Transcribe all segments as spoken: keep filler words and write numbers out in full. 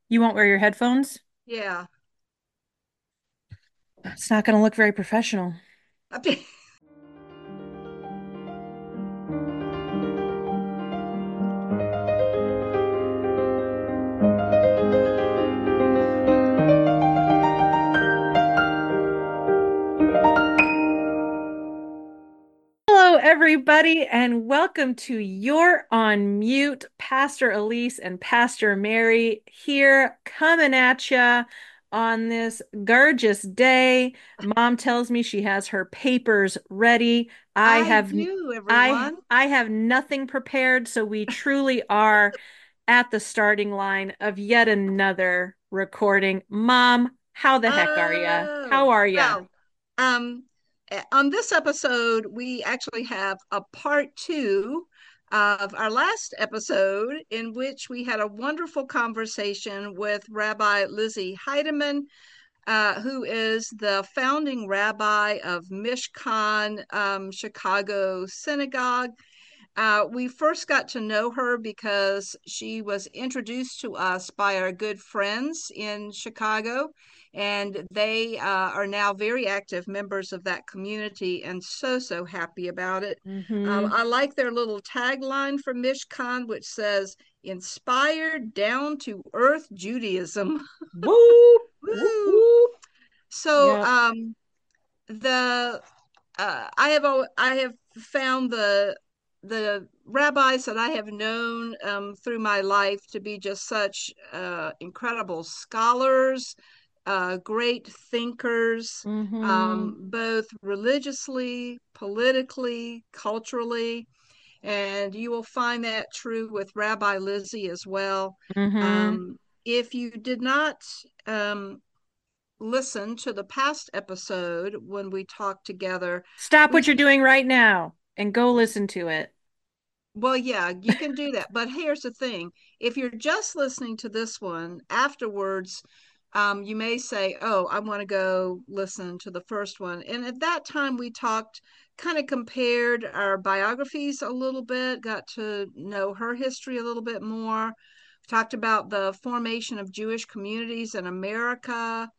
You won't wear your headphones? Yeah. It's not going to look very professional. Hello, everybody, and welcome to You're on Mute. Pastor Elise and Pastor Mary here coming at you on this gorgeous day. Mom tells me she has her papers ready. I I have do, I everyone. I have nothing prepared, so we truly are at the starting line of yet another recording. Mom, how the heck are you? Oh, How are you? well, um, eh, on this episode, we actually have a part two of our last episode, in which we had a wonderful conversation with Rabbi Lizzie Heidemann, uh, who is the founding rabbi of Mishkan um, Chicago Synagogue. Uh, we first got to know her because she was introduced to us by our good friends in Chicago, and they uh, are now very active members of that community and so, so happy about it. Um, Mm-hmm. I like their little tagline for Mishkan, which says, "Inspired down to earth Judaism." Whoop, whoop, Woo! whoop. So, Yep. um, the uh, I have I have found the the rabbis that I have known um, through my life to be just such uh, incredible scholars, uh, great thinkers, Mm-hmm. um, both religiously, politically, culturally, and you will find that true with Rabbi Lizzie as well. Mm-hmm. Um, if you did not um, listen to the past episode when we talked together, Stop we what you're doing right now and go listen to it. well, yeah, you can do that. But here's the thing. If you're just listening to this one afterwards, um, you may say, "Oh, I want to go listen to the first one." And at that time, we talked, kind of compared our biographies a little bit, got to know her history a little bit more, talked about the formation of Jewish communities in America,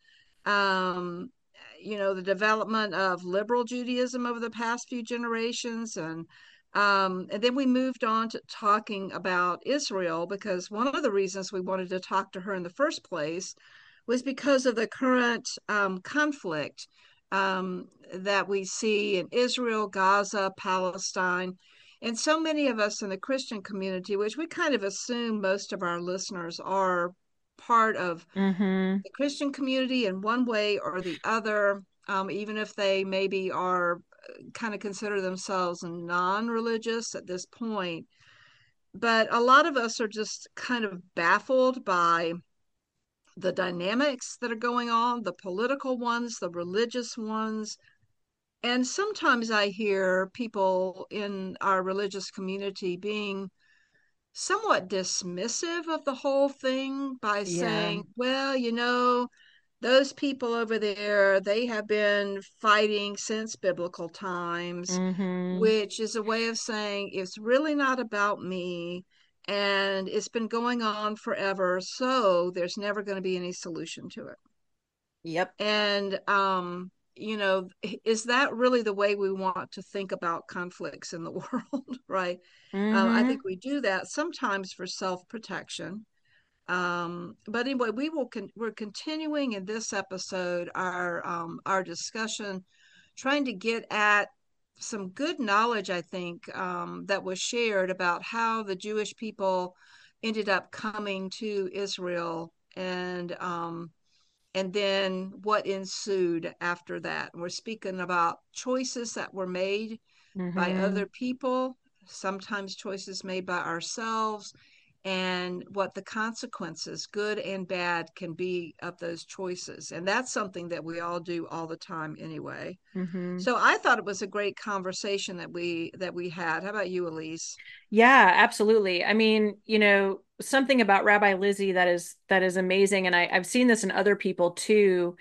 um, you know, the development of liberal Judaism over the past few generations. And um, and then we moved on to talking about Israel, because one of the reasons we wanted to talk to her in the first place was because of the current um, conflict um, that we see in Israel, Gaza, Palestine. And so many of us in the Christian community, which we kind of assume most of our listeners are part of Mm-hmm. the Christian community in one way or the other, um, even if they maybe are kind of consider themselves non-religious at this point. But a lot of us are just kind of baffled by the dynamics that are going on, the political ones, the religious ones. And sometimes I hear people in our religious community being somewhat dismissive of the whole thing by Yeah. saying, well, you know, those people over there, they have been fighting since biblical times, Mm-hmm. which is a way of saying it's really not about me, and it's been going on forever, so there's never going to be any solution to it. Yep. And um you know, is that really the way we want to think about conflicts in the world? Right. uh, I Mm-hmm. think we do that sometimes for self-protection. Um, but anyway, we will con- we're continuing in this episode our um, our discussion, trying to get at some good knowledge, I think, um, that was shared about how the Jewish people ended up coming to Israel, and um, and then what ensued after that. And we're speaking about choices that were made by Mm-hmm. other people, sometimes choices made by ourselves, and what the consequences, good and bad, can be of those choices. And that's something that we all do all the time anyway. Mm-hmm. So I thought it was a great conversation that we that we had. How about you, Elise? Yeah, absolutely. I mean, you know, something about Rabbi Lizzie that is that is amazing, and I, I've seen this in other people too,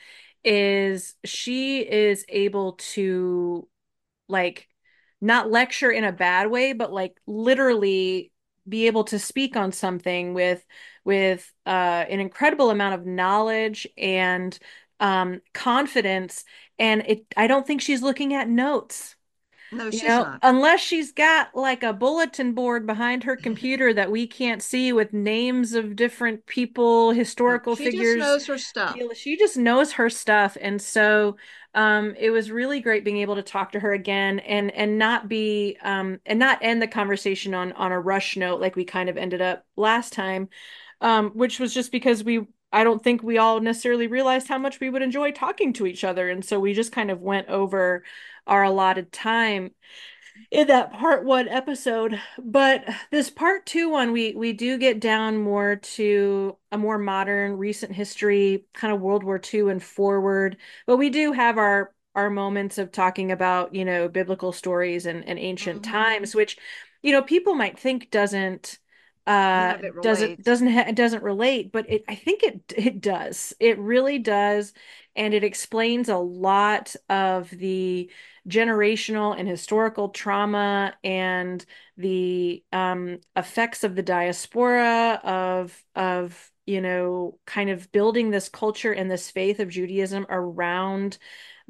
is she is able to like not lecture in a bad way, but like literally be able to speak on something with with uh, an incredible amount of knowledge and um, confidence. And it, I don't think she's looking at notes. No, You she's know, not. unless she's got like a bulletin board behind her computer that we can't see with names of different people, No, historical she just figures. knows her stuff. She just knows her stuff. And so um, it was really great being able to talk to her again and and not be um, and not end the conversation on on a rush note like we kind of ended up last time, um, which was just because we I don't think we all necessarily realized how much we would enjoy talking to each other. And so we just kind of went over our allotted time in that part one episode. But this part two one, we we do get down more to a more modern, recent history, kind of World War Two and forward. But we do have our our moments of talking about, you know, biblical stories and, and ancient Hmm. times, which, you know, people might think doesn't None uh of it doesn't relates. doesn't ha doesn't relate, but it I think it it does. It really does, and it explains a lot of the generational and historical trauma and the um, effects of the diaspora of of you know kind of building this culture and this faith of Judaism around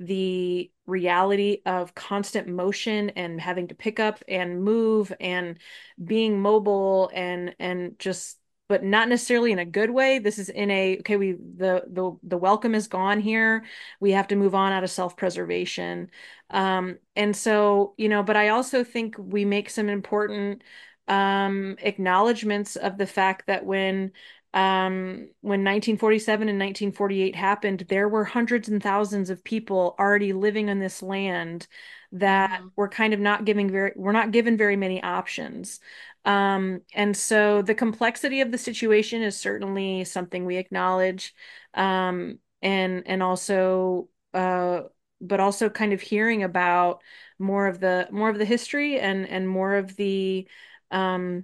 the reality of constant motion and having to pick up and move and being mobile and and just but not necessarily in a good way. This is in a okay, we the the the welcome is gone here. We have to move on out of self-preservation. Um, and so, you know, but I also think we make some important um, acknowledgments of the fact that when um, when nineteen forty-seven and nineteen forty-eight happened, there were hundreds and thousands of people already living on this land that Hmm. were kind of not giving very, we're not given very many options. Um, and so the complexity of the situation is certainly something we acknowledge. Um, and and also uh but also kind of hearing about more of the more of the history and and more of the um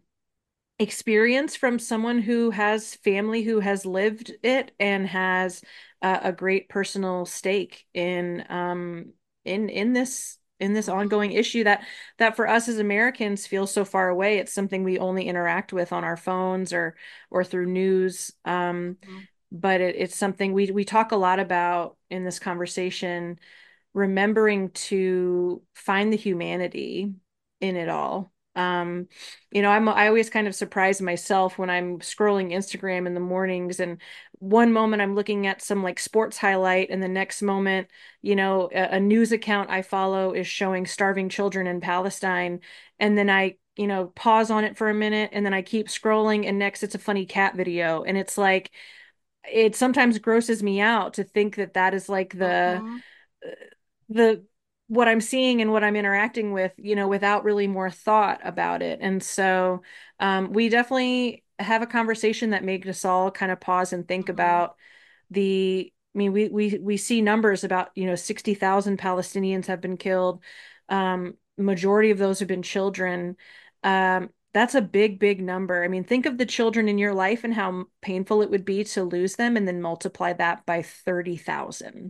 experience from someone who has family who has lived it and has uh, a great personal stake in um in in this in this Hmm. ongoing issue that that for us as Americans feels so far away. It's something we only interact with on our phones or or through news. Um, Hmm. but it, it's something we we talk a lot about in this conversation, remembering to find the humanity in it all. Um, you know, I'm I always kind of surprise myself when I'm scrolling Instagram in the mornings, and one moment I'm looking at some like sports highlight, and the next moment, you know, a, a news account I follow is showing starving children in Palestine, and then I, you know, pause on it for a minute, and then I keep scrolling, and next it's a funny cat video, and it's like it sometimes grosses me out to think that that is like the Hmm. the what I'm seeing and what I'm interacting with, you know, without really more thought about it. And so um, we definitely have a conversation that made us all kind of pause and think Hmm. about the, I mean, we we we see numbers about, you know, sixty thousand Palestinians have been killed. Um, majority of those have been children. Um, that's a big, big number. I mean, think of the children in your life and how painful it would be to lose them, and then multiply that by thirty thousand.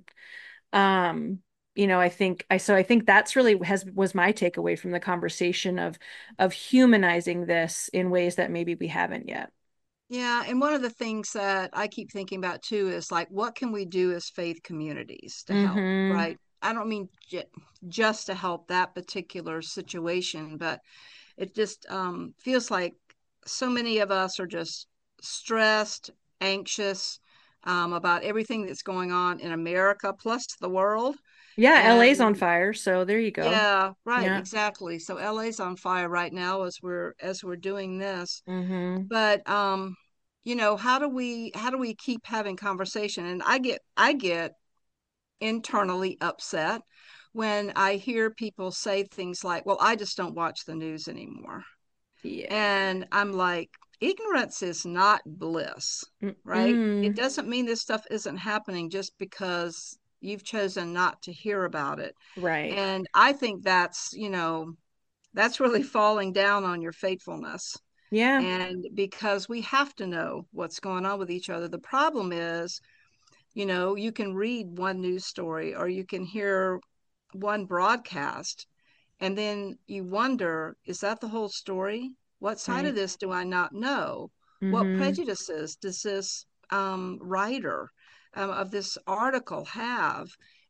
Um, you know, I think I so I think that's really has was my takeaway from the conversation of of humanizing this in ways that maybe we haven't yet. Yeah, and one of the things that I keep thinking about too is like, what can we do as faith communities to help, Mm-hmm. right? I don't mean j just to help that particular situation, but it just um, feels like so many of us are just stressed, anxious um, about everything that's going on in America plus the world. Yeah, L A's on And fire, so there you go. yeah, right, Yeah. exactly. So L A's on fire right now as we're as we're doing this. Mm-hmm. But um, you know, how do we how do we keep having conversation? And I get I get internally upset when I hear people say things like, "Well, I just don't watch the news anymore." Yeah. And I'm like, ignorance is not bliss, right? It Mm-mm. doesn't mean this stuff isn't happening just because you've chosen not to hear about it. Right. And I think that's, you know, that's really falling down on your faithfulness. Yeah. And because we have to know what's going on with each other. The problem is, you know, you can read one news story or you can hear one broadcast, and then you wonder, is that the whole story? What side of Right. this do I not know? What Mm-hmm. prejudices does this um, writer um, of this article have?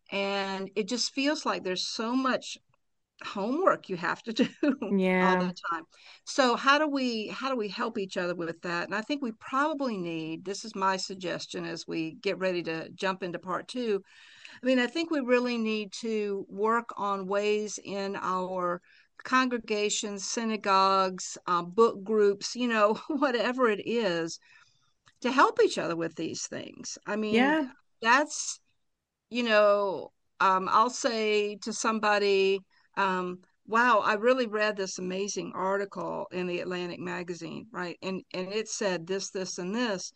And it just feels like there's so much homework you have to do all Yeah. the time. So how do we how do we help each other with that? And I think we probably need, this is my suggestion as we get ready to jump into part two. I mean, I think we really need to work on ways in our congregations, synagogues, um, book groups, you know, whatever it is, to help each other with these things. I mean, Yeah. that's, you know, um, I'll say to somebody, um, wow, I really read this amazing article in the Atlantic magazine, right? And and it said this, this, and this.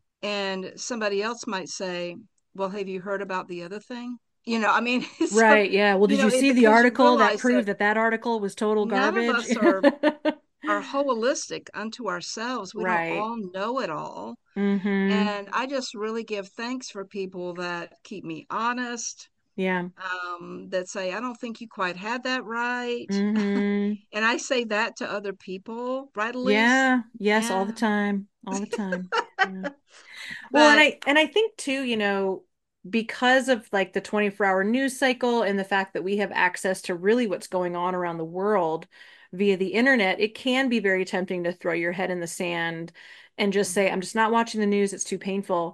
And somebody else might say, well, have you heard about the other thing? You know, I mean, so, Right. Yeah. Well, you did know, you it, see the because you article that realize that proved that that article was total none of garbage? us are are holistic unto ourselves. We don't Right. all know it all. Mm-hmm. And I just really give thanks for people that keep me honest, Yeah. um, that say, I don't think you quite had that right. Mm-hmm. And I say that to other people, right, Elise? Yeah. Yes, all the Yeah. time. All the time. Yeah. Well, and But I and I think too, you know, because of like the twenty-four hour news cycle and the fact that we have access to really what's going on around the world via the internet, it can be very tempting to throw your head in the sand and just say, I'm Mhm, just not watching the news, it's too painful.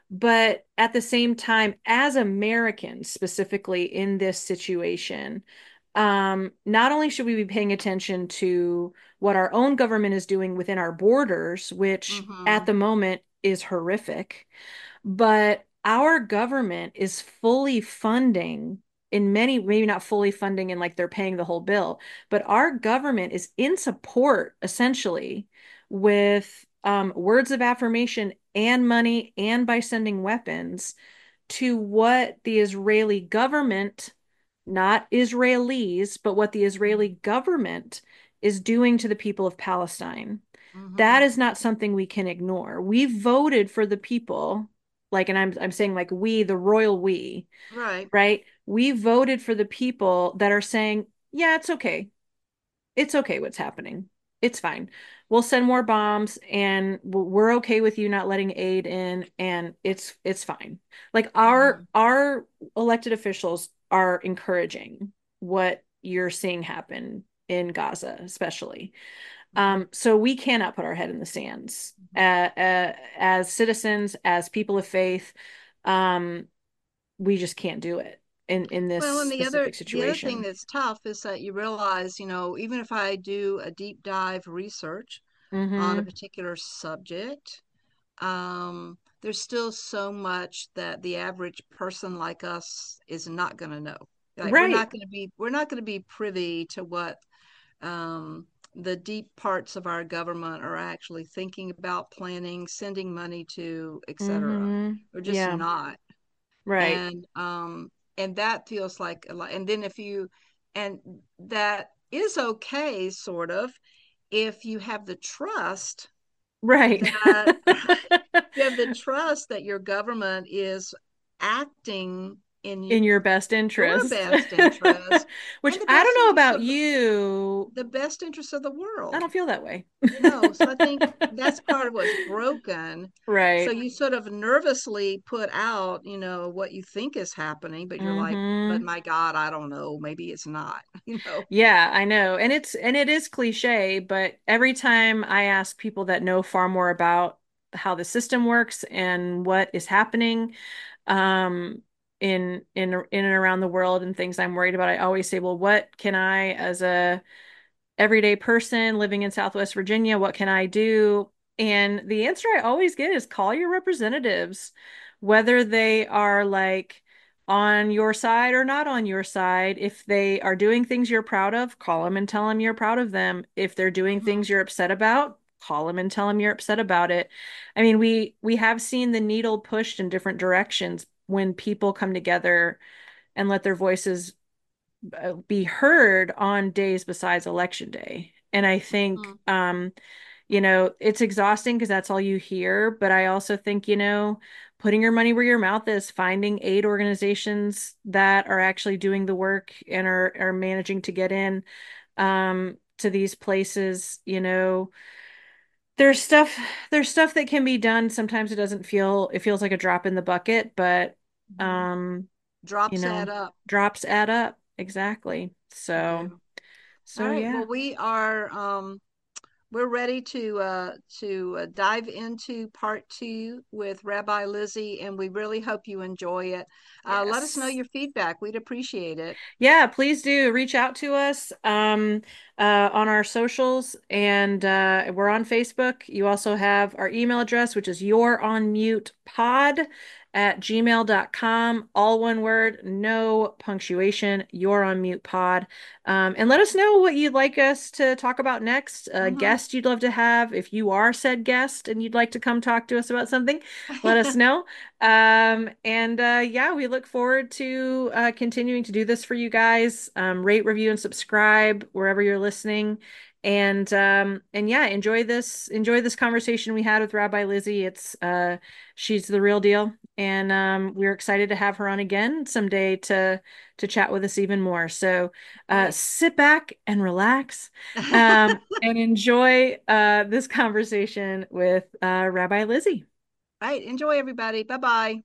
But at the same time, as Americans, specifically in this situation, um, not only should we be paying attention to what our own government is doing within our borders, which at mhm, the moment is horrific, but our government is fully funding in many, maybe not fully funding and like they're paying the whole bill, but our government is in support essentially with um, words of affirmation and money and by sending weapons to what the Israeli government, not Israelis, but what the Israeli mhm, government is doing to the people of Palestine. That mhm. is not something we can ignore. We voted for the people, like, and I'm I'm saying like we, the royal we, Right. right? We voted for the people that are saying, yeah, it's okay. It's okay what's happening. It's fine. We'll send more bombs and we're okay with you not letting aid in and it's it's fine. Like our Mhm, our elected officials are encouraging what you're seeing happen in Gaza, especially. mhm, Um, so we cannot put our head in the sands uh, mhm. uh, as citizens, as people of faith. Um, we just can't do it in in this Well, and the other specific the other thing situation. that's tough is that you realize, you know, even if I do a deep dive research on a Hmm. particular subject, um, there's still so much that the average person like us is not going to know. Like we're Right. not going to be we're not going to be privy to what um, the deep parts of our government are actually thinking about, planning, sending money to, et cetera. Hmm. We're just Yeah. not. Right. And um, and that feels like a lot. And then if you and that is okay, sort of, if you have the trust Right. that you have the trust that your government is acting in In your best your interest. best interest Which and the I best don't know interest about of the, you. the best interest of the I world. don't feel that way. No, so I think that's part of what's broken. So Right. you sort of nervously put out, you know, what you think is happening, but you're like, but Hmm. my God, I don't know, maybe it's not, you know. Yeah, I know. And it's and it is cliche, but every time I ask people that know far more about how the system works and what is happening um in in in and around the world and things I'm worried about, I always say, well, what can I as a everyday person living in Southwest Virginia, what can I do? And the answer I always get is call your representatives, whether they are like on your side or not on your side. If they are doing things you're proud of, call them and tell them you're proud of them. If they're doing Hmm. things you're upset about, call them and tell them you're upset about it. I mean, we we have seen the needle pushed in different directions when people come together and let their voices uh, be heard on days besides election day. And I think, Hmm. um, you know, it's exhausting because that's all you hear. But I also think, you know, putting your money where your mouth is, finding aid organizations that are actually doing the work and are are managing to get in um, to these places, you know, there's stuff there's stuff that can be done. Sometimes it doesn't feel it feels like a drop in the bucket, but Mhm. um, you Drops add know, up. drops add up. Exactly. They So, do. All so right. yeah. Well, we are um we're ready to uh to uh, dive into part two with Rabbi Lizzie, and we really hope you enjoy it. Uh, let us know Yes. your feedback. We'd appreciate it. Yeah, please do reach out to us um, uh, on our socials, and uh, we're on Facebook. You also have our email address, which is you're on mute pod at gmail dot com. All one word, no punctuation. You're on mute pod. Um, and let us know what you'd like us to talk about next, a Mm-hmm. guest you'd love to have. If you are said guest and you'd like to come talk to us about something, let us know. Um, and uh, yeah, we look forward to uh, continuing to do this for you guys. Um, rate, review, and subscribe wherever you're listening. And um, and yeah, enjoy this enjoy this conversation we had with Rabbi Lizzie. It's uh, she's the real deal, and um, we're excited to have her on again someday to to chat with us even more. So uh, Right. sit back and relax, um, and enjoy uh, this conversation with uh, Rabbi Lizzie. Right. Enjoy, everybody. Bye bye.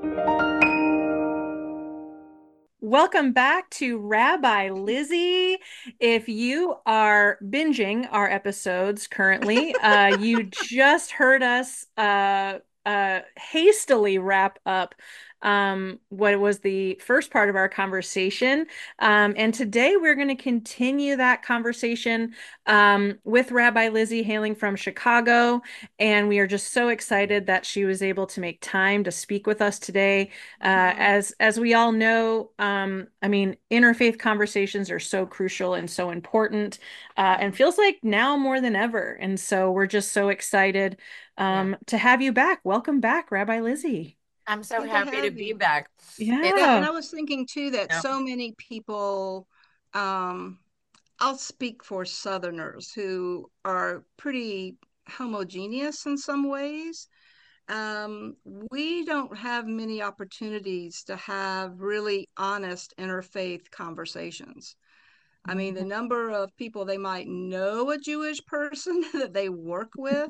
Welcome back to Rabbi Lizzie. If you are binging our episodes currently, uh, you just heard us uh, uh, hastily wrap up um, what was the first part of our conversation. Um, and today we're going to continue that conversation um, with Rabbi Lizzie hailing from Chicago. And we are just so excited that she was able to make time to speak with us today. Uh, Hmm. as as we all know, um, I mean, interfaith conversations are so crucial and so important, uh, and Hmm. feels like now more than ever. And so we're just so excited Yeah, um, to have you back. Welcome back, Rabbi Lizzie. I'm so Good to happy to have be you. back. It's Yeah, and Yeah. I was thinking too that yeah, so many people, um, I'll speak for Southerners who are pretty homogeneous in some ways. Um, we don't have many opportunities to have really honest interfaith conversations. I mean, the Mhm. number of people they might know a Jewish person that they work with,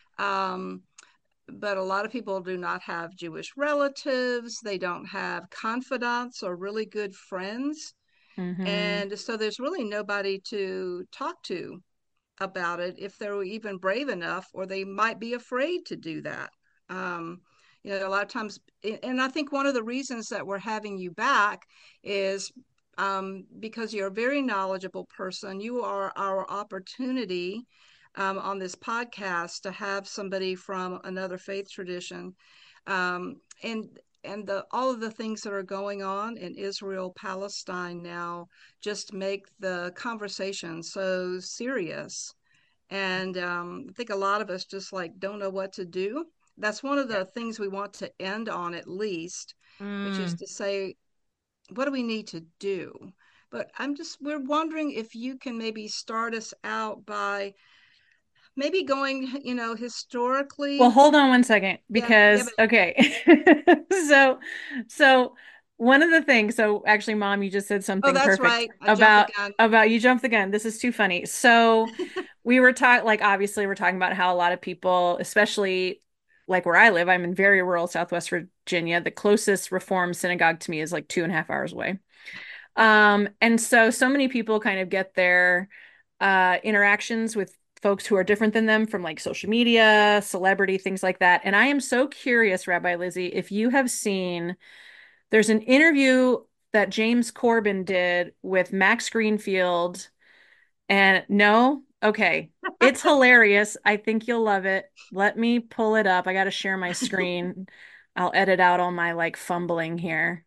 um, but a lot of people do not have Jewish relatives. They don't have confidants or really good friends. Mhm. And so there's really nobody to talk to about it if they're even brave enough, or they might be afraid to do that. Um, you know, a lot of times, and I think one of the reasons that we're having you back is um, because you're a very knowledgeable person. You are our opportunity um, on this podcast to have somebody from another faith tradition, um, and and the all of the things that are going on in Israel, Palestine now just make the conversation so serious. And um, I think a lot of us just like don't know what to do. That's one of yeah. the things we want to end on, at least, which is Mm. to say, what do we need to do? But I'm just, we're wondering if you can maybe start us out by maybe going, you know, Well, historically. hold on one second Yeah, yeah, because but okay. So so one of the things, so actually Mom, you just said oh, something that's perfect right. I jumped the about gun. about you jumped the gun. This is too funny. So we were talking like obviously we're talking about how a lot of people, especially like where I live, I'm in very rural Southwest Virginia. The closest Reform synagogue to me is like two and a half hours away. Um, and so so many people kind of get their uh interactions with folks who are different than them from like social media, celebrity, things like that. And I am so curious, Rabbi Lizzie, if you have seen, there's an interview that James Corbin did with Max Greenfield. And no, okay, it's hilarious. I think you'll love it. Let me pull it up. I got to share my screen. I'll edit out all my like fumbling here.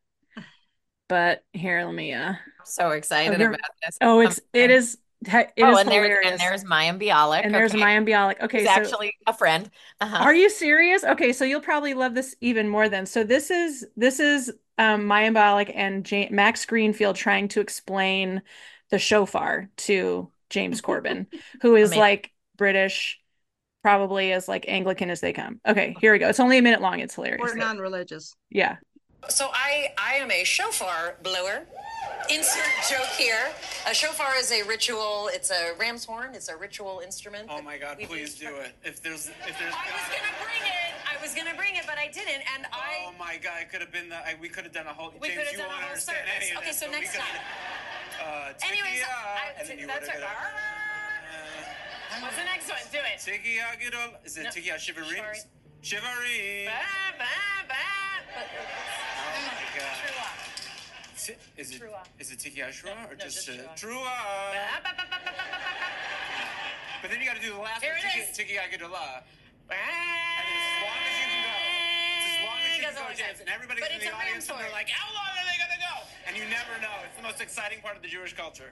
But here, let me uh I'm so oh excited about here. this. Oh, Um, it's it okay. is it Oh, is and there's and hilarious. there's Mayim Bialik. And there's Okay, Mayim Bialik. Okay, who's so actually a friend. Uh-huh. are you serious? Okay, so you'll probably love this even more then. So this is this is um Mayim Bialik and Ja Max Greenfield trying to explain the shofar to James Corbin, who is Amazing. like British, probably as like Anglican as they come. Okay, here we go. It's only a minute long. It's Or hilarious. non-religious. Yeah. So I I am a shofar blower. Insert joke here. A shofar is a ritual. It's a ram's horn. It's a ritual instrument. Oh my God! Please do it. If there's, if there's. I was gonna bring it. I was gonna bring it, but I didn't, and I. Oh my God! It could have been the. I, we could have done a whole. We James, could have you done a won't whole understand service. any of Okay, this, so but we next could time. have- Uh, Anyways, Tikia, I, and then you that's would right. have. What's the next one? Do it. Tikia Gidol. Is it No. Tikia Shivarim? Sorry. Shivarim. Ba, ba, ba. But Oh my God. Trua. Ti- Is it Trua. is it Tiki Ashura No, or no, just just uh, Trua. Trua? Ba, ba, ba, ba, ba, ba, ba, ba. But then you got to do the last Here one, it Tiki is. Tiki Agadula. Ba. And it's as long as you can go. It's as long as you Goes can all go, the time. James. And everybody's But in it's the a audience and ram's they're horn. like, how long are they gonna go? And you never know. It's the most exciting part of the Jewish culture.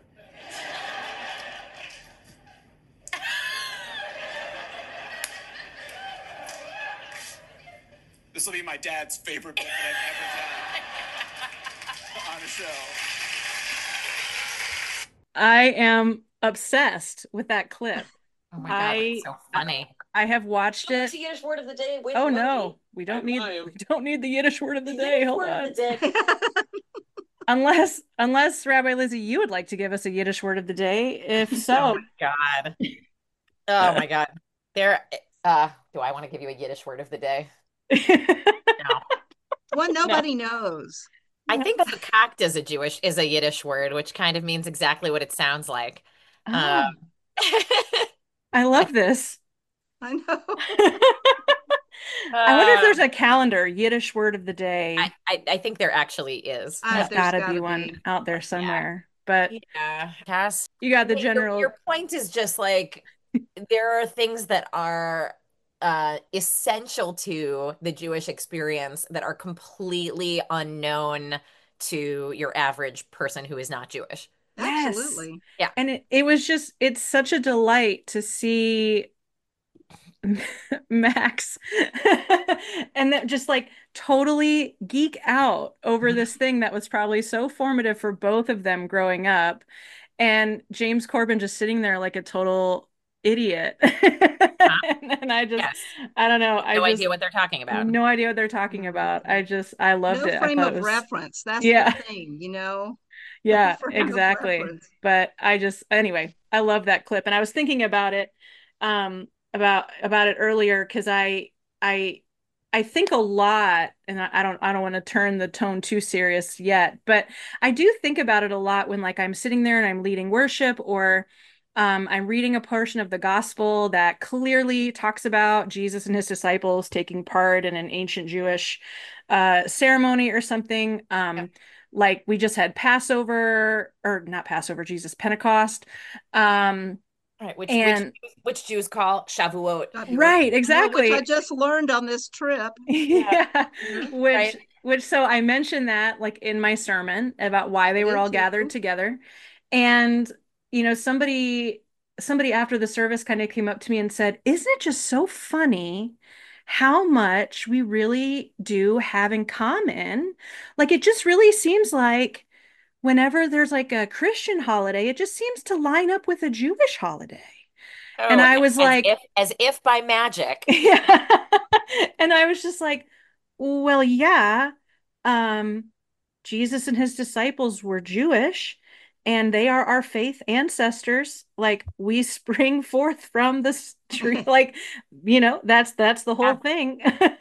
This will be my dad's favorite bit that I've ever done on a show. I am obsessed with that clip. Oh my God, I that's so funny. I have watched What's it. the Yiddish word of the day? Wait, Oh wait. no, we don't I'm need lying. we don't need the Yiddish word of the The day. Yiddish Hold word on. of the day. Unless unless Rabbi Lizzie, you would like to give us a Yiddish word of the day. If Oh so, my God. Oh my God. There, uh, do I want to give you a Yiddish word of the day? No. Well, No. nobody knows. I think fakakt is a Jewish is a Yiddish word, which kind of means exactly what it sounds like. Ah, Um, I love this. I know. I wonder if uh, there's a calendar, Yiddish word of the I, day. I I think there actually is. Uh, There's there's got to got be to one be. out there somewhere. But Yeah. Cass, you got the your general. your point is just like there are things that are uh essential to the Jewish experience that are completely unknown to your average person who is not Jewish. Yes. Absolutely. Yeah. And it, it was just, it's such a delight to see Max and that just like totally geek out over this thing that was probably so formative for both of them growing up. And James Corbin just sitting there like a total idiot. Huh? And, and I just, Yes. I don't know. I No just, idea what they're talking about. no idea what they're talking about. I just, I loved No it. I frame thought it of was, reference. That's the yeah. thing, you know? No Yeah, frame of exactly. reference. But I just anyway, I love that clip and I was thinking about it um about about it earlier because I I I think a lot and I, I don't I don't want to turn the tone too serious yet, but I do think about it a lot when like I'm sitting there and I'm leading worship or um, I'm reading a portion of the gospel that clearly talks about Jesus and his disciples taking part in an ancient Jewish uh, ceremony or something. Yep. Um, like we just had Passover or not Passover, Jesus, Pentecost. Um, All right, which which and which Jews call Shavuot. Fabulous. right, I know, which I exactly. just learned on this trip. Yeah. Yeah, Mhm. which Right. which so I mentioned that like in my sermon about why I they were did all gathered too. together. And you know, somebody somebody after the service kind of came up to me and said, "Isn't it just so funny how much we really do have in common? Like it just really seems like whenever there's like a Christian holiday, it just seems to line up with a Jewish holiday." And Oh, I was as like, if as if by magic. yeah. And I was just like, well, yeah. Um, Jesus and his disciples were Jewish, and they are our faith ancestors. Like we spring forth from the tree. Like, you know, that's that's the whole Yeah. thing.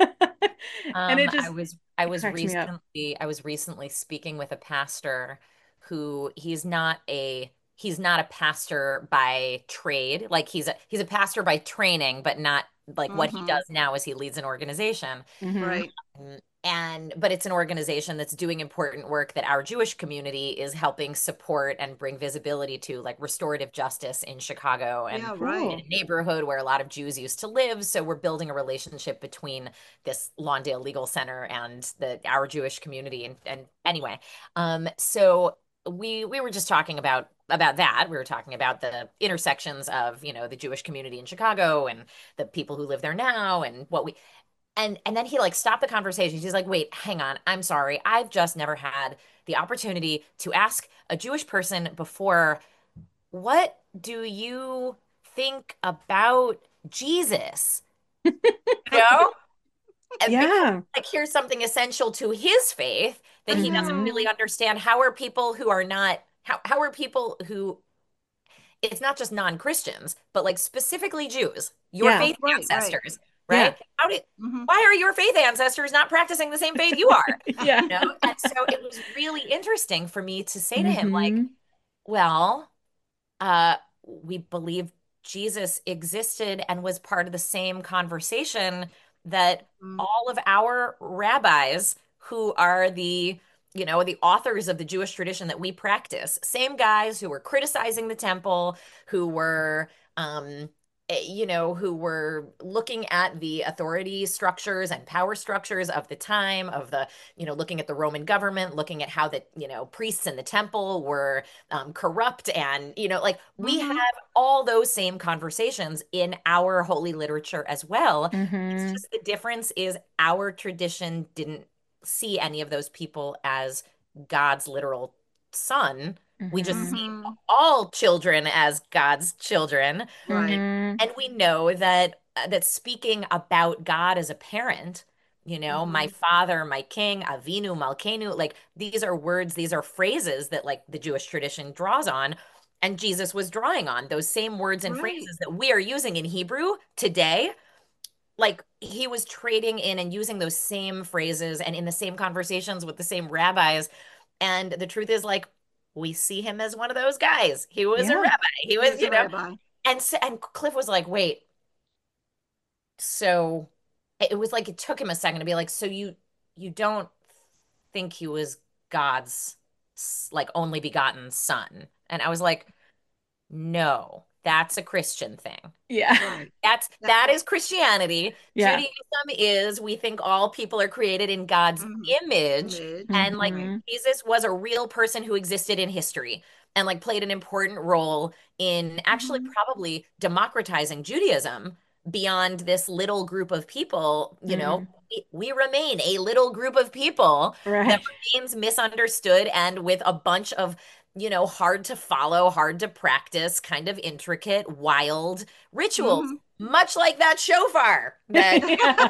And Um, it I just was I it was cracks me up. recently I was recently speaking with a pastor who he's not a he's not a pastor by trade. Like he's a he's a pastor by training, but not like what he Hmm. does now is he leads an organization. Hmm. Right. Mm, And but it's an organization that's doing important work that our Jewish community is helping support and bring visibility to, like restorative justice in Chicago and Yeah, in right. Cool. a neighborhood where a lot of Jews used to live. So we're building a relationship between this Lawndale Legal Center and the our Jewish community. And, and anyway, um, so we we were just talking about about that. We were talking about the intersections of, you know, the Jewish community in Chicago and the people who live there now and what we and and then he like stopped the conversation. He's like, "Wait, hang on. I'm sorry. I've just never had the opportunity to ask a Jewish person before, what do you think about Jesus?" You know? And because Yeah. like here's something essential to his faith that I he doesn't really know. understand. How are people who are not how how are people who it's not just non-Christians, but like specifically Jews, your Yeah. Oh, faith right, right. ancestors, Yeah. right? How did Hmm. why are your faith ancestors not practicing the same faith you are? Yeah. You know? And so it was really interesting for me to say to him, like, Hmm. well, uh, we believe Jesus existed and was part of the same conversation that all of our rabbis who are the, you know, the authors of the Jewish tradition that we practice, same guys who were criticizing the temple, who were, um, eh, you know, who were looking at the authority structures and power structures of the time, of the, you know, looking at the Roman government, looking at how the, you know, priests in the temple were um, corrupt and you know like we have Hmm. all those same conversations in our holy literature as well. It's Hmm. just the difference is our tradition didn't see any of those people as God's literal son. We just Hmm. see Hmm. all children as God's children, and Right. Hmm. and we know that uh, that speaking about God as a parent, you know, my Hmm. father, my king, Avinu Malkeinu, like these are words, these are phrases that like the Jewish tradition draws on. And Jesus was drawing on those same words and Right. phrases that we are using in Hebrew today. Like he was trading in and using those same phrases and in the same conversations with the same rabbis. And the truth is, like, we see him as one of those guys. He was a Yeah. rabbi. He He was, was you a know, rabbi. and so, and Cliff was like, wait, so it was like it took him a second to be like, so you you don't think he was God's like only begotten son? And I was like, no, that's a Christian thing. Yeah. Right. That's That, that is Christianity. Yeah. Judaism is we think all people are created in God's hmm. image. Image. And like Right. Hmm. Jesus was a real person who existed in history and like played an important role in actually Hmm. probably democratizing Judaism beyond this little group of people. You know, Hmm. we, we remain a little group of people that Right. remains misunderstood and with a bunch of, you know, hard to follow, hard to practice, kind of intricate, wild rituals, Hmm. much like that shofar that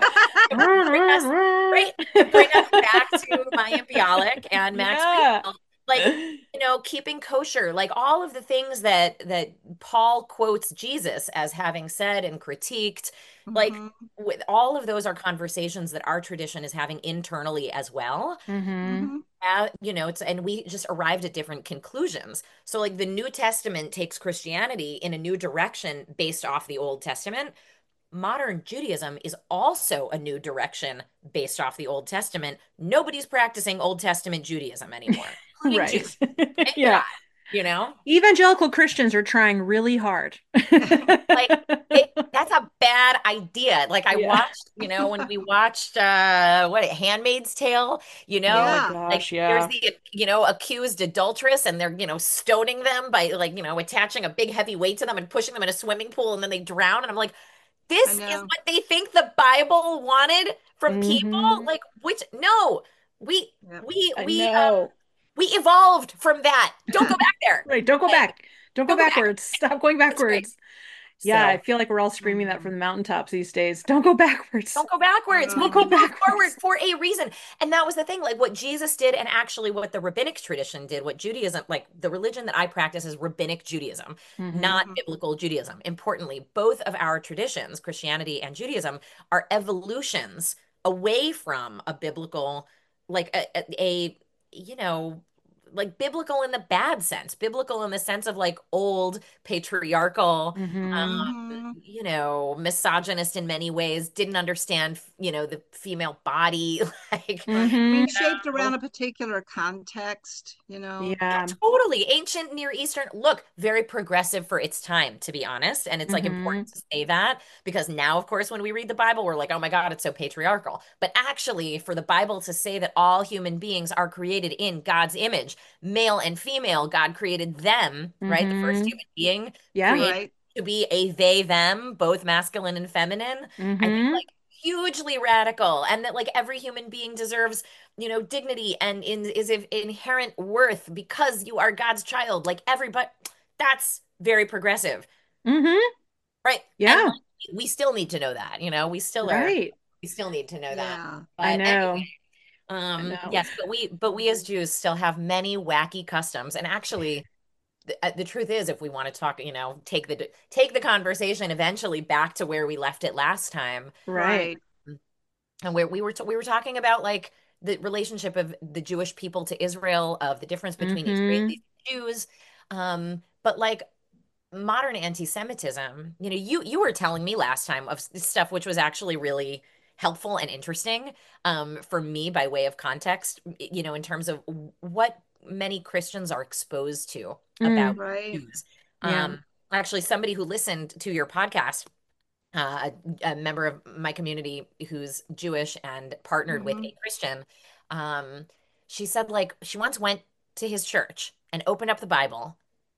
to bring us right to bring us back to Maya Bialik and Max Yeah. Friedel, like you know, keeping kosher, like all of the things that that Paul quotes Jesus as having said and critiqued, like Hmm. with all of those are conversations that our tradition is having internally as well. Hmm. Hmm. Uh, you know, it's and we just arrived at different conclusions. So like the New Testament takes Christianity in a new direction based off the Old Testament. Modern Judaism is also a new direction based off the Old Testament. Nobody's practicing Old Testament Judaism anymore, including Jews. Right. Thank Yeah. God, you know? Evangelical Christians are trying really hard. Like it, that's a bad idea. Like I Yeah. watched, you know, when we watched uh what Handmaid's Tale, you Oh my know, Yeah. like gosh, here's yeah. the, you know, accused adulteress and they're, you know, stoning them by like, you know, attaching a big heavy weight to them and pushing them in a swimming pool and then they drown. And I'm like, I this is know. what they think the Bible wanted from people? Hmm. Like which no, we Yep. we I we um know. we evolved from that. Don't go back there. Right. Don't go Like, back. Don't go don't go back. backwards. Stop going That's great. backwards. Yeah, I So feel like we're all screaming that Mhm. from the mountaintops these days. Don't go backwards. don't go backwards. We, Don't Uh, go we go forward backwards. for a reason. And that was the thing, like what Jesus did, and actually what the rabbinic tradition did, what Judaism, like the religion that I practice is rabbinic Judaism, Hmm. not mhm. biblical Judaism. Importantly, both of our traditions, Christianity and Judaism, are evolutions away from a biblical, like a, a, a you know, like biblical in the bad sense, biblical in the sense of like old patriarchal Hmm. um, Mhm. you know, misogynist in many ways, didn't understand, you know, the female body, like, Right. I Hmm. mean, shaped oh, around a particular context, you know. yeah, Yeah. totally. Ancient Near Eastern, look, very progressive for its time, to be honest. And it's like Hmm. important to say that because now, of course, when we read the Bible, we're like, oh my God, it's so patriarchal. But actually, for the Bible to say that all human beings are created in God's image, male and female, God created them, right? The first Hmm. human being Yeah. created Right. to be a they, them, both masculine and feminine. I think Hmm. like hugely radical and that like every human being deserves you know, dignity and in is of inherent worth because you are God's child. Like everybody, that's very progressive, Hmm. right? And Yeah. like, we still need to know that, you know, we still are Right. We still need to know that. Yeah. I But know. anyway, I um, know. yes, but we but we as Jews still have many wacky customs. And actually, the, uh, the truth is, if we want to talk, you know, take the take the conversation eventually back to where we left it last time, Right. Right. and where we were t we were talking about like the relationship of the Jewish people to Israel, of the difference between Israelis Mm-hmm. and Jews. Um, but like modern anti-Semitism, you know, you you were telling me last time of s- stuff which was actually really helpful and interesting um, for me by way of context, you know, in terms of what many Christians are exposed to about Mm. Right. Jews. Yeah. Um, actually, somebody who listened to your podcast, uh, a, a member of my community who's Jewish and partnered with Hmm. a Christian, um, she said like she once went to his church and opened up the Bible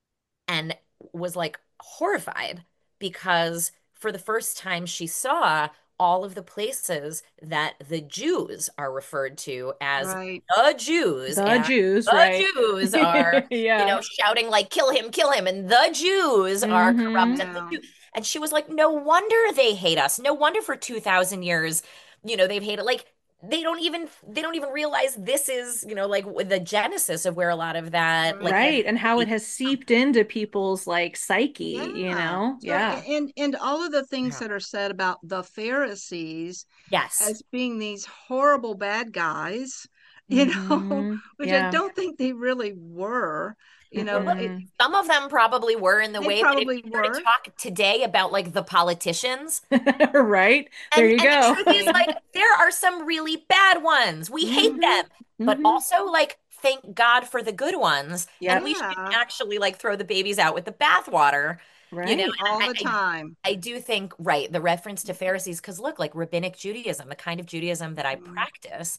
and was like horrified because for the first time she saw all of the places that the Jews are referred to as Right. the Jews, The and Jews, the right? Jews are, you Yeah. know, shouting like kill him, kill him, and the Jews are corrupt Mm-hmm. and the Yeah. Jew and she was like, no wonder they hate us. No wonder for two thousand years, you know, they've hated like they don't even they don't even realize this is, you know, like the genesis of where a lot of that like Right. Right. And how it anti-Semitic has seeped into people's like psyche, you Yeah. know? So, Yeah. and and all of the things Yeah. that are said about the Pharisees Yes. as being these horrible bad guys, you know, Mm-hmm. which I Yeah. don't think they really were. You Well, know, look, it, Mm-hmm. some of them probably were in the they way, but if probably you were to were. talk today about like the politicians, Right. There and you and the go. truth is Exactly. like there are some really bad ones. We hate Mm-hmm. them, but Mm-hmm. also like thank God for the good ones, and Yep. we shouldn't Yeah. actually like throw the babies out with the bathwater. You know, Right. and All I, the I time. I do think, right, the reference to Pharisees, because look, like rabbinic Judaism, the kind of Judaism that I Mhm. practice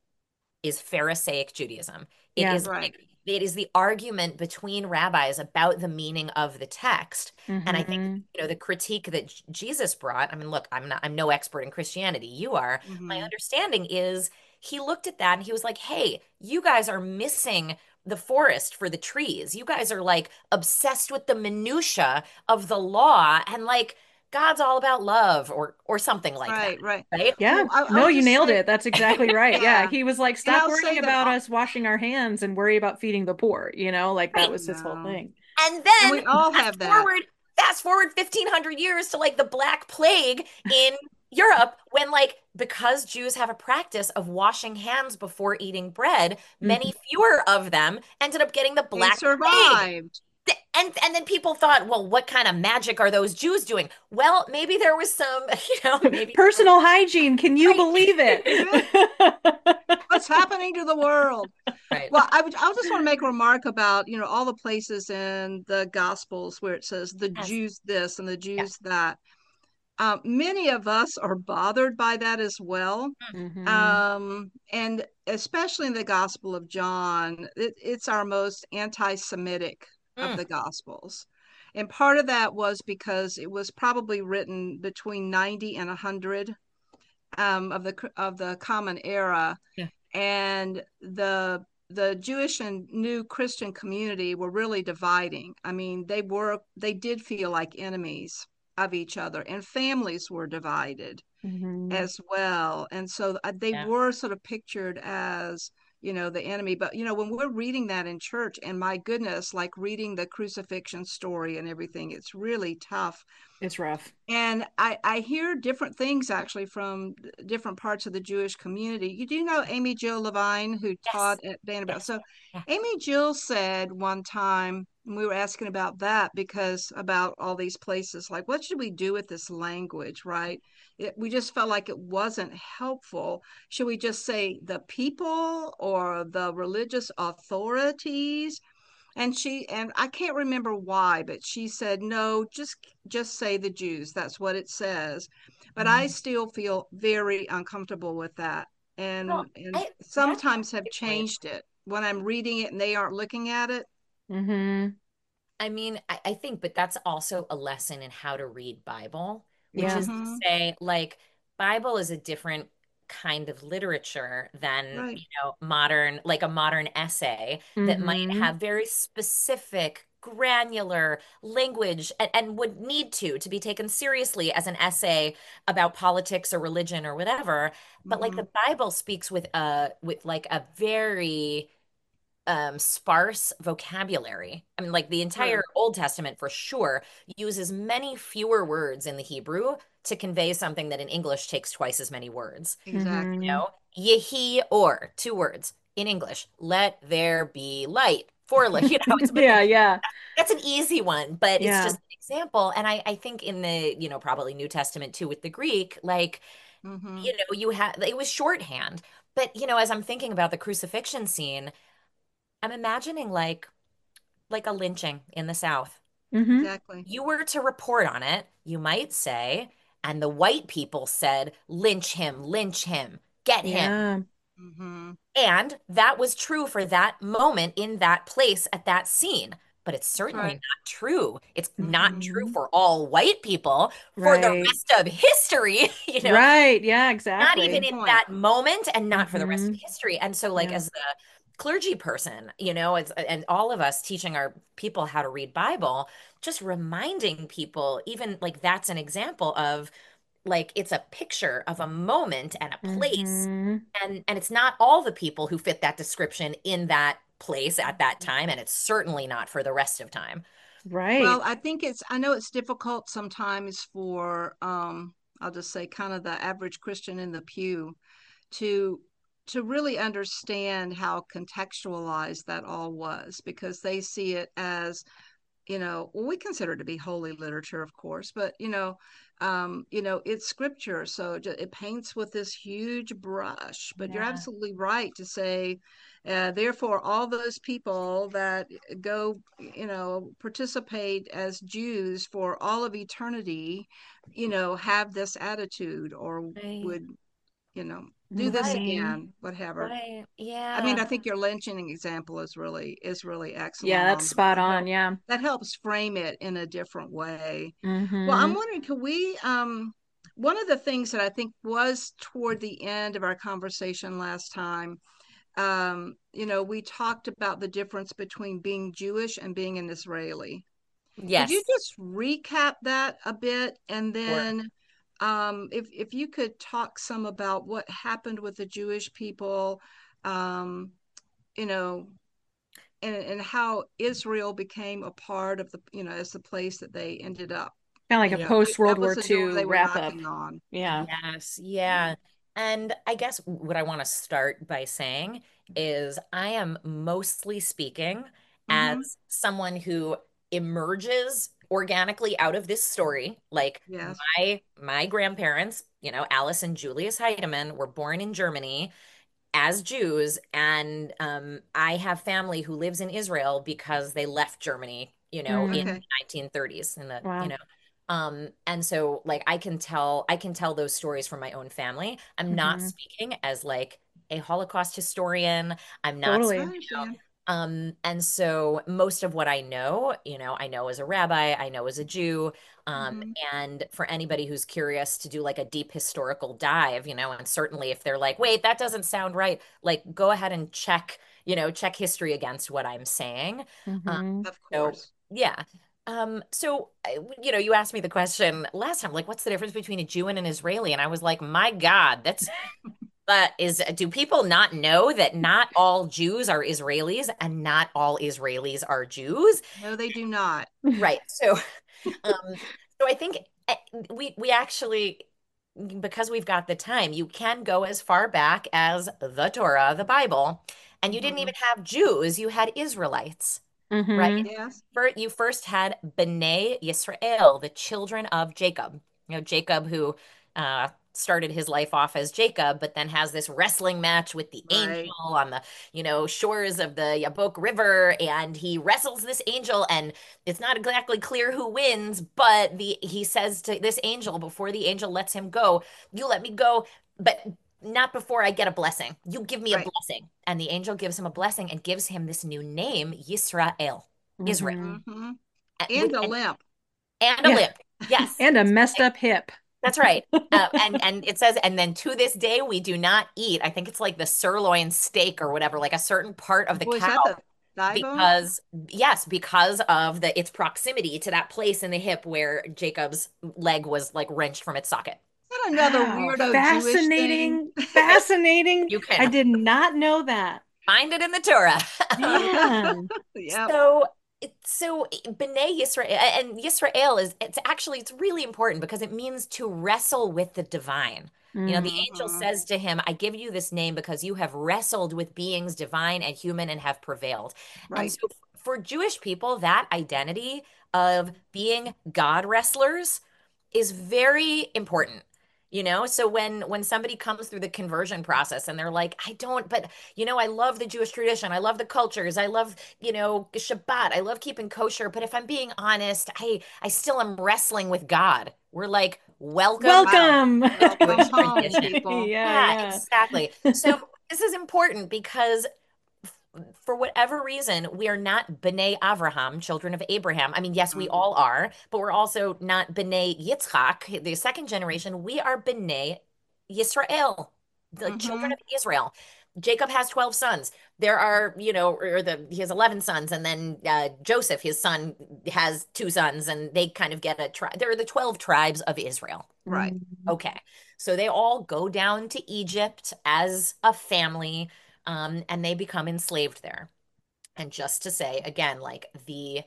is Pharisaic Judaism. It Yeah. is Right. like it is the argument between rabbis about the meaning of the text. And I think, Mm-hmm. you know, the critique that J- Jesus brought, I mean, look, I'm not I'm no expert in Christianity. You are. My Hmm. understanding is he looked at that and he was like, "Hey, you guys are missing the forest for the trees. You guys are like obsessed with the minutia of the law and like God's all about love or or something like that." Right. Right. Right? Yeah. Well, I, No, I'll you just nailed say, it. That's exactly right. Yeah. yeah. He was like, And stop I'll say worrying that, about all, us washing our hands and worry about feeding the poor, you know, like that Right. was his whole no. thing. And And then we all fast have that. forward, fast forward fifteen hundred years to like the Black Plague in Europe, when like because Jews have a practice of washing hands before eating bread, Mhm. many fewer of them ended up getting the They Black Plague. survived. Th- And and then people thought, well, what kind of magic are those Jews doing? Well, maybe there was some, you know, maybe Personal hygiene. Can you right. believe it? What's happening to the world? Right. Well, I would, I just want to make a remark about, you know, all the places in the Gospels where it says the Yes. Jews this and the Yes. Jews that. Um, many of us are bothered by that as well. Hmm. Um, and especially in the Gospel of John, it, it's our most anti-Semitic of Mm, the Gospels. And part of that was because it was probably written between ninety and one hundred um, of the of the Common Era, yeah. and the the Jewish and new Christian community were really dividing. I mean, they were they did feel like enemies of each other, and families were divided Hmm. as well. And so uh, they Yeah. were sort of pictured as, you know, the enemy. But, you know, when we're reading that in church, and my goodness, like reading the crucifixion story and everything, it's really tough. It's rough. And I, I hear different things actually from different parts of the Jewish community. You do know Amy Jill Levine, who Yes. taught at Vanderbilt. Yes. So Yeah. Amy Jill said one time, and we were asking about that because about all these places, like, what should we do with this language, right? It, we just felt like it wasn't helpful. Should we just say the people or the religious authorities? And she, and I can't remember why, but she said no, just just say the Jews, that's what it says. But I Mm. still feel very uncomfortable with that, Well, and and I that's sometimes have a good point. changed it when I'm reading it and they aren't looking at it. Hmm. I mean, I, I think, but that's also a lesson in how to read Bible, which Yeah. is to Mm-hmm. say, like, Bible is a different kind of literature than, Right. you know, modern, like a modern essay that might Hmm. have very specific granular language and, and would need to to be taken seriously as an essay about politics or religion or whatever. But like Hmm. the Bible speaks with a with like a very um sparse vocabulary. I mean, like the entire True. Old Testament for sure uses many fewer words in the Hebrew to convey something that in English takes twice as many words. You Exactly. Hmm. know, yehi or two words in English. Let there be light. For like, you know, it's Yeah, yeah, that's an easy one, but it's yeah. just an example. And I, I think in the, you know, probably New Testament too with the Greek, like, Hmm. you know, you had it was shorthand. But, you know, as I'm thinking about the crucifixion scene, I'm imagining like like a lynching in the South. Hmm. Exactly. You were to report on it, you might say, and the white people said, lynch him, lynch him, get him. Yeah. Hmm. And that was true for that moment in that place at that scene. But it's That's certainly right. not true. It's not Hmm. true Hmm. for all white people for the Right. rest of history, you know, Right. Yeah, not even Good exactly. in point. that moment and not for the rest of Hmm. history. And so, like, Yeah. as the clergy person, you know, it's and all of us teaching our people how to read Bible, just reminding people, even like that's an example of like it's a picture of a moment and a place Hmm. and and it's not all the people who fit that description in that place at that time and it's certainly not for the rest of time. Well, Right. I think it's, I know it's difficult sometimes for, um, I'll just say kind of the average Christian in the pew to to really understand how contextualized that all was because they see it as, you know, well, we consider it to be holy literature, of course, but you know, um, you know, it's scripture, so it, it paints with this huge brush. But you're Yeah. absolutely right to say, uh, therefore, all those people that go, you know, participate as Jews for all of eternity, you know, have this attitude or Right. would, you know, do this Right. Hmm. again, whatever. Right. I mean, Yeah. I think your lynching example is really is really Yeah, excellent that's on spot that. on. Help Yeah. that helps frame it in a different way. Well, I'm Hmm. wondering, could we um one of the things that I think was toward the end of our conversation last time, um, you know, we talked about the difference between being Jewish and being an Israeli. Could you Yes. just recap that a bit and Sure. then um, if if you could talk some about what happened with the Jewish people, um, you know, and and how Israel became a part of the, you know, as the place that they ended up. Kind of like You a Yeah. know, post World that was War the door two they were wrap up. knocking on. Yeah. Yes, Yeah. yeah. And I guess what I want to start by saying is I am mostly speaking Mm-hmm. as someone who emerges organically out of this story. Like Yes. my my grandparents, you know, Alice and Julius Heidemann were born in Germany as Jews, and um, I have family who lives in Israel because they left Germany, you know, in Mm. Okay. the nineteen thirties in the, you Wow. know, um, and so like I can tell I can tell those stories from my own family. I'm not Hmm. speaking as like a Holocaust historian. I'm not, I Totally. you know, understand. um, and so most of what I know, you know, I know as a rabbi, I know as a Jew. Um, Mm-hmm. and for anybody who's curious to do like a deep historical dive, you know, and certainly if they're like, wait, that doesn't sound right, like go ahead and check, you know, check history against what I'm saying. Um, Hmm. Of so course. yeah. Um, so I- you know, you asked me the question last time, like, what's the difference between a Jew and an Israeli? And I was like, my God, that's that is, do people not know that not all Jews are Israelis and not all Israelis are Jews? No, they do not. Right. So, um, so I think eh, we we actually, because we've got the time, you can go as far back as the Torah, the Bible, and you didn't Mm-hmm. even have Jews, you had Israelites, right? Hmm. Yes. First, you first had Bnei Yisrael, the children of Jacob. You know, Jacob who uh, started his life off as Jacob, but then has this wrestling match with the angel Right. on the, you know, shores of the Yabok River, and he wrestles this angel, and it's not exactly clear who wins, but the he says to this angel before the angel lets him go, "You let me go, but not before I get a blessing. You give me a Right. blessing." And the angel gives him a blessing and gives him this new name, Yisrael. Israel Hmm. Mm-hmm. uh, with And a an, limp. and a Yeah. limp. Yes, And a messed up hip. that's right. Uh, and and it says, and then to this day we do not eat. I think it's like the sirloin steak or whatever, like a certain part of the Oh, is cow. that the thigh bone? Because yes, because of the its proximity to that place in the hip where Jacob's leg was like wrenched from its socket. Is that another Wow, weirdo Jewish thing? fascinating, fascinating. You I can did not know that. find it in the Torah. Man. Yep. So, so B'nai Yisrael and Yisrael is it's actually it's really important because it means to wrestle with the divine. You know, the Mm. angel Hmm. says to him, I give you this name because you have wrestled with beings divine and human and have prevailed. And Right. so for Jewish people, that identity of being God wrestlers is very important. You know, so when when somebody comes through the conversion process and they're like, I don't, but you know, I love the Jewish tradition. I love the cultures. I love, you know, Shabbat. I love keeping kosher. But if I'm being honest, I I still am wrestling with God. We're like, welcome to Wow. Welcome. the Welcome Jewish home, tradition. people. Yeah, Yeah, yeah. exactly. So this is important because for whatever reason, we are not B'nai Avraham, children of Abraham. I mean, yes, we Mm-hmm. all are, but we're also not B'nai Yitzchak, the second generation. We are B'nai Yisrael, the children Mm-hmm. of Israel. Jacob has twelve sons. There are, you know, or the he has eleven sons, and then uh, Joseph, his son, has two sons, and they kind of get a tribe. There are the twelve tribes of Israel. Right. Mm. Okay. So they all go down to Egypt as a family, um, and they become enslaved there. And just to say again, like the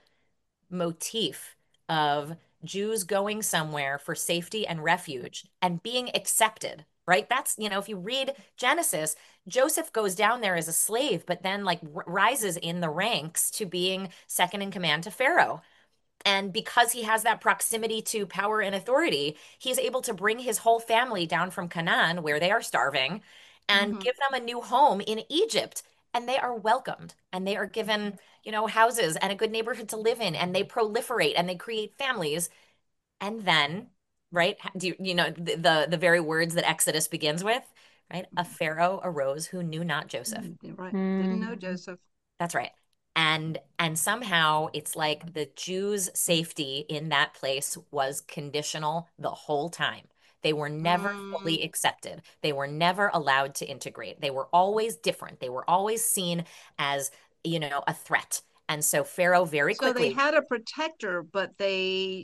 motif of Jews going somewhere for safety and refuge and being accepted, right? That's, you know, if you read Genesis, Joseph goes down there as a slave, but then like r rises in the ranks to being second in command to Pharaoh. And because he has that proximity to power and authority, he's able to bring his whole family down from Canaan, where they are starving, and Mm-hmm. give them a new home in Egypt. And they are welcomed and they are given, you know, houses and a good neighborhood to live in, and they proliferate and they create families. And then, right, do you, you know, the, the, the very words that Exodus begins with, right? A Pharaoh arose who knew not Joseph. Mm-hmm. Right. Didn't know Mm. Joseph. That's right. And and somehow it's like the Jews' safety in that place was conditional the whole time. They were never Mm. fully accepted. They were never allowed to integrate. They were always different. They were always seen as, you know, a threat. And so Pharaoh very So they quickly, had a protector, but they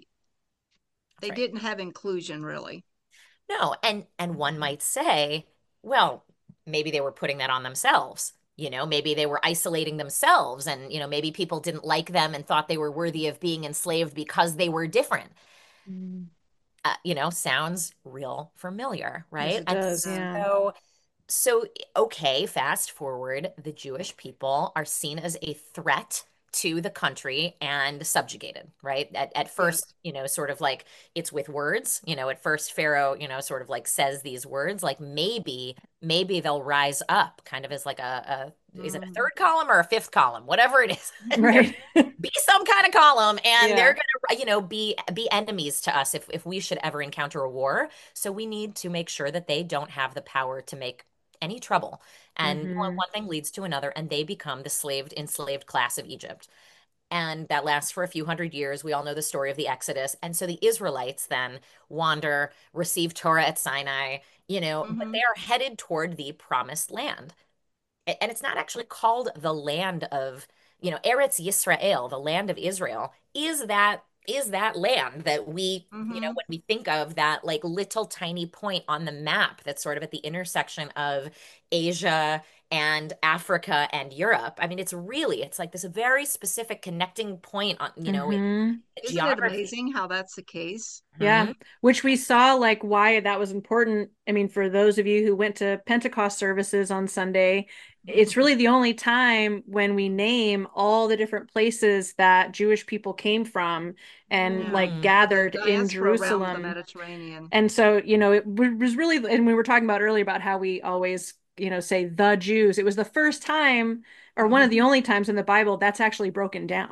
that's they right. didn't have inclusion really. No, and and one might say, well, maybe they were putting that on themselves. You know, maybe they were isolating themselves and, you know, maybe people didn't like them and thought they were worthy of being enslaved because they were different. Mm. Uh, you know, sounds real familiar, Yes, right? it And does. Yeah. so so, okay, fast forward, the Jewish people are seen as a threat to the country and subjugated, right? At, at Yes. first, you know, sort of like it's with words, you know, at first Pharaoh, you know, sort of like says these words, like maybe, maybe they'll rise up kind of as like a, a is it a Mm. third column or a fifth column, whatever it is. And there Right. be some kind of column and they're Yeah. gonna, you know, be be enemies to us if if we should ever encounter a war. So we need to make sure that they don't have the power to make any trouble. And one, Hmm. one thing leads to another, and they become the slaved, enslaved class of Egypt. And that lasts for a few hundred years. We all know the story of the Exodus. And so the Israelites then wander, receive Torah at Sinai, you know, but Mm-hmm. they are headed toward the promised land. And it's not actually called the land of, you know, Eretz Yisrael, the land of Israel, is that is that land that we, you know, Mm-hmm. when we think of that like little tiny point on the map that's sort of at the intersection of Asia and Africa and Europe. I mean, it's really, it's like this very specific connecting point on, you know, in Hmm. Isn't it geography. amazing how that's the case? Yeah, Mhm. which we saw like why that was important. I mean, for those of you who went to Pentecost services on Sunday, it's really the only time when we name all the different places that Jewish people came from and Yeah. like Mm. The gathered in diaspora around the Jerusalem. Mediterranean. And so, you know, it was really, and we were talking about earlier about how we always, you know, say the Jews. It was the first time, or one of the Mm-hmm. only times in the Bible that's actually broken down.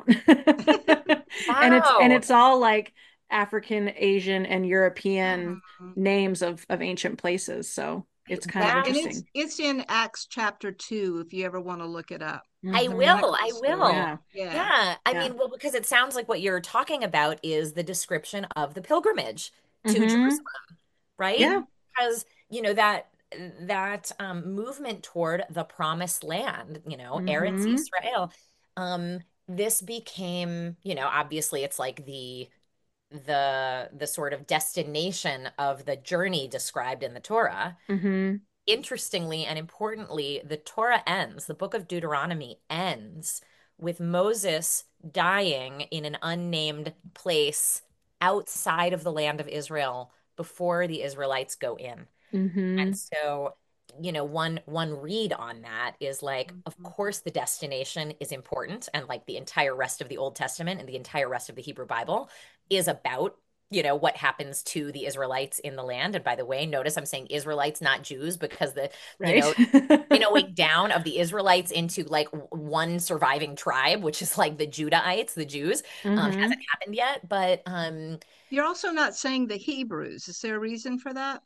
And it's and Wow. it's all like African, Asian, and European Mm-hmm. names of of ancient places. So it's kind of Yeah, That and it's interesting. it's in Acts chapter two if you ever want to look it up. I It's kind of Hmm. will. cool I story. will. Yeah, Yeah. Yeah. I yeah. mean, well, because it sounds like what you're talking about is the description of the pilgrimage to Hmm. Jerusalem, right? Mm-hmm. Yeah. Because, you know, that that um, movement toward the promised land, you know, Eretz Hmm. Yisrael. um, this became, you know, obviously it's like the the the sort of destination of the journey described in the Torah. Mm-hmm. Interestingly and importantly, the Torah ends, the book of Deuteronomy ends with Moses dying in an unnamed place outside of the land of Israel before the Israelites go in. And Mm-hmm. so, you know, one one read on that is like, of Mhm. course, the destination is important, and like the entire rest of the Old Testament and the entire rest of the Hebrew Bible is about, you know, what happens to the Israelites in the land. And by the way, notice I'm saying Israelites, not Jews, because the, you Right. know, winnowing down of the Israelites into like one surviving tribe, which is like the Judahites, the Jews, um, Mm-hmm. hasn't happened yet. But um, You're also not saying the Hebrews. Is there a reason for that?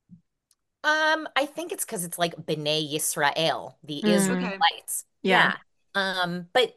Um, I think it's because it's like B'nai Yisrael, the Mm. Okay. Israelites. Yeah. Yeah. Um, but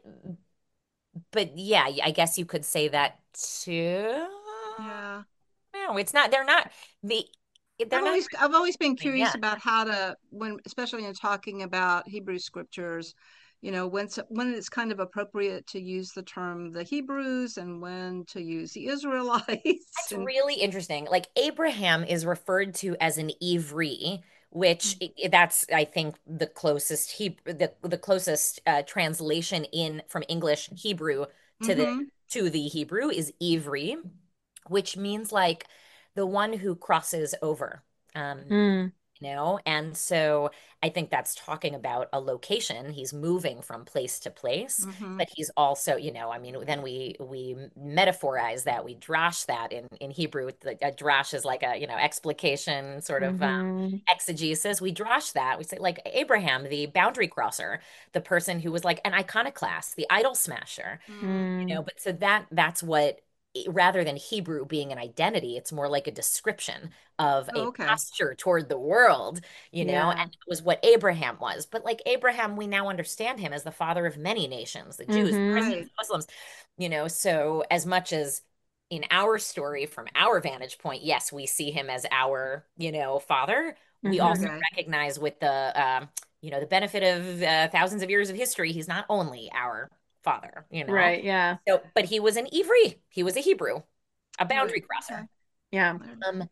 but yeah, I guess you could say that too. Yeah. No, it's not. They're not the. I've They're not. always I've always been Yeah. curious about how to when especially in talking about Hebrew scriptures, you know, when so- when it's kind of appropriate to use the term the Hebrews and when to use the Israelites That's and really interesting. Like Abraham is referred to as an Ivri, which mm, i- i- that's I think the closest he the the closest uh, translation in from English Hebrew to the mm-hmm. to the Hebrew is Ivri, which means like the one who crosses over. Um, Mm. you know, and so I think that's talking about a location. He's moving from place to place, Mm-hmm. but he's also, you know, I mean, then we we metaphorize that, we drash that in in Hebrew. The a drash is like a, you know, explication, sort of um, Mm-hmm. exegesis. We drash that. We say like Abraham, the boundary crosser, the person who was like an iconoclast, the idol smasher, Mm. you Mm. know. But so that that's what, rather than Hebrew being an identity, it's more like a description of Oh, a okay. posture toward the world, you know, and Yeah. it was what Abraham was. But like Abraham, we now understand him as the father of many nations, the Jews, the Mm-hmm. Christians, Right. the Muslims, you know. So as much as in our story, from our vantage point, yes, we see him as our, you know, father. We Mm-hmm. also Okay. recognize with the, um, you know, the benefit of uh, thousands of years of history, he's not only our father, you know. Right. Yeah. So, but he was an Ivri. He was a Hebrew, a Right. boundary crosser. Okay. Yeah. Um,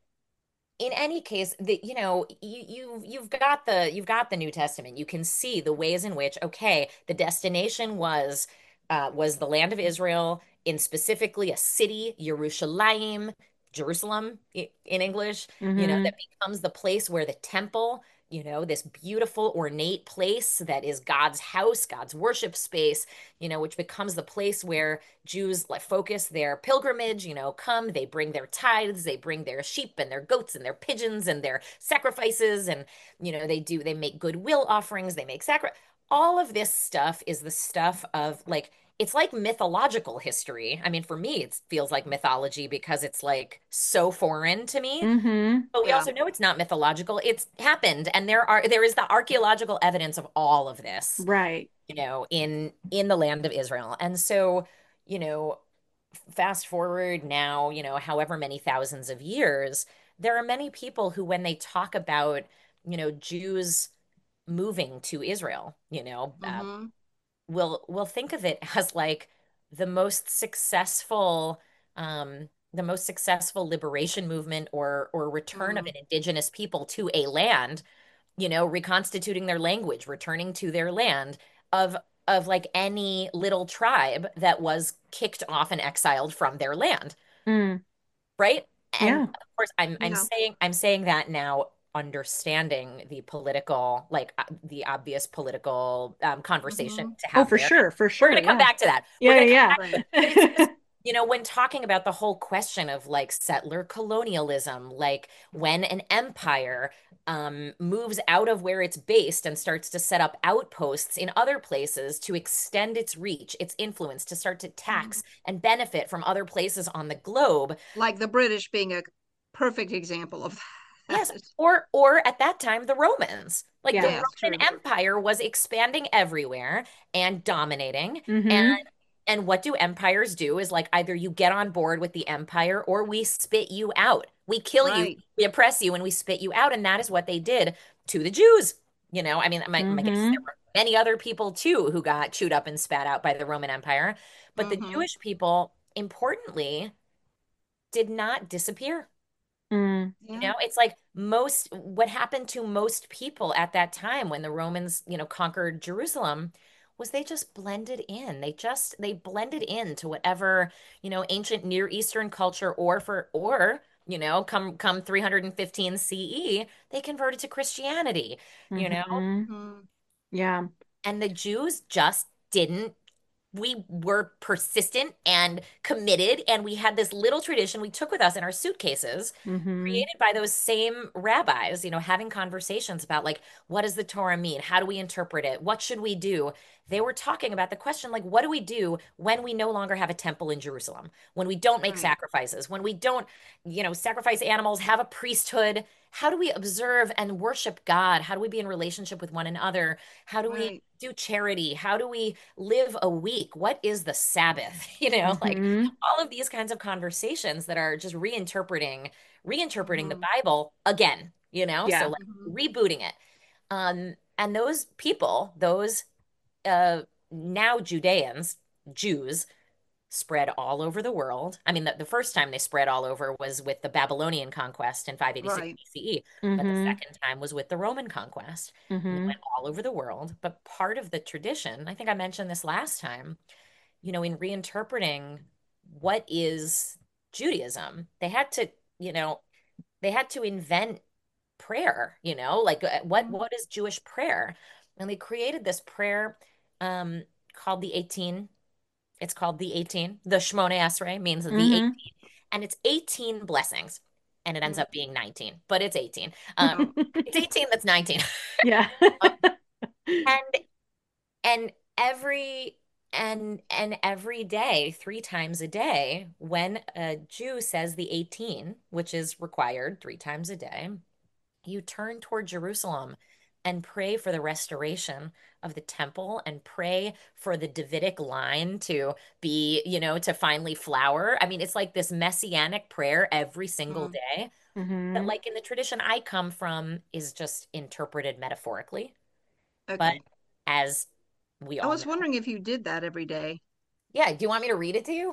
in any case, the you know you you you've got the you've got the New Testament. You can see the ways in which, okay, the destination was uh, was the land of Israel, in specifically a city, Yerushalayim, Jerusalem in English. You know, Mm-hmm. that becomes the place where the temple, you know, this beautiful ornate place that is God's house, God's worship space, you know, which becomes the place where Jews like focus their pilgrimage, you know, come, they bring their tithes, they bring their sheep and their goats and their pigeons and their sacrifices, and you know, they do they make goodwill offerings, they make sacri all of this stuff is the stuff of like, it's like mythological history. I mean, for me, it feels like mythology because it's like so foreign to me. Mm-hmm. But we Yeah. also know it's not mythological. It's happened, and there are there is the archaeological evidence of all of this, Right. you know, in in the land of Israel. And so, you know, fast forward now, you know, however many thousands of years, there are many people who, when they talk about, you know, Jews moving to Israel, you know, uh, Mm-hmm. will will think of it as like the most successful, um, the most successful liberation movement or or return of Mm. an indigenous people to a land, you know, reconstituting their language, returning to their land of of like any little tribe that was kicked off and exiled from their land, Mm. right? And Yeah. of course, I'm I'm Yeah. saying I'm saying that now, understanding the political, like uh, the obvious political um, conversation Mm-hmm. to Oh, have for there. sure. For We're sure. going to come Yeah. back to that. We're Yeah. going to come Yeah. back to Right. it. But it's just, you know, when talking about the whole question of like settler colonialism, like when an empire um, moves out of where it's based and starts to set up outposts in other places to extend its reach, its influence, to start to Mhm. tax and benefit from other places on the globe. Like the British being a perfect example of that. Yes, or or at that time the Romans. Like the Yeah. Yes, Roman true. Empire was expanding everywhere and dominating. And Mm-hmm. and what do empires do is like either you get on board with the empire or we spit you out. We kill you, Right. we oppress you, and we spit you out. And that is what they did to the Jews. You know, I mean, my, my guess is there Mm-hmm. were many other people too who got chewed up and spat out by the Roman Empire. But the Mm-hmm. Jewish people, importantly, did not disappear. Mm, You Yeah. know, it's like most what happened to most people at that time when the Romans, you know, conquered Jerusalem was they just blended in. They just they blended into whatever, you know, ancient Near Eastern culture or for or, you know, come come three hundred fifteen C E, they converted to Christianity, you know, hmm. Mm-hmm. Yeah. and the Jews just didn't we were persistent and committed, and we had this little tradition we took with us in our suitcases, Hmm. created by those same rabbis, you know, having conversations about like, what does the Torah mean? How do we interpret it? What should we do? They were talking about the question, like, what do we do when we no longer have a temple in Jerusalem? When we don't make Right. sacrifices? When we don't, you know, sacrifice animals, have a priesthood? How do we observe and worship God? How do we be in relationship with one another? How do we Right. do charity? How do we live a week? What is the Sabbath? You know, like Hmm. all of these kinds of conversations that are just reinterpreting reinterpreting the Mm-hmm. Bible again, you know, so Yeah. like Mm-hmm. rebooting it. Um, and those people, those uh now Judeans, Jews, spread all over the world. I mean, the, the first time they spread all over was with the Babylonian conquest in five eighty-six Right. B C E, but the Hmm. second time was with the Roman conquest. And they Hmm. went all over the world. But part of the tradition, I think I mentioned this last time, you know, in reinterpreting what is Judaism, they had to, you know, they had to invent prayer, you know, like uh, what Mm-hmm. what is Jewish prayer? And they created this prayer um called the eighteen. It's called the eighteen. The Shmone Esrei means the Hmm. eighteen, and it's eighteen blessings. And it ends Mm-hmm. up being nineteen, but it's eighteen. Um, Oh. it's eighteen that's nineteen. Yeah. Um, and and every and and every day, three times a day, when a Jew says the eighteen, which is required three times a day, you turn toward Jerusalem and pray for the restoration of the temple and pray for the Davidic line to be, you know, to finally flower. I mean, it's like this messianic prayer every single Mm. day that, Hmm. like in the tradition I come from, is just interpreted metaphorically. But Okay. as we I all was know, wondering if you did that every day. yeah, do you want me to read it to you?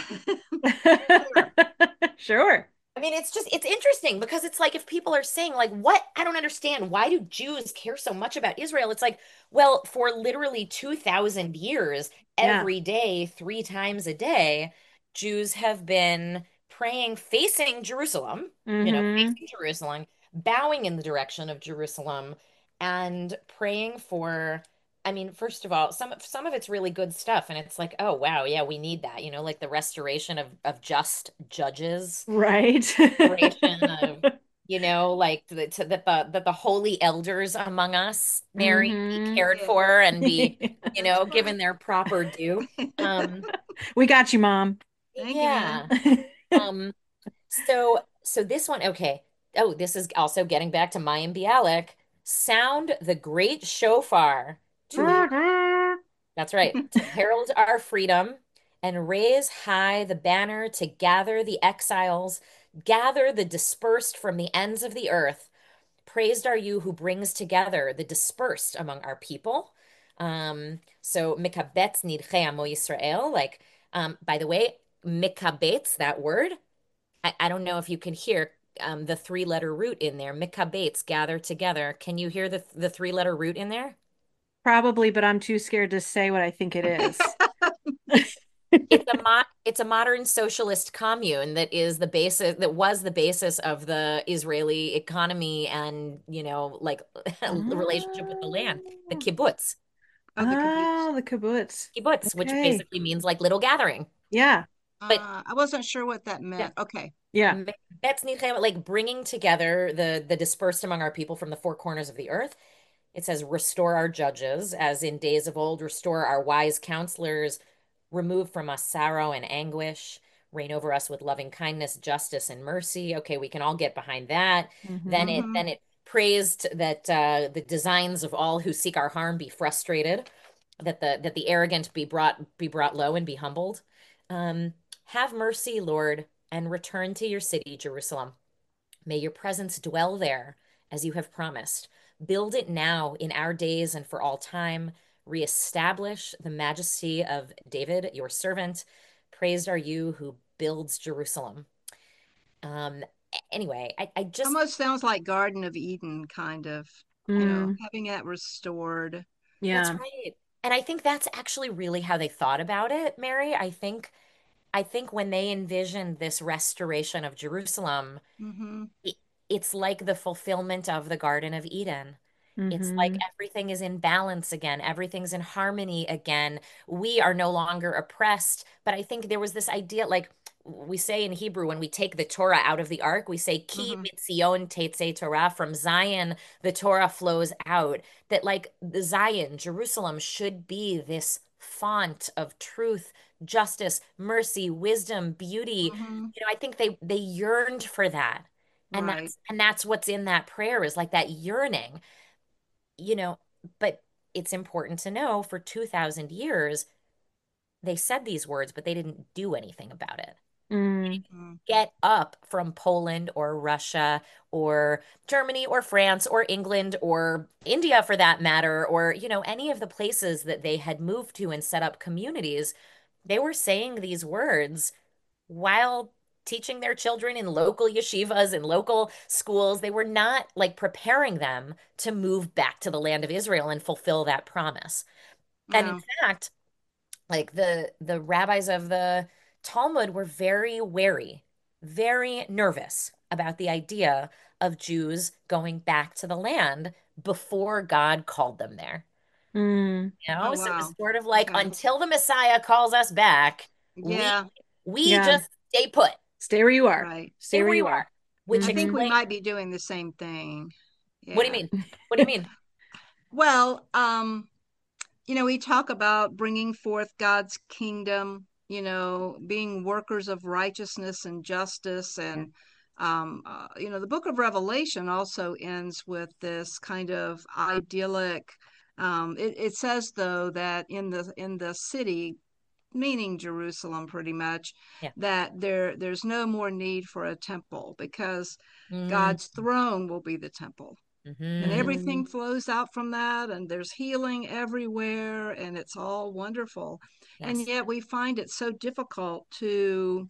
Sure. Sure. I mean, it's just, it's interesting because it's like if people are saying, like, what? I don't understand. Why do Jews care so much about Israel? It's like, well, for literally two thousand years, Yeah. every day, three times a day, Jews have been praying facing Jerusalem, you know, Hmm. facing Jerusalem, bowing in the direction of Jerusalem, and praying for. I mean, first of all, some some of it's really good stuff, and it's like, oh wow, yeah, we need that, you know, like the restoration of of just judges, Right. restoration of, you know, like the, to, that the that the holy elders among us, Mary, be Hmm. cared Yeah, for and be, you that's know, given right. their proper due. Um, We got you, Mom. Thank you, man. yeah. Um, so so this one, okay. Oh, this is also getting back to Mayim Bialik. Sound the great shofar to that's right, to herald our freedom and raise high the banner to gather the exiles, gather the dispersed from the ends of the earth. Praised are you who brings together the dispersed among our people. Um, so mikabetz nidchei amo Yisrael, like, um, by the way, mikabetz, that word, I, I don't know if you can hear um, the three letter root in there. Mikabetz, gather together. Can you hear the the three letter root in there? Probably, but I'm too scared to say what I think it is. It's a mo it's a modern socialist commune that is the basis that was the basis of the Israeli economy and, you know, like the relationship with the land, the Oh, kibbutz. Oh, the kibbutz. oh, the kibbutz. Kibbutz, which Okay. basically means like little gathering. Yeah. But Uh, I wasn't sure what that yeah, meant. Okay. Yeah. Betz Nichem, like bringing together the the dispersed among our people from the four corners of the earth. It says, restore our judges, as in days of old, restore our wise counselors, remove from us sorrow and anguish, reign over us with loving kindness, justice, and mercy. Okay, we can all get behind that. Then Hmm. it Mm-hmm. then it praised that uh, the designs of all who seek our harm be frustrated, that the that the arrogant be brought be brought low and be humbled. Um, have mercy, Lord, and return to your city, Jerusalem. May your presence dwell there as you have promised. Build it now in our days and for all time. Reestablish the majesty of David, your servant. Praised are you who builds Jerusalem. Um, anyway, I, I just, Almost sounds like Garden of Eden, kind of, you know, Mm, having that restored. that's yeah. right. And I think that's actually really how they thought about it, Mary. I think I think when they envisioned this restoration of Jerusalem, Mm-hmm. it, it's like the fulfillment of the Garden of Eden. It's like Mm-hmm. everything is in balance again. Everything's in harmony again. We are no longer oppressed. But I think there was this idea, like we say in Hebrew, when we take the Torah out of the ark, we say, Ki Mm-hmm. mitzion tetzei Torah. From Zion, the Torah flows out. That like the Zion, Jerusalem should be this font of truth, justice, mercy, wisdom, beauty. Mm-hmm. You know, I think they they yearned for that. And Right. that's and that's what's in that prayer is like that yearning, you know, but it's important to know for two thousand years, they said these words, but they didn't do anything about it. Mm, Mm. Get up from Poland or Russia or Germany or France or England or India for that matter, or, you know, any of the places that they had moved to and set up communities. They were saying these words while teaching their children in local yeshivas and local schools. They were not like preparing them to move back to the land of Israel and fulfill that promise. And in Yeah. fact, like the the rabbis of the Talmud were very wary, very nervous about the idea of Jews going back to the land before God called them there. mm, You Oh, know, so it was wow. sort of like Okay. until the Messiah calls us back, we Yeah. we yeah. just stay put. Stay where you are. Right. Stay Stay where where you you are, are. which I think we Mm-hmm. explains, might be doing the same thing. what do you Yeah. mean? What do you mean? Well, um, you know, we talk about bringing forth God's kingdom, you know, being workers of righteousness and justice. Yeah. And, um, uh, you know, the book of Revelation also ends with this kind of idyllic. Um, it, it says, though, that in the in the city, meaning Jerusalem pretty much, Yeah. that there there's no more need for a temple because Mm, God's throne will be the temple, and hmm. Mm, everything flows out from that, and there's healing everywhere, and it's all wonderful. And Yes. yet we find it so difficult to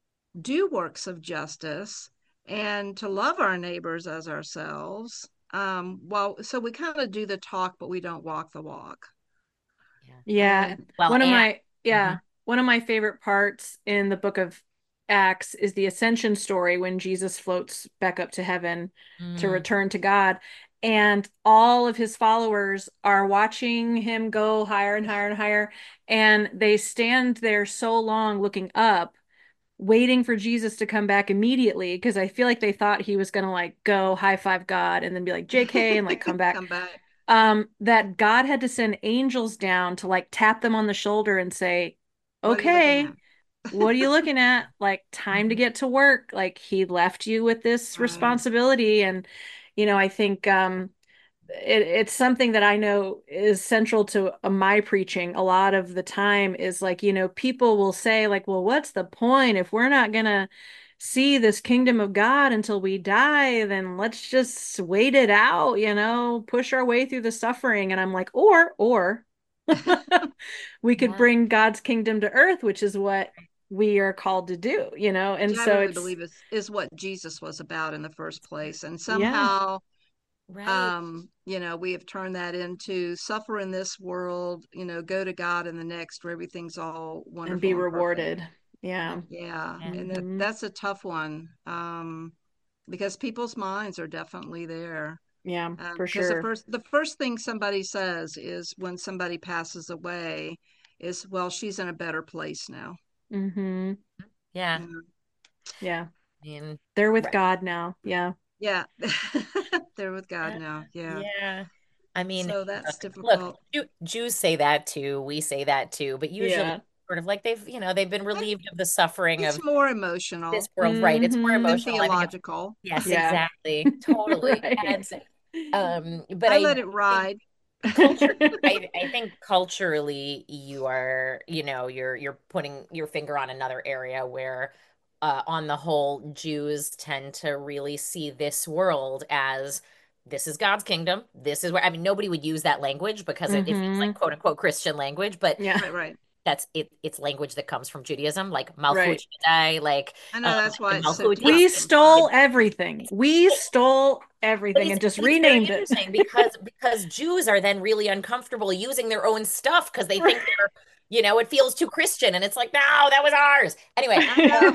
do works of justice and to love our neighbors as ourselves. Um well, so we kind of do the talk but we don't walk the walk. Yeah. yeah. And Well, One of and my, mhm. yeah, one of my favorite parts in the book of Acts is the ascension story when Jesus floats back up to heaven to Mm, return to God. And all of his followers are watching him go higher and higher and higher. And they stand there so long looking up, waiting for Jesus to come back immediately because I feel like they thought he was gonna like go high five God and then be like J K and like come back. come back. Um, that God had to send angels down to like tap them on the shoulder and say, What are you looking okay, at? what are you looking at? Like, time to mhm. get to work. Like, he left you with this Right. responsibility. And, you know, I think um, it, it's something that I know is central to uh, my preaching a lot of the time is like, you know, people will say, like, well, what's the point if we're not gonna see this kingdom of God until we die, then let's just wait it out, you know, push our way through the suffering. And I'm like, or, or we could Yeah. bring God's kingdom to earth, which is what we are called to do, you know? Which And I so really it's, believe is is what Jesus was about in the first place. And yeah, somehow, Right. um, you know, we have turned that into suffer in this world, you know, go to God in the next where everything's all and be wonderful and perfect. rewarded. Yeah. Yeah, Yeah. and that, Hmm. that's a tough one, um, because people's minds are definitely there. Yeah, Um, for because the sure. first the first thing somebody says is when somebody passes away is, well, she's in a better place now. Hmm. Yeah. You know? Yeah. I mean, They're with right. God now. Yeah. Yeah, they're with God Yeah. now. Yeah, Yeah. I mean, so that's look, look, difficult. Jew- Jews say that too. We say that too, but usually Yeah. sort of like they've, you know, they've been I, relieved of the suffering it's of more this emotional world, right? It's more Hmm. than emotional. I think it's, theological. yes, Yeah. exactly. Totally. And Right. um, but I I let it think ride. culture, I, I think culturally you are, you know, you're you're putting your finger on another area where uh, on the whole, Jews tend to really see this world as this is God's kingdom. This is where, I mean, nobody would use that language because it, it feels Mm-hmm. like quote unquote Christian language, but Yeah. Right, right. that's it. It's language that comes from Judaism, like Malchut Right. Shaddai, like I know um, that's why the it's so Malchut. tough We It's, stole sometimes. everything. We it's stole but everything it's and just but it's very renamed it. interesting because because Jews are then really uncomfortable using their own stuff because they think they're, you know, it feels too Christian, and it's like, no, that was ours. Anyway, I um, know.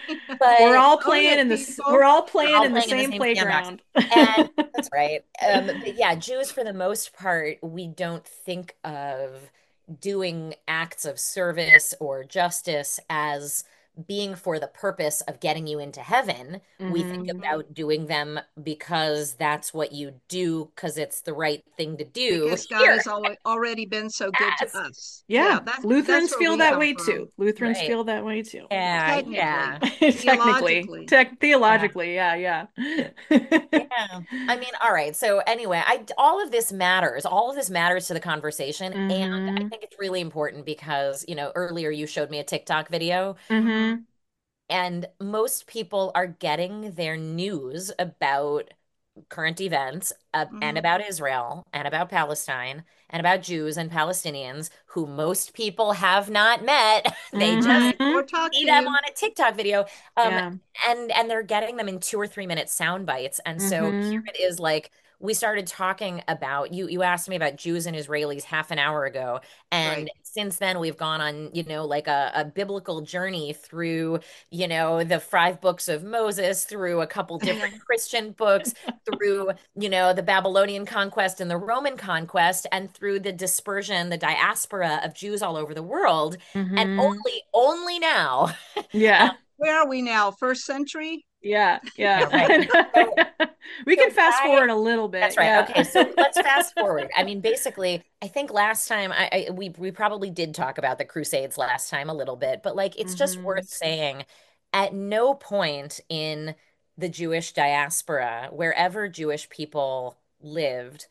We're but all Own playing it, in this, we're people. all we're playing all in the playing in the same same sandbox. playground. And that's right. Um, but yeah, Jews, for the most part, we don't think of doing acts of service or justice as being for the purpose of getting you into heaven. We think Hmm. Mhm. about doing them because that's what you do, because it's the right thing to do Because God here. has al already been so good to Yes. us. Yeah, Yeah, that's that's Lutherans where feel we that come way from. too. Lutherans Right. feel that way too. Yeah, Technically, yeah. Technically, theologically. tech Yeah. theologically, yeah, yeah. Yeah. I mean, all right. So anyway, I all of this matters. All of this matters to the conversation. And I Hmm. think it's really important because, you know, earlier you showed me a TikTok video, Hmm. Hmm. and most people are getting their news about current events uh, and Hmm. about Israel and about Palestine and about Jews and Palestinians who most people have not met. They just Right. Hmm. Or talk see to them you. on a TikTok video. Um, Yeah. and and they're getting them in two or three minute sound bites. And so here Hmm. it is, like we started talking about you you asked me about Jews and Israelis half an hour ago. And Right. since then we've gone on, you know, like a, a biblical journey through, you know, the five books of Moses, through a couple Yeah. different Christian books, through, you know, the Babylonian conquest and the Roman conquest, and through the dispersion, the diaspora of Jews all over the world. And Hmm. only, only now, uh, Yeah. Where are we now? First century? Yeah. Yeah. yeah, right. So, We so can fast by, forward a little that's bit. right. Yeah. Okay, so let's fast forward. I mean, basically, I think last time I, I we we probably did talk about the Crusades last time a little bit, but like it's just Hmm. worth saying, at no point in the Jewish diaspora, wherever Jewish people lived,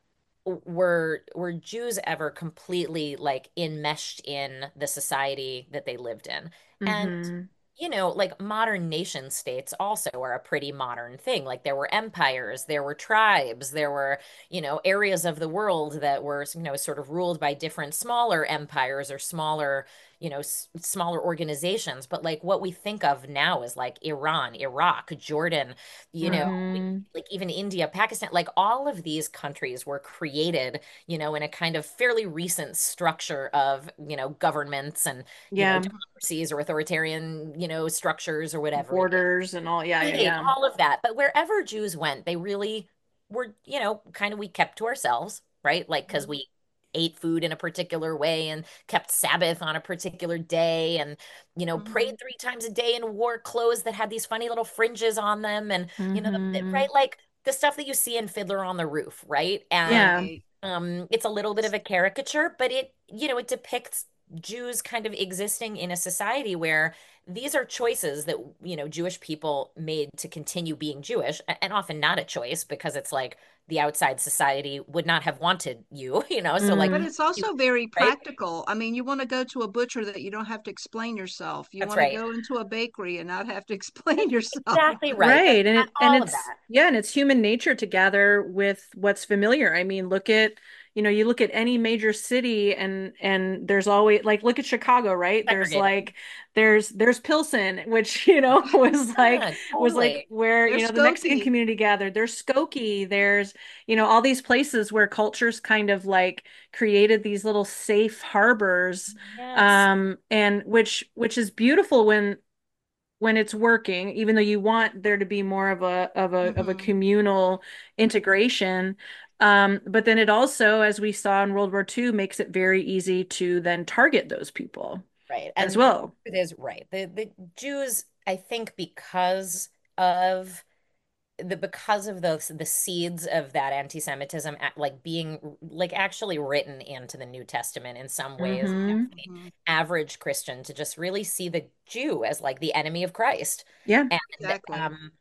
were were Jews ever completely like enmeshed in the society that they lived in. And Hmm. you know, like modern nation states also are a pretty modern thing. Like there were empires, there were tribes, there were, you know, areas of the world that were, you know, sort of ruled by different smaller empires or smaller, you know, s smaller organizations. But like what we think of now is like Iran, Iraq, Jordan, you know, Hmm. like even India, Pakistan, like all of these countries were created, you know, in a kind of fairly recent structure of, you know, governments and, you know, Yeah. democracies or authoritarian, you know, structures or whatever it is. Borders and all. Yeah. Yeah. Right, Yeah. all of that. But wherever Jews went, they really were, you know, kind of we kept to ourselves, right? Like because Mhm. we ate food in a particular way and kept Sabbath on a particular day and, you know, prayed Mhm. three times a day and wore clothes that had these funny little fringes on them and, you know, the, Hmm. right? Like the stuff that you see in Fiddler on the Roof, right? And Yeah. Right. um, it's a little bit of a caricature, but it, you know, it depicts Jews kind of existing in a society where these are choices that, you know, Jewish people made to continue being Jewish, and often not a choice because it's like the outside society would not have wanted you, you know, so like, But Mm. it's also very right? practical. I mean, you want to go to a butcher that you don't have to explain yourself. You That's want to right. go into a bakery and not have to explain yourself. Exactly right. That, Right. And that- it and all of it's that. yeah, and it's human nature to gather with what's familiar. I mean, look at, you know, you look at any major city and and there's always like look at Chicago, right? There's Segregated. like there's there's Pilsen, which, you know, was like Yeah, was like totally. where, you There's know, the Mexican Skokie. community gathered. There's Skokie, there's, you know, all these places where cultures kind of like created these little safe harbors, Yes. um and which which is beautiful when when it's working, even though you want there to be more of a of a of a Hmm. communal integration. Um, but then it also, as we saw in World War Two, makes it very easy to then target those people Right. as And the well. truth is right. The the Jews, I think because of the because of those the seeds of that anti-Semitism like being like actually written into the New Testament in some ways, you know, Hmm. for the Hmm. average Christian to just really see the Jew as like the enemy of Christ. Yeah. And Exactly. um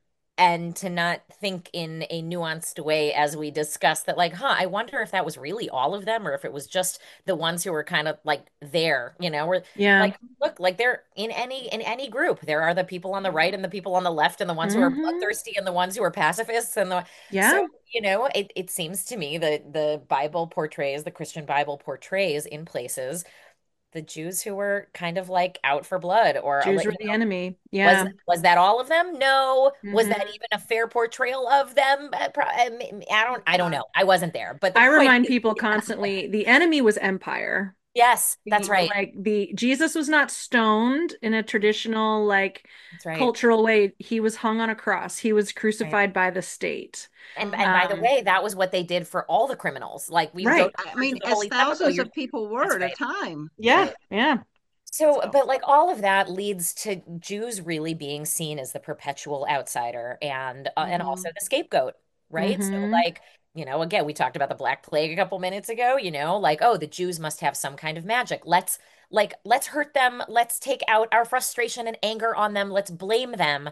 and to not think in a nuanced way as we discussed that, like, huh, I wonder if that was really all of them or if it was just the ones who were kind of like there, you know, where Yeah. like look, like they're in any in any group. There are the people on the right and the people on the left and the ones who are Hmm. bloodthirsty and the ones who are pacifists and the so Yeah. you know, it, it seems to me that the Bible portrays, the Christian Bible portrays in places the Jews who were kind of like out for blood or Jews were you the know, enemy. was Yeah. was that all of them? No. Was that Hmm. even a fair portrayal of them? Uh, pro- I mean, I don't I don't Yeah. know. I wasn't there. But the I point remind is, people constantly the enemy was empire. yes, that's The, right. like the Jesus was not stoned in a traditional like That's right. cultural way. He was hung on a cross. He was Right. crucified by the state. And and by Mhm. the Um, way, that was what they did for all the criminals. Like we go right. to I church mean, to the as Holy Sepulchre, thousands you're of people that's were at a right. time. Yeah. Right. Yeah. So, So, but like all of that leads to Jews really being seen as the perpetual outsider and uh, and hmm also the scapegoat, right? So Hmm. like, you know, again, we talked about the Black Plague a couple minutes ago, you know, like, oh, the Jews must have some kind of magic. Let's like let's hurt them. Let's take out our frustration and anger on them. Let's blame them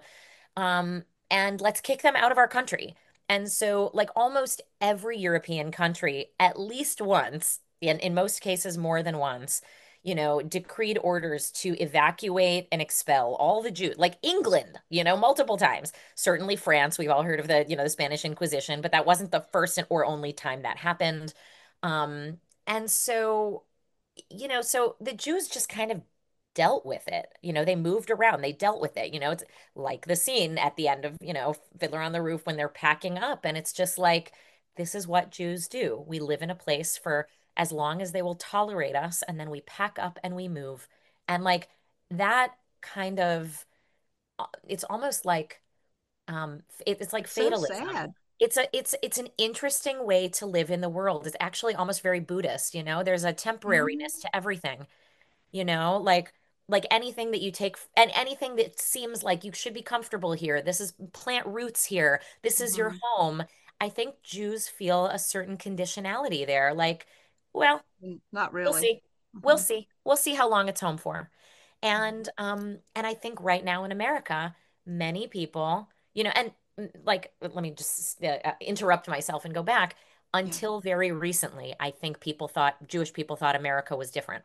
um, and let's kick them out of our country. And so, like almost every European country, at least once, and in most cases more than once, you know, decreed orders to evacuate and expel all the Jews, like England, you know, multiple times. Certainly France, we've all heard of the, you know, the Spanish Inquisition, but that wasn't the first or only time that happened. Um, and so you know, so the Jews just kind of dealt with it. You know, they moved around, they dealt with it. You know, it's like the scene at the end of, you know, Fiddler on the Roof when they're packing up. And it's just like, this is what Jews do. We live in a place for as long as they will tolerate us, and then we pack up and we move. And like that kind of, uh, it's almost like, um, it, it's like it's so fatalism. sad. It's a it's it's an interesting way to live in the world. It's actually almost very Buddhist, you know. There's a Hmm temporariness to everything, you know, like like anything that you take and anything that seems like you should be comfortable here. This is plant roots here. This is your hmm home. I think Jews feel a certain conditionality there. Like, well, Not we'll really. see. We'll hmm see. We'll see how long it's home for. And um and I think right now in America, many people, you know, and mm, like let me just uh, uh, interrupt myself and go back. Yeah. Until very recently, I think people thought Jewish people thought America was different.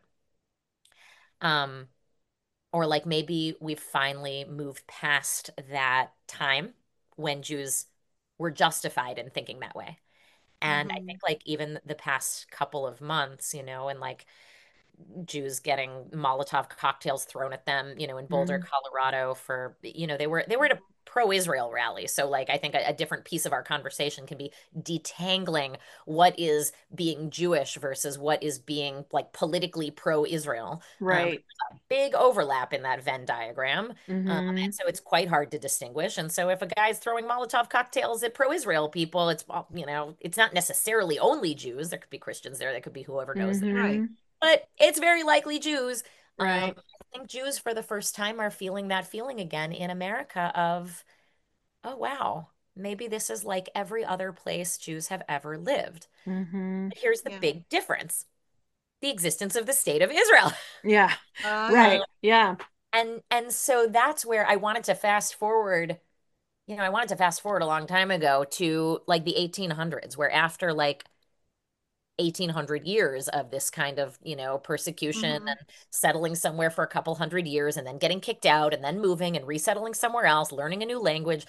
Um, or like maybe we've finally moved past that time when Jews were justified in thinking that way. And I hmm think like even the past couple of months, you know, and like Jews getting Molotov cocktails thrown at them, you know, in Boulder, Hmm. Colorado for, you know, they were they were at a pro-Israel rally. So like I think a, a different piece of our conversation can be detangling what is being Jewish versus what is being like politically pro-Israel. Um, Right. big overlap in that Venn diagram. Um, and Hmm. so it's quite hard to distinguish. And so if a guy's throwing Molotov cocktails at pro-Israel people, it's, well, you know, it's not necessarily only Jews. There could be Christians there. There could be whoever goes there, Right. Hmm. but it's very likely Jews. Um, Right. I think Jews for the first time are feeling that feeling again in America of, oh, wow, maybe this is like every other place Jews have ever lived. Hmm. But here's the Yeah. big difference, the existence of the state of Israel. Yeah. Oh, yeah. Um, Right. Yeah. and and so that's where I wanted to fast forward, you know, I wanted to fast forward a long time ago to like the eighteen hundreds, where after like eighteen hundred years of this kind of, you know, persecution hmm and settling somewhere for a couple hundred years and then getting kicked out and then moving and resettling somewhere else, learning a new language.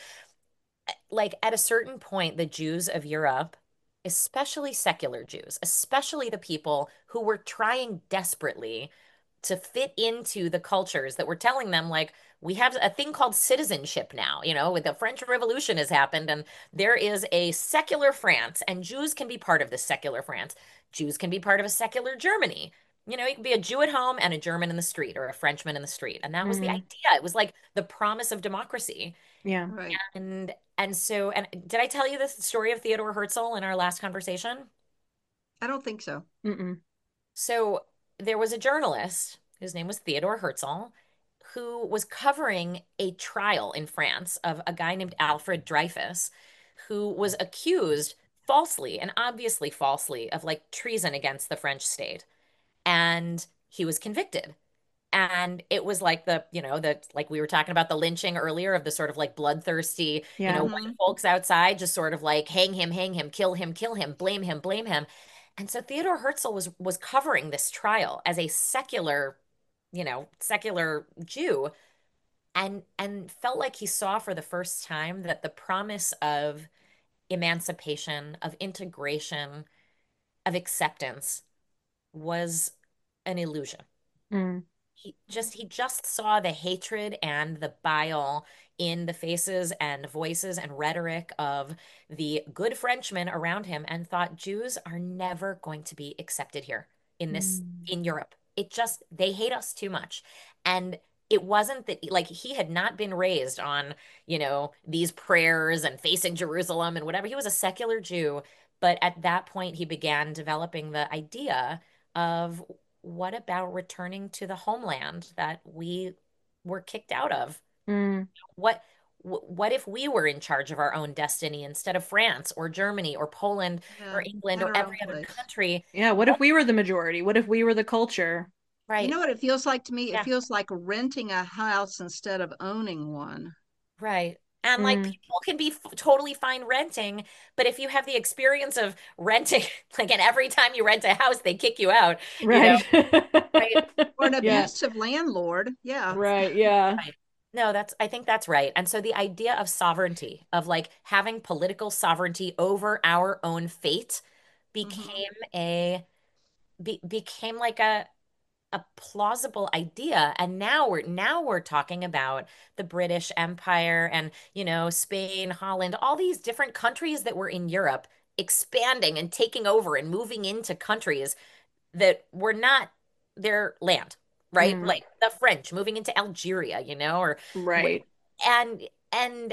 Like at a certain point, the Jews of Europe, especially secular Jews, especially the people who were trying desperately to fit into the cultures that were telling them, like, we have a thing called citizenship now, you know, with the French Revolution has happened, and there is a secular France, and Jews can be part of the secular France. Jews can be part of a secular Germany. You know, you can be a Jew at home and a German in the street or a Frenchman in the street. And that was the Hmm. idea. It was like the promise of democracy. Yeah. Right. And and so and did I tell you the story of Theodore Herzl in our last conversation? I don't think so. Mm-mm. So there was a journalist whose name was Theodore Herzl who was covering a trial in France of a guy named Alfred Dreyfus who was accused falsely and obviously falsely of like treason against the French state. And he was convicted. And it was like the, you know, the like we were talking about the lynching earlier of the sort of like bloodthirsty, you know, Yeah. Mm-hmm. white folks outside just sort of like hang him, hang him, kill him, kill him, blame him, blame him. And so Theodore Herzl was was covering this trial as a secular, you know, secular Jew and and felt like he saw for the first time that the promise of emancipation, of integration, of acceptance was an illusion. Mm. He just he just saw the hatred and the bile in the faces and voices and rhetoric of the good Frenchmen around him and thought Jews are never going to be accepted here in this Mm. in Europe. It just they hate us too much. And it wasn't that like he had not been raised on, you know, these prayers and facing Jerusalem and whatever. He was a secular Jew, but at that point he began developing the idea of what about returning to the homeland that we were kicked out of? Mm. What what if we were in charge of our own destiny instead of France or Germany or Poland or Yeah, England at or our own every other place. country? Yeah, what if What? we were the majority? What if we were the culture? You Right. know what it feels like to me? It Yeah. feels like renting a house instead of owning one. Right. And like Mm. people can be f totally fine renting, but if you have the experience of renting, like, and every time you rent a house, they kick you out, you know, Right. right? Or an Yeah. abusive landlord. Yeah. Right. Yeah. Right. No, that's, I think that's right. And so the idea of sovereignty, of like having political sovereignty over our own fate Mm-hmm. became a, be, became like a, a plausible idea. And now we're, now we're talking about the British Empire and, you know, Spain, Holland, all these different countries that were in Europe expanding and taking over and moving into countries that were not their land, right? Mm. Like the French moving into Algeria, you know, or Right. and and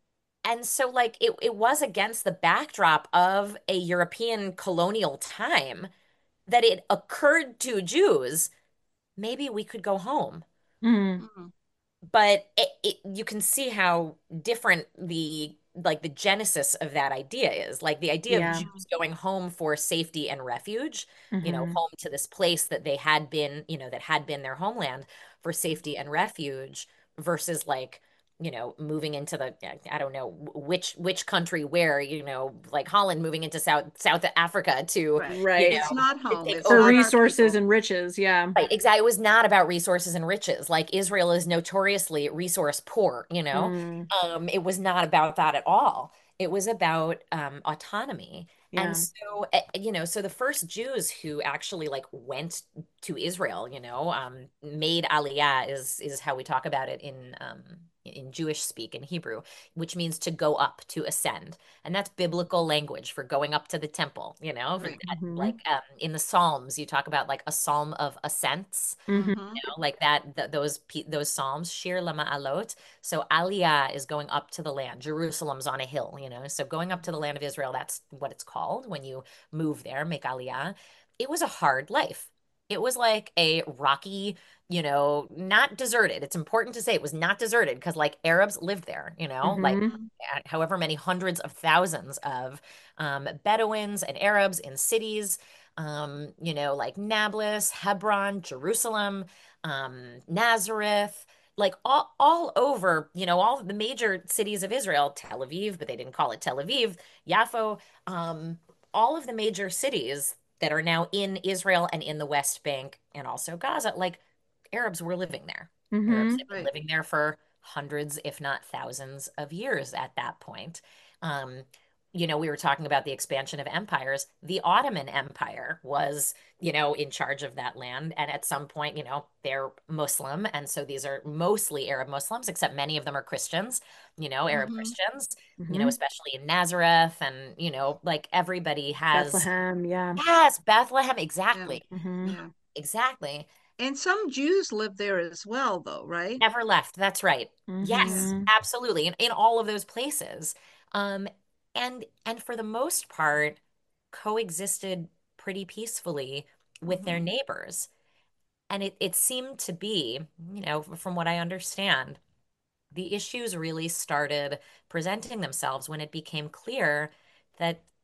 and so like it it was against the backdrop of a European colonial time that it occurred to Jews, maybe we could go home. Mm. Mm-hmm. But it, it, you can see how different the like the genesis of that idea is. Like the idea of Yeah. Mm-hmm. Jews going home for safety and refuge, you know, Hmm. home to this place that they had been, you know, that had been their homeland for safety and refuge versus like, you know, moving into the I don't know which which country where, you know, like Holland moving into South South Africa to, Right. you Right. It's know, not to home. take It's For not over. our resources people. and riches. Yeah. Right, exactly. It was not about resources and riches. Like Israel is notoriously resource poor, you know? Mm. Um, it was not about that at all. It was about um, autonomy. And Yeah. so, eh, you know, so the first Jews who actually like went to Israel, you know, um, made Aliyah is is how we talk about it in um, in Jewish speak in Hebrew, which means to go up, to ascend. And that's biblical language for going up to the temple, you know, for Right. that, Hmm. like um, in the Psalms, you talk about like a psalm of ascents, Hmm. Mm-hmm. you know, like that, th those pe- those psalms, Shir Lama'alot. So Aliyah is going up to the land. Jerusalem's on a hill, you know. So going up to the land of Israel, that's what it's called when you move there, make Aliyah. It was a hard life. It was like a rocky, you know, not deserted. It's important to say it was not deserted because like Arabs lived there, you know, like Hmm. Mm-hmm. however many hundreds of thousands of um, Bedouins and Arabs in cities, um, you know, like Nablus, Hebron, Jerusalem, um, Nazareth, like all, all over, you know, all the major cities of Israel, Tel Aviv, but they didn't call it Tel Aviv, Yaffo, um, all of the major cities that are now in Israel and in the West Bank and also Gaza, like Arabs were living there. Arabs Hmm. had been Right. living there for hundreds, if not thousands of years at that point. Um, you know, we were talking about the expansion of empires. The Ottoman Empire was, you know, in charge of that land. And at some point, you know, they're Muslim. And so these are mostly Arab Muslims, except many of them are Christians, you know, Arab Mm-hmm. Christians, you know, Hmm. especially in Nazareth. And, you know, like everybody has, Bethlehem. Yeah. yes, Bethlehem, Yeah. exactly. Hmm. Yeah. Exactly. And some Jews live there as well, though, right? Never left. That's right. Yeah. Yes, Hmm. absolutely. In, in all of those places. Um, and and for the most part, coexisted pretty peacefully with their Mm-hmm. neighbors. And it, it seemed to be, you know, from what I understand, the issues really started presenting themselves when it became clear that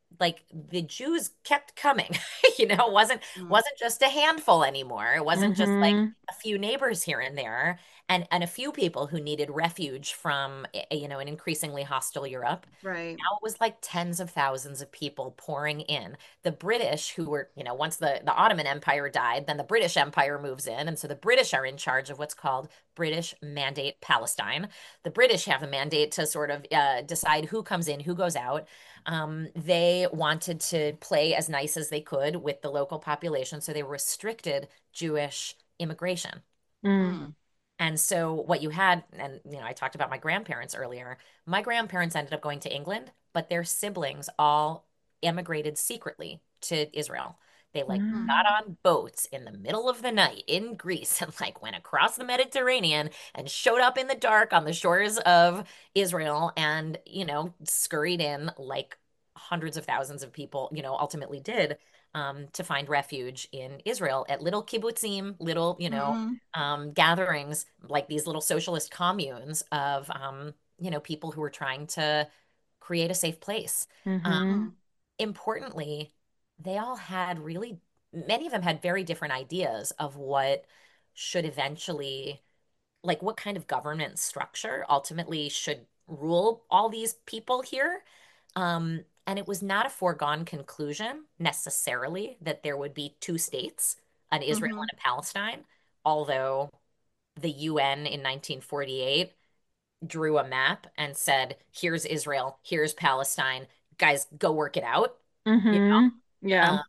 like the Jews kept coming. You know, it wasn't Mm. wasn't just a handful anymore. It wasn't just like Mm-hmm. a few neighbors here and there, and and a few people who needed refuge from, eh, you know, an increasingly hostile Europe. Right. Now it was like tens of thousands of people pouring in. The British, who were, you know, once the, the Ottoman Empire died, then the British Empire moves in. And so the British are in charge of what's called British Mandate Palestine. The British have a mandate to sort of uh, decide who comes in, who goes out. Um, they wanted to play as nice as they could with the local population, so they restricted Jewish immigration. Mm. Mm. And so what you had, and you know, I talked about my grandparents earlier. My grandparents ended up going to England, but their siblings all immigrated secretly to Israel. They like Mm. got on boats in the middle of the night in Greece and like went across the Mediterranean and showed up in the dark on the shores of Israel and, you know, scurried in like hundreds of thousands of people, you know, ultimately did, um, to find refuge in Israel at little kibbutzim, little, you know, Mm. um, gatherings, like these little socialist communes of, um, you know, people who were trying to create a safe place. Um, Mm-hmm. Mm. importantly, they all had really, many of them had very different ideas of what should eventually, like what kind of government structure ultimately should rule all these people here. Um, and it was not a foregone conclusion necessarily that there would be two states, an Israel Mhm. and a Palestine, although the U N in nineteen forty-eight drew a map and said, here's Israel, here's Palestine, guys, go work it out, you Mm-hmm. know? Yeah. Um,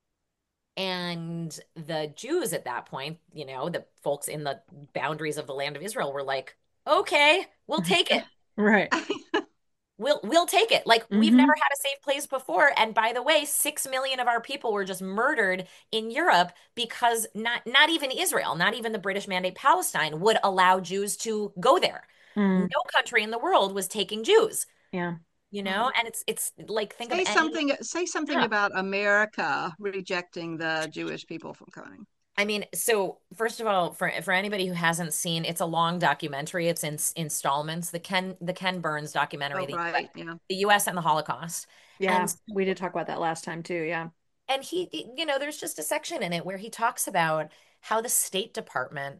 and the Jews at that point, you know, the folks in the boundaries of the land of Israel were like, okay, we'll take it. Right. We'll we'll take it. Like we've never Mm-hmm. had a safe place before. And by the way, six million of our people were just murdered in Europe because not not even Israel, not even the British Mandate Palestine would allow Jews to go there. No Mm. country in the world was taking Jews, Yeah. you know? Mm. And it's it's like think of Say any, something say something yeah. about America rejecting the Jewish people from coming. I mean, so first of all, for for anybody who hasn't seen, it's a long documentary. It's in installments. The Ken the Ken Burns documentary, Oh, the U S, right. Yeah. the U S and the Holocaust. And Yeah. We did talk about that last time too. Yeah. and he, you know, there's just a section in it where he talks about how the State Department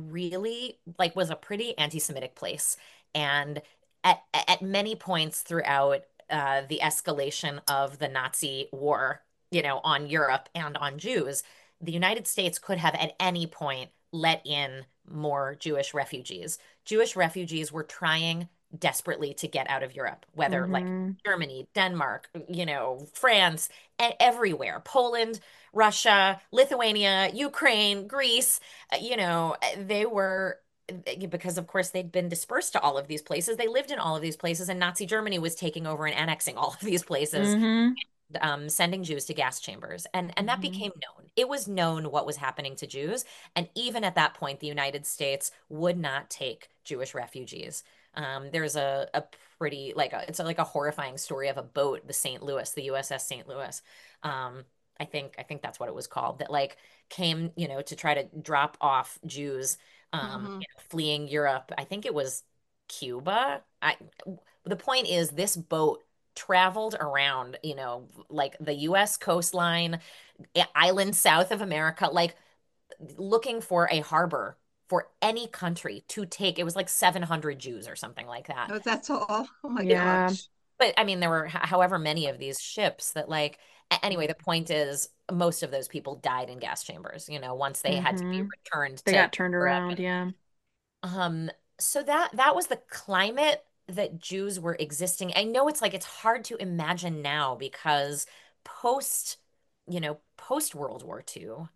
really like was a pretty anti-Semitic place. And at at many points throughout uh, the escalation of the Nazi war, you know, on Europe and on Jews, the United States could have at any point let in more Jewish refugees. Jewish refugees were trying desperately to get out of Europe, whether like Mm-hmm. Germany, Denmark, you know, France, e- everywhere, Poland, Russia, Lithuania, Ukraine, Greece, uh, you know, they were, because of course they'd been dispersed to all of these places. They lived in all of these places, and Nazi Germany was taking over and annexing all of these places, Mm-hmm. um, sending Jews to gas chambers. And, and that Mm-hmm. became known. It was known what was happening to Jews. And even at that point, the United States would not take Jewish refugees. Um, there's a, a pretty, like, a, it's like a horrifying story of a boat, the Saint Louis, the U S S Saint Louis. Um, I think, I think that's what it was called, that like came, you know, to try to drop off Jews, um, Hmm. you know, fleeing Europe. I think it was Cuba. I, the point is, this boat traveled around, you know, like the U S coastline, islands south of America, like looking for a harbor for any country to take. It was like seven hundred Jews or something like that. Oh, that's all. Oh my Yeah. gosh. But I mean, there were h- however many of these ships that, like, a- anyway, Mm. the point is, most of those people died in gas chambers, you know, once they had to be Mm-hmm. returned They to got turned Europe. around. Yeah. Um, so that that was the climate that Jews were existing. I know it's like it's hard to imagine now because post, you know, post World War Two,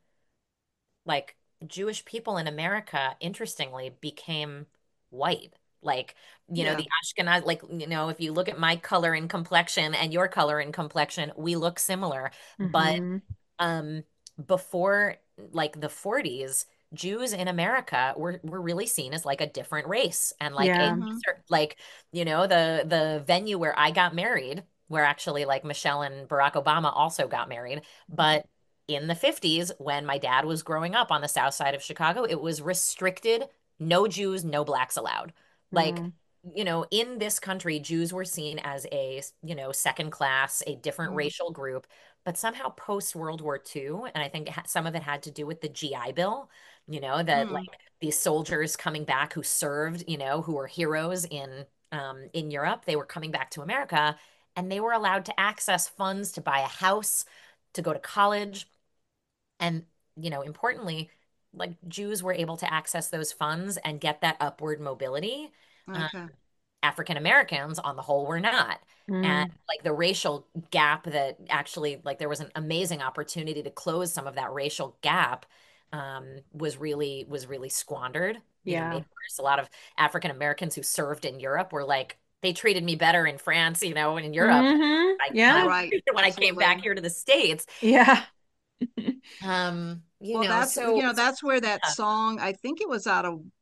like Jewish people in America, interestingly, became white. Like, you know, Yeah. the Ashkenaz, like, you know, if you look at my color and complexion and your color and complexion, we look similar. But Mm-hmm. um, before like the forties, Jews in America were were really seen as like a different race and like a Yeah. Hmm. like, you know, the the venue where I got married, where actually like Michelle and Barack Obama also got married, but in the fifties when my dad was growing up on the south side of Chicago, it was restricted, no Jews, no blacks allowed. Like Mm. you know, in this country, Jews were seen as a, you know, second class, a different Mm, racial group. But somehow post World War Two, and I think it ha- some of it had to do with the G I Bill, you know, that like mm, these soldiers coming back who served, you know, who were heroes in um, in Europe, they were coming back to America, and they were allowed to access funds to buy a house, to go to college, and, you know, importantly, like Jews were able to access those funds and get that upward mobility. Um, okay. African Americans, on the whole, were not. And Mm, like the racial gap that actually, like, there was an amazing opportunity to close some of that racial gap, um, was really was really squandered. You know, yeah. made worse. A lot of African Americans who served in Europe were like, they treated me better in France, you know, and in Europe. Hmm. I when I Yeah. Right. when I came back Absolutely. here to the States. Yeah. Um, you Well, know, that's, so, you know, so that's where that yeah, song, I think it was out of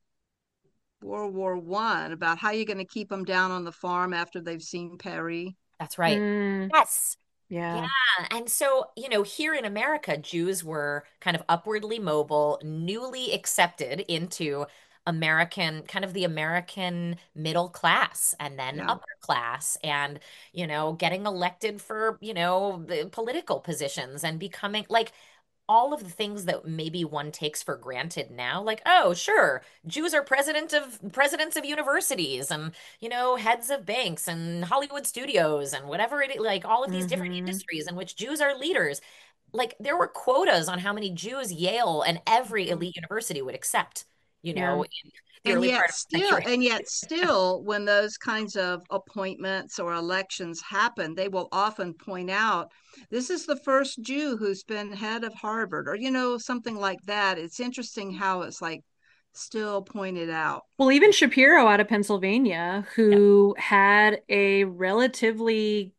World War One, about how you're going to keep them down on the farm after they've seen Perry. that's right. Mm, Yes. Yeah. yeah. And so, you know, here in America, Jews were kind of upwardly mobile, newly accepted into American, kind of the American middle class and then Yeah. upper class, and, you know, getting elected for, you know, the political positions and becoming like all of the things that maybe one takes for granted now, like, oh, sure, Jews are president of presidents of universities and, you know, heads of banks and Hollywood studios and whatever it like all of these different Hmm. industries in which Jews are leaders. Like there were quotas on how many Jews Yale and every Mhm. elite university would accept, you Yeah. know, in the And early yet part of the still, century. and yet still, when those kinds of appointments or elections happen, they will often point out, this is the first Jew who's been head of Harvard, or, you know, something like that. It's interesting how it's like still pointed out. Well, even Shapiro out of Pennsylvania, Yep. who had a relatively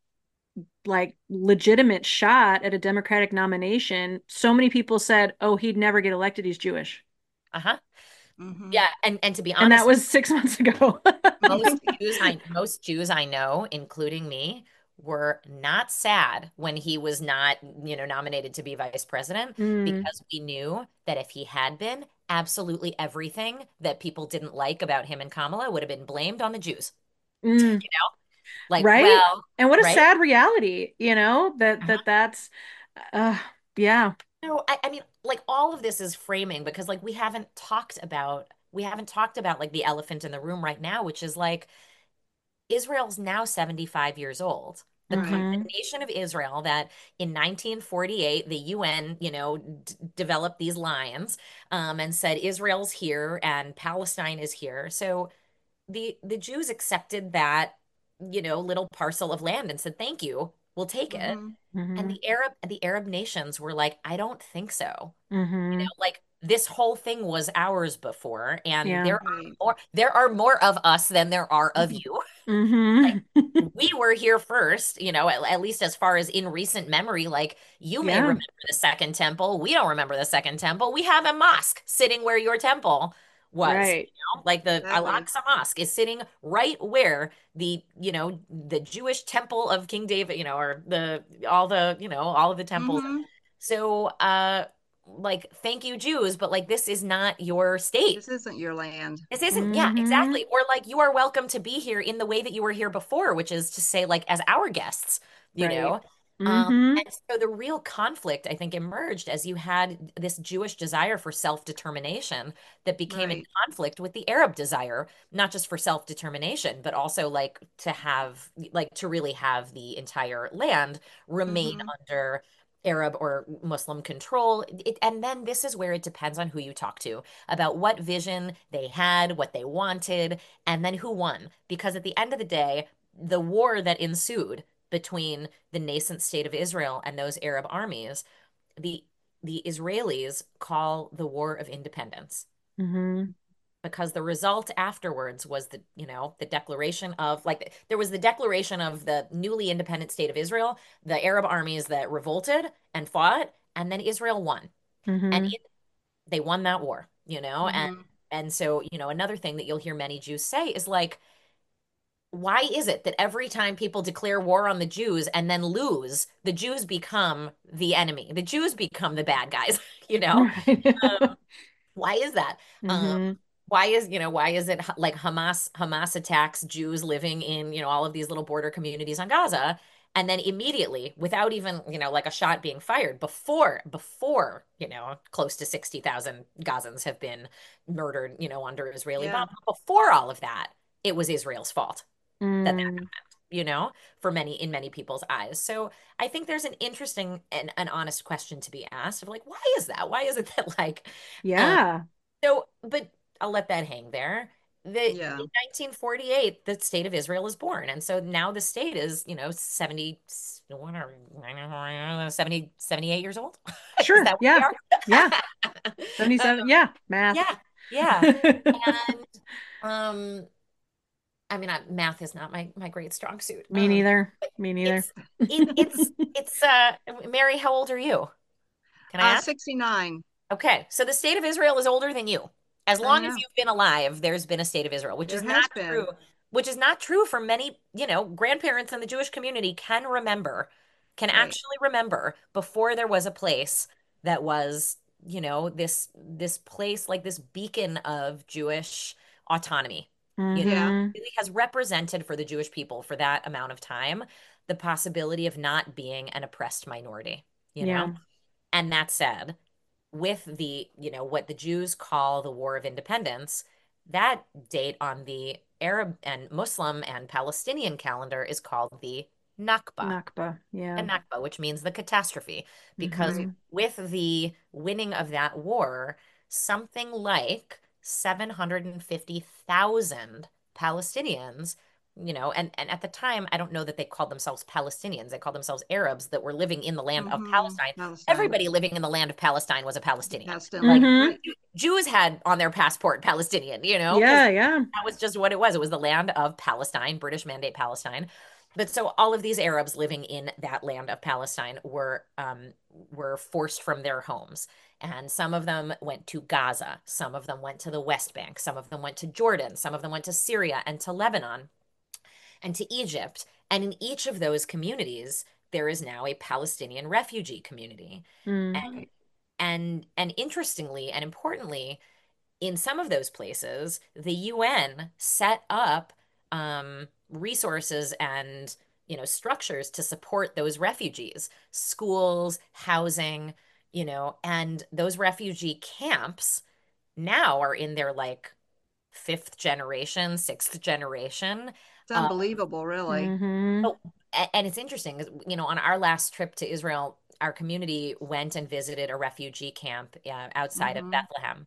like legitimate shot at a Democratic nomination, so many people said, "Oh, he'd never get elected. He's Jewish." Uh-huh. Hmm. Yeah, and and to be And that honest, was six months ago. Most Jews I most Jews I know, including me, were not sad when he was not, you know, nominated to be vice president, Mm, because we knew that if he had been, absolutely everything that people didn't like about him and Kamala would have been blamed on the Jews. mm, You know, like, right? well, And what a right? sad reality, you know, that that that's uh yeah. No, I, I mean, like all of this is framing because like we haven't talked about we haven't talked about like the elephant in the room right now, which is like Israel's now seventy-five years old. The, co- Right. the Hmm. nation of Israel that in nineteen forty-eight, the U N, you know, d developed these lines, um, and said Israel's here and Palestine is here. So the the Jews accepted that, you know, little parcel of land and said, "Thank you, we'll take it." Hmm. And Hmm. the Arab the Arab nations were like, "I don't think so." You Hmm. know, like this whole thing was ours before, and Yeah. there are Right. more there are more of us than there are of you. Like Hmm. we were here first, you know, at, at least as far as in recent memory. Like you may Yeah. remember the Second Temple. We don't remember the Second Temple. We have a mosque sitting where your temple was. Right. You know? Like the Exactly. Al-Aqsa Mosque is sitting right where the, you know, the Jewish temple of King David, you know, or the all the, you know, all of the temples. Hmm. So, uh, like, thank you, Jews, but like this is not your state. This isn't your land. This isn't, yeah, Hmm. exactly. Or like you are welcome to be here in the way that you were here before, which is to say, like, as our guests, you Right. know? Um, Hmm. and so the real conflict, I think, emerged as you had this Jewish desire for self-determination that became in Right. conflict with the Arab desire, not just for self-determination, but also like to have, like, to really have the entire land remain Hmm. under Arab or Muslim control. It, and then this is where it depends on who you talk to about what vision they had, what they wanted, and then who won. Because at the end of the day, the war that ensued between the nascent state of Israel and those Arab armies, the the Israelis call the War of Independence, Hmm. because the result afterwards was the, you know, the declaration of like there was the declaration of the newly independent state of Israel, the Arab armies that revolted and fought, and then Israel won. And Hmm. it, they won that war, you know, and Hmm. and so, you know, another thing that you'll hear many Jews say is like, why is it that every time people declare war on the Jews and then lose, the Jews become the enemy? The Jews become the bad guys, you know? Right. Um, why is that? Um, Hmm. why is, you know, why is it h- like Hamas Hamas attacks Jews living in, you know, all of these little border communities on Gaza, and then immediately, without even, you know, like a shot being fired, before before, you know, close to sixty thousand Gazans have been murdered, you know, under Israeli Yeah. bombing. Before all of that, it was Israel's fault that that Mm, happened, you know, for many in many people's eyes. So I think there's an interesting and an honest question to be asked of like, why is that? Why is it that like um yeah. so, but I'll let that hang there. The Yeah. in nineteen forty-eight, the state of Israel is born. And so now the state is, you know, seventy, what are seventy, seventy-eight years old. Is Sure. that what we Yeah. Yeah. are? Um, seventy-seven. Yeah. Math. yeah, yeah. And um, I mean, I, math is not my my great strong suit. Me Um, neither. but Me neither. it's it it's it's uh Mary, how old are you? Can I Uh, ask? sixty-nine. Okay, so the state of Israel is older than you. As I long as know. you've been alive, there's been a state of Israel, which There is has not been. true, which is not true for many, you know, grandparents in the Jewish community can remember, can Right. actually remember before there was a place that was, you know, this this place like this beacon of Jewish autonomy. You know, Yeah. Hmm. really has represented for the Jewish people for that amount of time the possibility of not being an oppressed minority, you know? Yeah. And that said, with the, you know, what the Jews call the War of Independence, that date on the Arab and Muslim and Palestinian calendar is called the Nakba, Nakba. the Yeah. Nakba, which means the catastrophe, because Right. Hmm. with the winning of that war, something like seven hundred fifty thousand Palestinians, you know, and, and at the time, I don't know that they called themselves Palestinians. They called themselves Arabs that were living in the land of Mm-hmm. Palestine. Palestine. Everybody living in the land of Palestine was a Palestinian. Like Palestinian. Hmm. Right. Jews had on their passport Palestinian, you know, because Yeah. Yeah. that was just what it was. It was the land of Palestine, British Mandate Palestine. But so all of these Arabs living in that land of Palestine were um, were forced from their homes. And some of them went to Gaza, some of them went to the West Bank, some of them went to Jordan, some of them went to Syria and to Lebanon and to Egypt. And in each of those communities, there is now a Palestinian refugee community. Mm. And and and interestingly and importantly, in some of those places, the U N set up um, resources and you know structures to support those refugees, schools, housing, you know, and those refugee camps now are in their like fifth generation, sixth generation. It's Uh, unbelievable, really. Hmm. oh, a- and it's interesting, 'cause, you know, on our last trip to Israel, our community went and visited a refugee camp uh, outside of Mm-hmm. Bethlehem.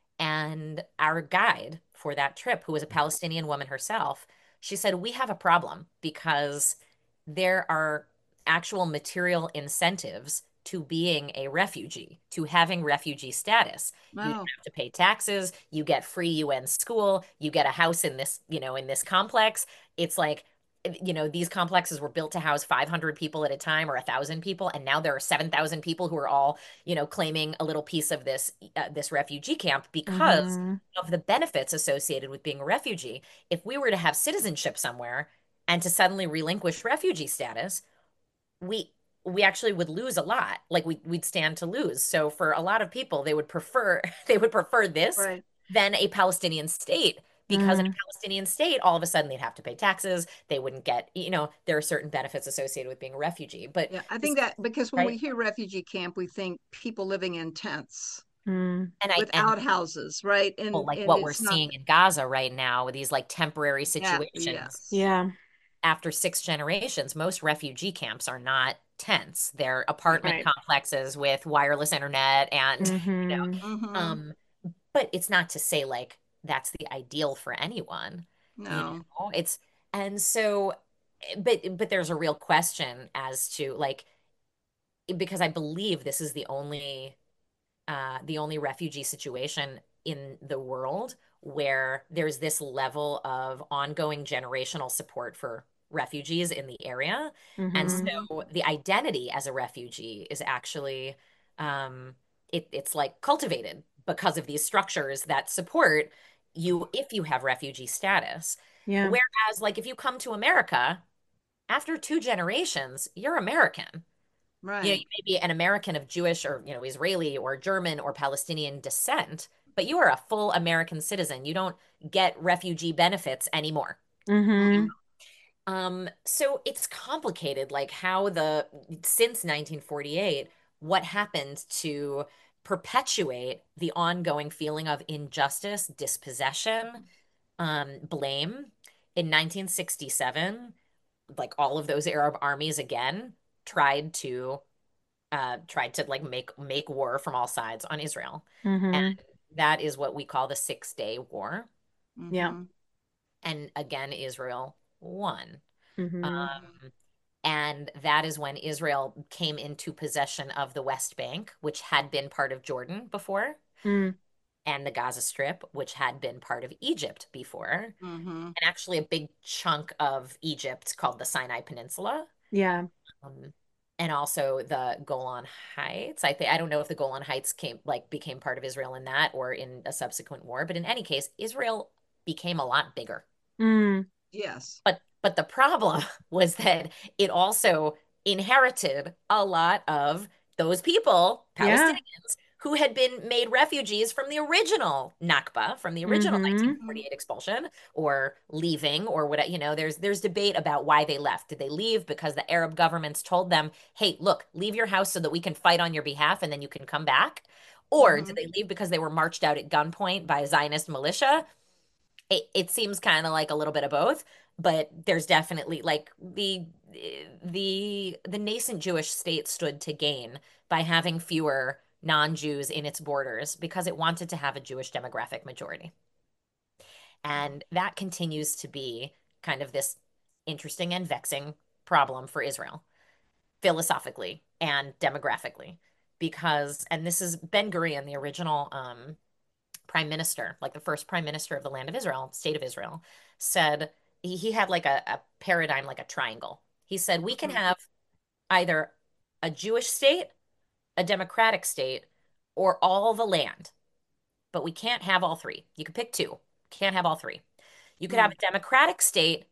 And our guide for that trip, who was a Palestinian woman herself, she said, we have a problem because there are actual material incentives to being a refugee, to having refugee status. You don't Oh, have to pay taxes, you get free U N school, you get a house in this, you know, in this complex. It's like, you know, these complexes were built to house five hundred people at a time or a thousand people, and now there are seven thousand people who are all you know, claiming a little piece of this uh, this refugee camp because Hmm. of the benefits associated with being a refugee. If we were to have citizenship somewhere and to suddenly relinquish refugee status, we we actually would lose a lot. Like we we'd stand to lose. So for a lot of people, they would prefer they would prefer this right. than a Palestinian state. Because in a Mm. Palestinian state, all of a sudden they'd have to pay taxes. They wouldn't get, you know, there are certain benefits associated with being a refugee. But Yeah. I this, think that because when we right? hear refugee camp, we think people living in tents Mm. And I with and outhouses, right? well, And like and what we're it's not seeing in Gaza right now with these like temporary that. situations Yes. Yeah. after six generations, most refugee camps are not tents. They're apartment Right. complexes with wireless internet and, you Hmm. know, Mm-hmm. um, but it's not to say like that's the ideal for anyone, you No. know. It's and so but but there's a real question as to like because I believe this is the only uh, the only refugee situation in the world where there's this level of ongoing generational support for refugees in the area. And Hmm. Mm-hmm. so the identity as a refugee is actually, um, it, it's like cultivated because of these structures that support you if you have refugee status. Yeah. Whereas, like, if you come to America, after two generations, you're American. You know, you Right. may be an American of Jewish or, you know, Israeli or German or Palestinian descent, but you are a full American citizen. You don't get refugee benefits anymore. Mm-hmm. Um, so it's complicated, like how the since nineteen forty-eight, what happened to perpetuate the ongoing feeling of injustice, dispossession, um, blame. In nineteen sixty-seven, like all of those Arab armies again tried to uh tried to like make make war from all sides on Israel. And Mm-hmm. that is what we call the Six Day War. Yeah. Mm-hmm. And again, Israel won. Mm-hmm. Um, and that is when Israel came into possession of the West Bank, which had been part of Jordan before, Mm. and the Gaza Strip, which had been part of Egypt before, Mm-hmm. and actually a big chunk of Egypt called the Sinai Peninsula. Yeah. Um, and also the Golan Heights. I think I don't know if the Golan Heights came like became part of Israel in that or in a subsequent war, but in any case, Israel became a lot bigger. Mm. Yes. But but the problem was that it also inherited a lot of those people, Yeah. Palestinians, who had been made refugees from the original Nakba, from the original Mm-hmm. Mm-hmm. nineteen forty-eight expulsion, or leaving, or what, you know, there's there's debate about why they left. Did they leave because the Arab governments told them, hey, look, leave your house so that we can fight on your behalf and then you can come back? Or Mm-hmm. did they leave because they were marched out at gunpoint by a Zionist militia? it, it seems kind of like a little bit of both, but there's definitely like the the the nascent Jewish state stood to gain by having fewer non-Jews in its borders because it wanted to have a Jewish demographic majority. And that continues to be kind of this interesting and vexing problem for Israel, philosophically and demographically. Because, and this is Ben Gurion, the original um, prime minister, like the first prime minister of the land of Israel, state of Israel, said he, he had like a, a paradigm, like a triangle. He said, we can Mm-hmm. have either a Jewish state, a democratic state, or all the land, but we can't have all three. You can pick two. Can't have all three. You could have a democratic state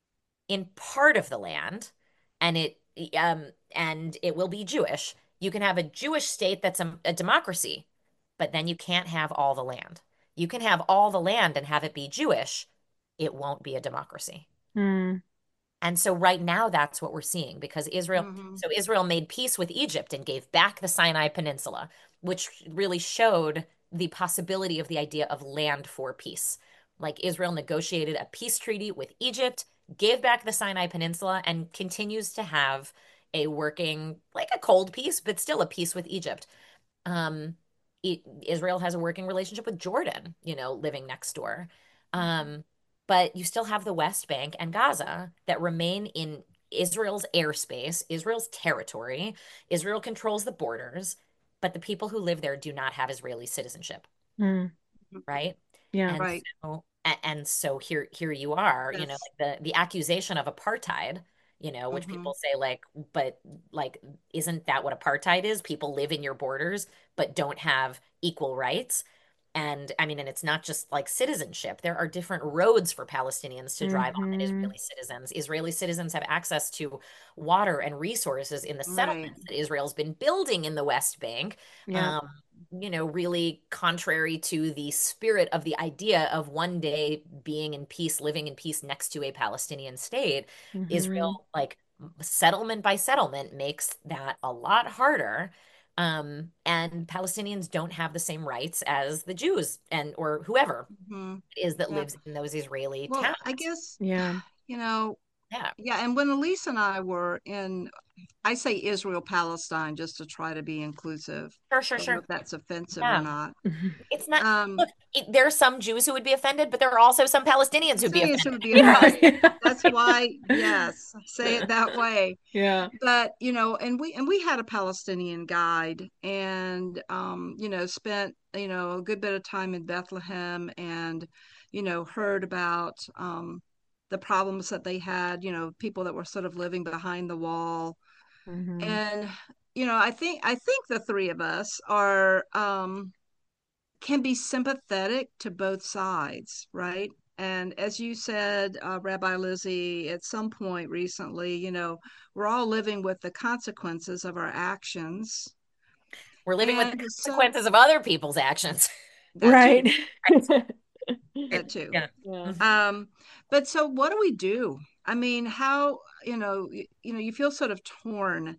in part of the land, and it um and it will be Jewish. You can have a Jewish state that's a, a democracy, but then you can't have all the land. You can have all the land and have it be Jewish. It won't be a democracy. Mm. And so right now that's what we're seeing because Israel, Mm-hmm. so Israel made peace with Egypt and gave back the Sinai Peninsula, which really showed the possibility of the idea of land for peace. Like Israel negotiated a peace treaty with Egypt, gave back the Sinai Peninsula, and continues to have a working, like a cold peace, but still a peace with Egypt. Um, it, Israel has a working relationship with Jordan, you know, living next door. Um, but you still have the West Bank and Gaza that remain in Israel's airspace, Israel's territory. Israel controls the borders, but the people who live there do not have Israeli citizenship, Mm. right? Yeah. And Right. so a- and so here here you are, you know, Yes. like the the accusation of apartheid, you know, which Mm-hmm. people say like, but like, isn't that what apartheid is? People live in your borders but don't have equal rights. And I mean, and it's not just like citizenship. There are different roads for Palestinians to drive on than Mm-hmm. Israeli citizens. Israeli citizens have access to water and resources in the Right. settlements that Israel's been building in the West Bank. Yeah. Um, you know, really contrary to the spirit of the idea of one day being in peace, living in peace next to a Palestinian state. Mm-hmm. Israel, like settlement by settlement, makes that a lot harder. Um, and Palestinians don't have the same rights as the Jews and or whoever Mm-hmm. it is that Yeah. lives in those Israeli Well, towns. I guess, Yeah. you know, Yeah, yeah, and when Elise and I were in, I say Israel Palestine just to try to be inclusive. sure, sure, Don't know sure. if that's offensive or Yeah. not. It's not, Um, look, it, there are some Jews who would be offended, but there are also some Palestinians who'd be Palestinians offended. would be Yeah. offended. That's why, yes, say it that way. Yeah. But, you know, and we and we had a Palestinian guide and um, you know, spent, you know, a good bit of time in Bethlehem and, you know, heard about um the problems that they had, you know, people that were sort of living behind the wall. Mm-hmm. And, you know, I think I think the three of us are um can be sympathetic to both sides, right? And as you said, uh, Rabbi Lizzie, at some point recently, you know, we're all living with the consequences of our actions. We're living with the And so, consequences of other people's actions. that too, Right. that too. Yeah. Yeah. Mhm. Um, but so what do we do? I mean, how, you know, you, you know, you feel sort of torn,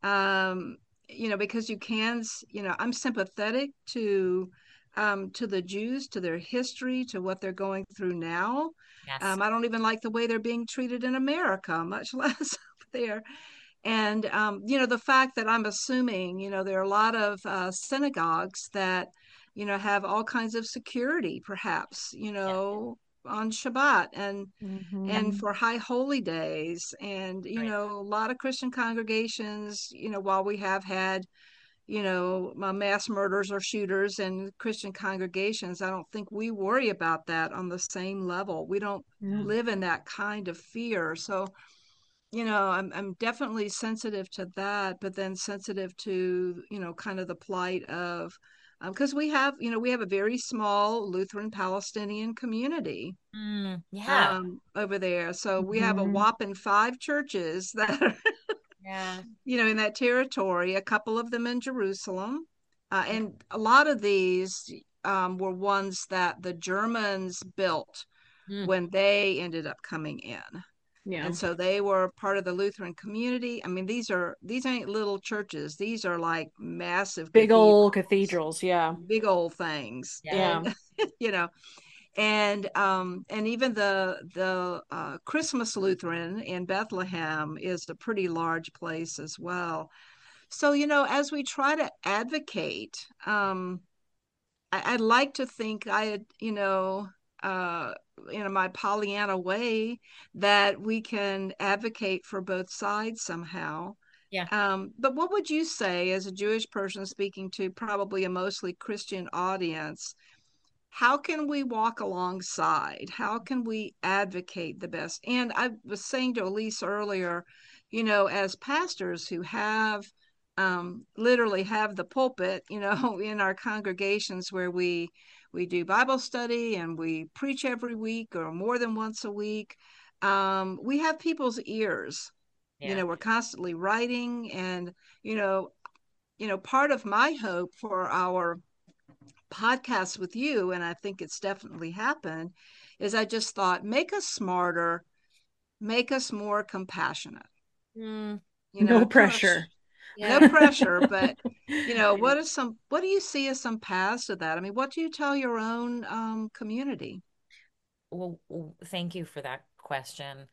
um, you know, because you can, s- you know, I'm sympathetic to, um, to the Jews, to their history, to what they're going through now. Yes. Um, I don't even like the way they're being treated in America, much less up there. And, um, you know, the fact that I'm assuming, you know, there are a lot of uh, synagogues that, you know, have all kinds of security, perhaps, you Yeah. know, on Shabbat and and Mhm. for high holy days. And, you Right. know, a lot of Christian congregations, you know, while we have had, you know, uh, mass murders or shooters in Christian congregations, I don't think we worry about that on the same level. We don't No. live in that kind of fear. So, you know, I'm I'm definitely sensitive to that, but then sensitive to, you know, kind of the plight of, because we have, you know, we have a very small Lutheran Palestinian community Mm, yeah. um, over there. So we have a Mhm. whopping five churches that are, Yeah. you know, in that territory, a couple of them in Jerusalem. Uh, Yeah. and a lot of these um, were ones that the Germans built Mm, when they ended up coming in. Yeah. And so they were part of the Lutheran community. I mean, these are these ain't little churches. These are like massive Big old cathedrals, cathedrals. Yeah. big old things. yeah. Yeah. And you know, and um and even the the uh, Christmas Lutheran in Bethlehem is a pretty large place as well. So, you know, as we try to advocate, um I, I'd like to think I had, you know, uh, in my Pollyanna way, that we can advocate for both sides somehow. Yeah. Um, but what would you say, as a Jewish person speaking to probably a mostly Christian audience, how can we walk alongside? How can we advocate the best? And I was saying to Elise earlier, you know, as pastors who have um, literally have the pulpit, you know, in our congregations where we we do Bible study and we preach every week or more than once a week. Um, we have people's ears. You Yeah. know, we're constantly writing, and you know, you know, part of my hope for our podcast with you, and I think it's definitely happened, is I just thought, make us smarter, make us more compassionate. Mm, You No know, kind of sh- pressure. no yeah. pressure, but you know, Yeah. what is some, what do you see as some paths to that? I mean, what do you tell your own um, community? Well, w- thank you for that question.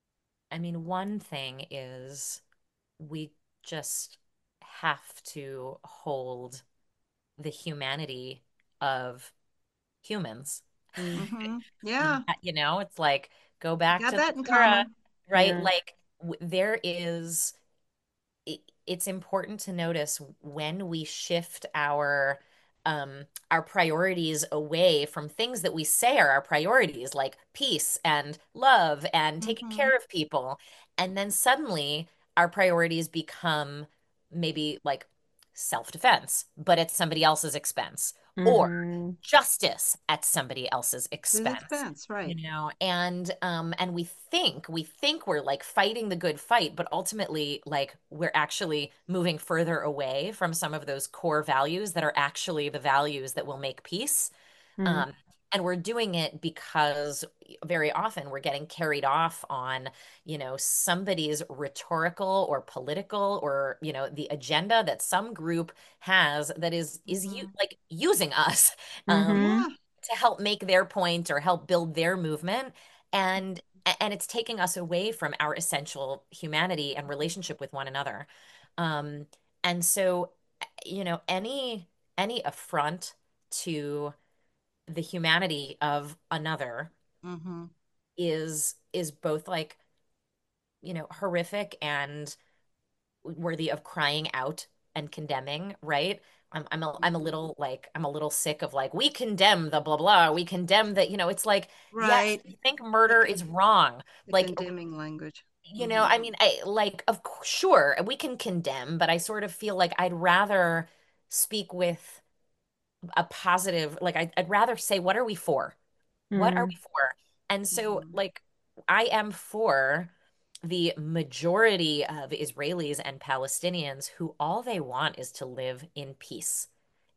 I mean, one thing is we just have to hold the humanity of humans. Mm. Mm-hmm. You Yeah, you know, it's like go back got to the that in Torah, common. right? Yeah. Like w there is it, it's important to notice when we shift our um our priorities away from things that we say are our priorities, like peace and love and taking Mm-hmm. care of people, and then suddenly our priorities become maybe like self-defense, but at somebody else's expense, or Mhm. justice at somebody else's His expense. expense, right? You know, and um and we think we think we're like fighting the good fight, but ultimately like we're actually moving further away from some of those core values that are actually the values that will make peace. Mm. Um, and we're doing it because very often we're getting carried off on, you know, somebody's rhetorical or political or, you know, the agenda that some group has that is is you Mm-hmm. like using us um, Mhm. Yeah. to help make their point or help build their movement. And and it's taking us away from our essential humanity and relationship with one another. Um, and so, you know, any any affront to the humanity of another Mm-hmm. is is both like, you know, horrific and worthy of crying out and condemning, right? I'm I'm a, I'm a Mm-hmm. little like I'm a little sick of like we condemn the blah blah, we condemn that, you know, it's like yes, Right. we think The murder is con- wrong. the Like, condemning language. you know, Mm-hmm. I mean, I like of course, sure, we can condemn, but I sort of feel like I'd rather speak with a positive, like I'd, I'd rather say, what are we for? What are we Mm. for? And so, Mm-hmm. like, I am for the majority of Israelis and Palestinians who all they want is to live in peace.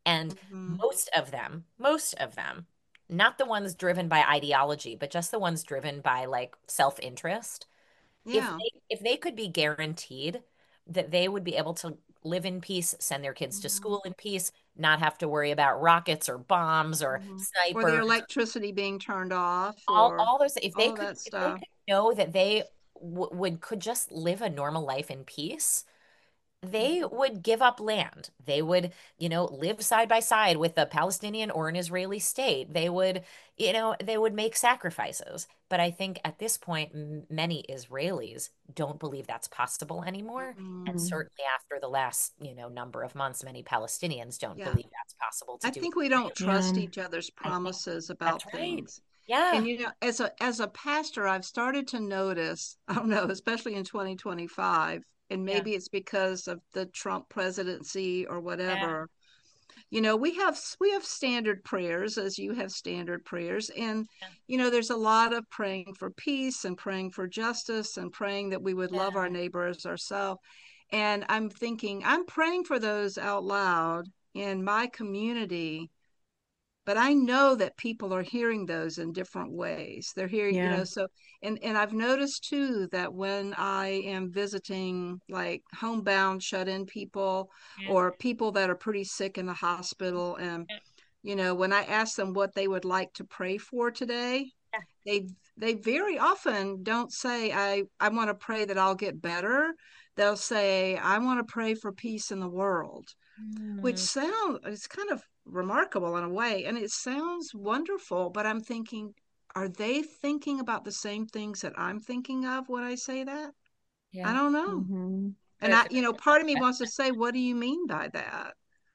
And Mhm. most of them, most of them, not the ones driven by ideology, but just the ones driven by like self-interest, if Yeah. they if they could be guaranteed that they would be able to live in peace, send their kids to Mhm. school in peace, not have to worry about rockets or bombs or Mhm. Or the snipers, electricity being turned off, all or all those, if they all of could that if they stuff. could know that they w would could just live a normal life in peace, they Mhm. would give up land. They would, you know, live side by side with a Palestinian or an Israeli state. They would, you know, they would make sacrifices. But I think at this point, m- many Israelis don't believe that's possible anymore. And Mhm. Mm. certainly after the last, you know, number of months, many Palestinians don't Yeah. believe that's possible to I do think with we don't Israel. trust Yeah. each other's I think promises that's about right. things. And Yeah. you know, as a as a pastor, I've started to notice, I don't know, especially in twenty twenty-five, and Yeah. maybe it's because of the Trump presidency or Yeah. whatever. You know, we have we have standard prayers, as you have standard prayers, and Yeah. you know, there's a lot of praying for peace and praying for justice and praying that we would love our Yeah. neighbor as ourselves. And I'm thinking, I'm praying for those out loud in my community, but I know that people are hearing those in different ways. They're hearing, you Yeah. know, so and and I've noticed too that when I am visiting like homebound shut-in people Yeah. or people that are pretty sick in the hospital, and you know, when I ask them what they would like to pray for today, Yeah. they they very often don't say I I want to pray that I'll get better. They'll say I want to pray for peace in the world, which Mm, sounds it's kind of remarkable in a way, and it sounds wonderful, but I'm thinking, are they thinking about the same things that I'm thinking of when I say that? I yeah. don't know. Hmm. And Good. I, Good you know, part of me wants to question. say, what do you mean by that?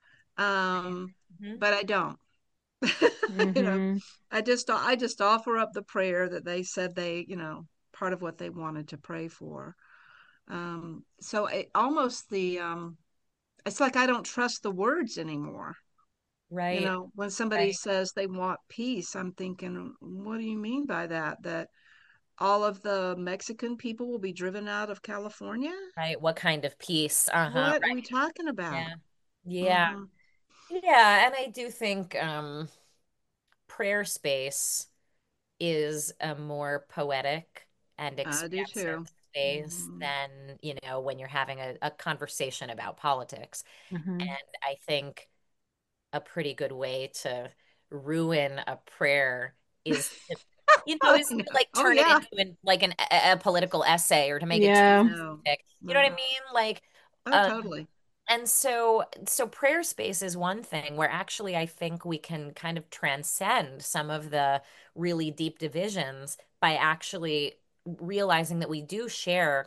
Um, Mhm. but I don't. You know, Hmm. I just I just offer up the prayer that they said they, you know, part of what they wanted to pray for. Um, so it almost the um it's like I don't trust the words anymore. You Right. know, when somebody Right. says they want peace, I'm thinking, what do you mean by that? That all of the Mexican people will be driven out of California? Right. What kind of peace? Uh-huh. What are we Right. talking about? Yeah. Yeah. Hmm. Yeah. And I do think um prayer space is a more poetic and I do expansive too. space Hmm. than, you know, when you're having a, a conversation about politics. Hmm. And I think a pretty good way to ruin a prayer is to, you know, Oh, is no. to like Oh, turn it yeah. into an like an a, a political essay or to make it too Yeah. No, specific. You know what I no. mean? Like, Oh, um, totally. and so so prayer space is one thing where actually I think we can kind of transcend some of the really deep divisions by actually realizing that we do share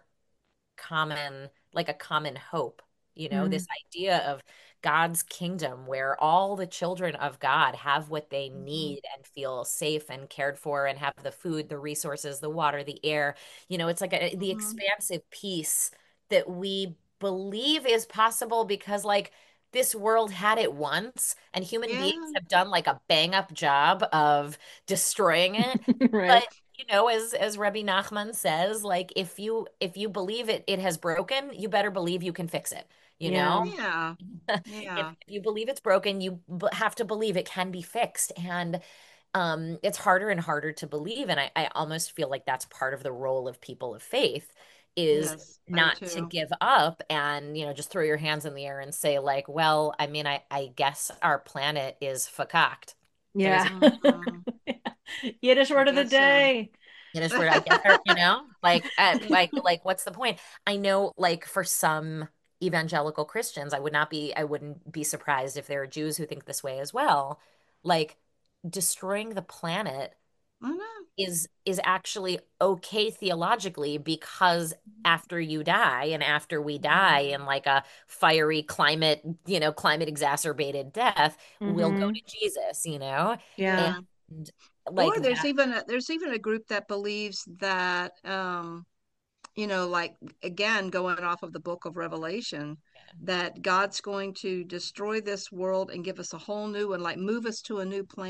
common, like a common hope, you know, Mm. this idea of God's kingdom where all the children of God have what they Hmm. need and feel safe and cared for and have the food, the resources, the water, the air. You know, it's like a, the Hmm. expansive peace that we believe is possible because, like, this world had it once, and human beings Yeah. have done like a bang up job of destroying it. Right. But you know, as as Rabbi Nachman says, like if you if you believe it it has broken, you better believe you can fix it, you know? Yeah. Yeah. If Yeah. you believe it's broken, you b have to believe it can be fixed. And um, it's harder and harder to believe. And I, I almost feel like that's part of the role of people of faith is Yes, I do not to too. give up and, you know, just throw your hands in the air and say, like, well, I mean, I, I guess our planet is fakakt. There's Yeah. a Hmm. Yiddish I word of the guess so. day. Yiddish word, I guess, or, you know, like, uh, Yeah. like, like, what's the point? I know, like, for some evangelical Christians, I would not be, I wouldn't be surprised if there are Jews who think this way as well. Like, destroying the planet I know. is is actually okay theologically because after you die and after we die Mhm. in like a fiery climate, you know, climate exacerbated death, we'll go Hmm. to Jesus, you know? And Yeah. Yeah. like Or there's that, even a, there's even a group that believes that um, you know, like again, going off of the book of Revelation, that God's going to destroy this world and give us a whole new and like move us to a new planet.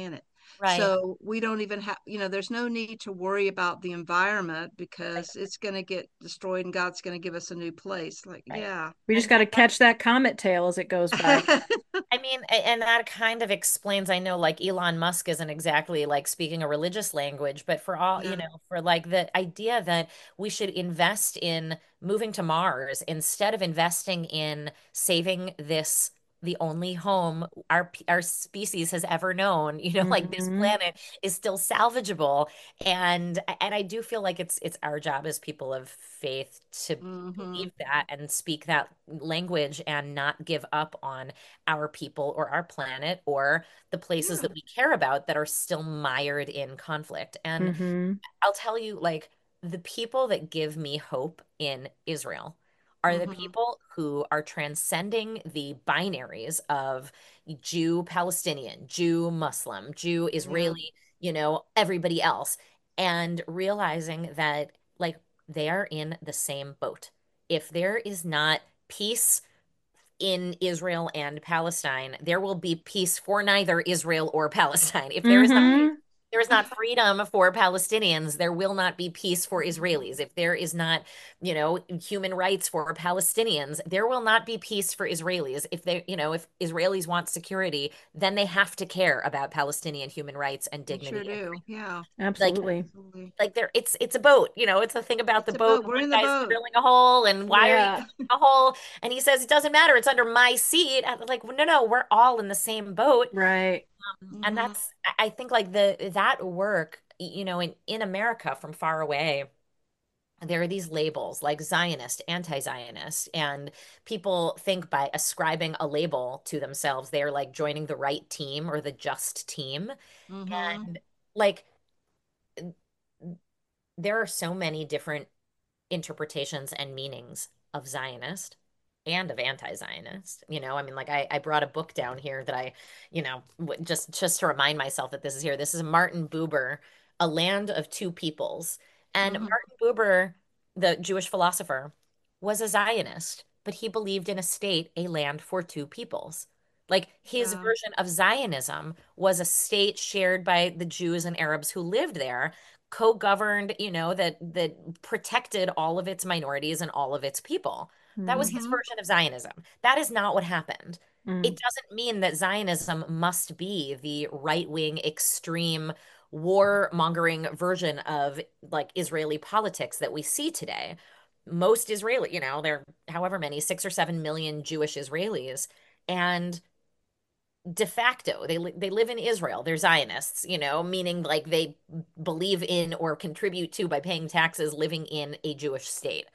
Right. So we don't even have, you know, there's no need to worry about the environment Right. because it's going to get destroyed and God's going to give us a new place. Like, Right. yeah. We just And got to and that catch that comet tail as it goes by. I mean, a- and that kind of explains, I know like Elon Musk isn't exactly like speaking a religious language, but for all, you Yeah. know, for like the idea that we should invest in moving to Mars instead of investing in saving this, the only home our p- our species has ever known, you know, like this Hmm. planet is still salvageable. And and I do feel like it's it's our job as people of faith to Hmm. believe that and speak that language and not give up on our people or our planet or the places Yeah. that we care about that are still mired in conflict. And Hmm. I'll tell you, like, the people that give me hope in Israel are the Hmm. people who are transcending the binaries of Jew, Palestinian, Jew, Muslim, Jew, Yeah. Israeli, you know, everybody else, and realizing that, like, they are in the same boat. If there is not peace in Israel and Palestine, there will be peace for neither Israel or Palestine. If there is not Hmm. there is not freedom for Palestinians, there will not be peace for Mhm. Israelis. If there is not, you know, human rights for Palestinians, there will not be peace for Israelis. If they, you know, if Israelis want security, then they have to care about Palestinian human rights and They sure dignity and do. freedom. Yeah. Like Absolutely. Absolutely. like there it's it's a boat, you know, it's the thing about the It's a boat boat. and We're one in the guy's boat. drilling a hole and why are you Yeah. drilling a hole, and he says it doesn't matter, it's under my seat. I'm like, well, no, no, we're all in the same boat. Right. And Hmm. that's, I think, like the that work, you know, in in America from far away, there are these labels like Zionist, anti-Zionist, and people think by ascribing a label to themselves they're like joining the right team or the just team. Hmm. And like there are so many different interpretations and meanings of Zionist and of anti-Zionist. You know, I mean, like I, I brought a book down here that I, you know, w- just just to remind myself that this is here. This is Martin Buber, A Land of Two Peoples. And Hmm. Martin Buber, the Jewish philosopher, was a Zionist, but he believed in a state, a land for two peoples. Like his Yeah. version of Zionism was a state shared by the Jews and Arabs who lived there, co-governed, you know, that that protected all of its minorities and all of its people. That was his Hmm. version of Zionism. That is not what happened. Mm. It doesn't mean that Zionism must be the right-wing, extreme, war-mongering version of like Israeli politics that we see today. Most Israeli, you know, there are however many, six or seven million Jewish Israelis, and de facto they li- they live in Israel. They're Zionists, you know, meaning like they believe in or contribute to by paying taxes living in a Jewish state.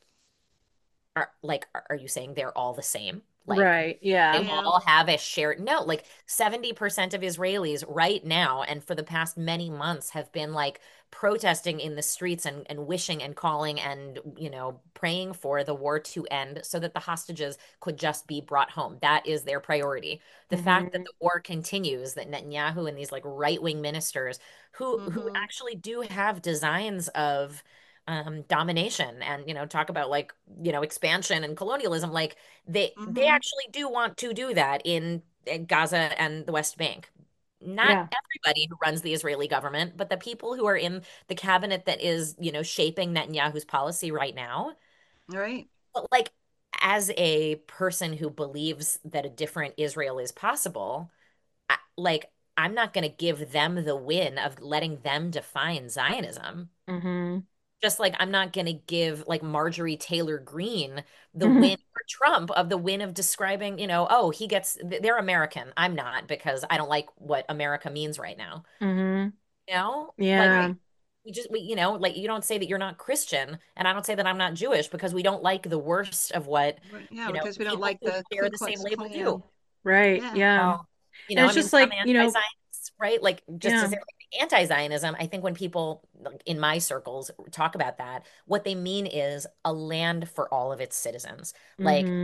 Are like are are you saying they're all the same? Like Right. they Yeah. Yeah. all have a shared no, like seventy percent of Israelis right now and for the past many months have been like protesting in the streets and, and wishing and calling and, you know, praying for the war to end so that the hostages could just be brought home. That is their priority. The fact that Hmm. the war continues, that Netanyahu and these like right-wing ministers who who Hmm. actually do have designs of um domination and, you know, talk about like, you know, expansion and colonialism, like they they Hmm. actually do want to do that in, in Gaza and the West Bank. Not Yeah. everybody who runs the Israeli government, but the people who are in the cabinet that is, you know, shaping Netanyahu's policy right now. Right. But like as a person who believes that a different Israel is possible, I, like I'm not going to give them the win of letting them define Zionism. Hmm. Just like I'm not going to give like Marjorie Taylor Greene the Hmm. win or Trump of the win of describing, you know, oh, he gets, they're American. I'm not because I don't like what America means right now. Hmm. You know, like Yeah. Right. we just, we, you know, like you don't say that you're not Christian and I don't say that I'm not Jewish because we don't like the worst of what, Right. Yeah, you know, because we don't people like who the share Ku the same Klux label do. Klan. Right. Yeah. Yeah. Well, you And know, I it's mean, just some like, you know, anti-Zionists, right? Like just to yeah. say like, anti-Zionism, I think when people like, in my circles talk about that, what they mean is a land for all of its citizens. Like Hmm.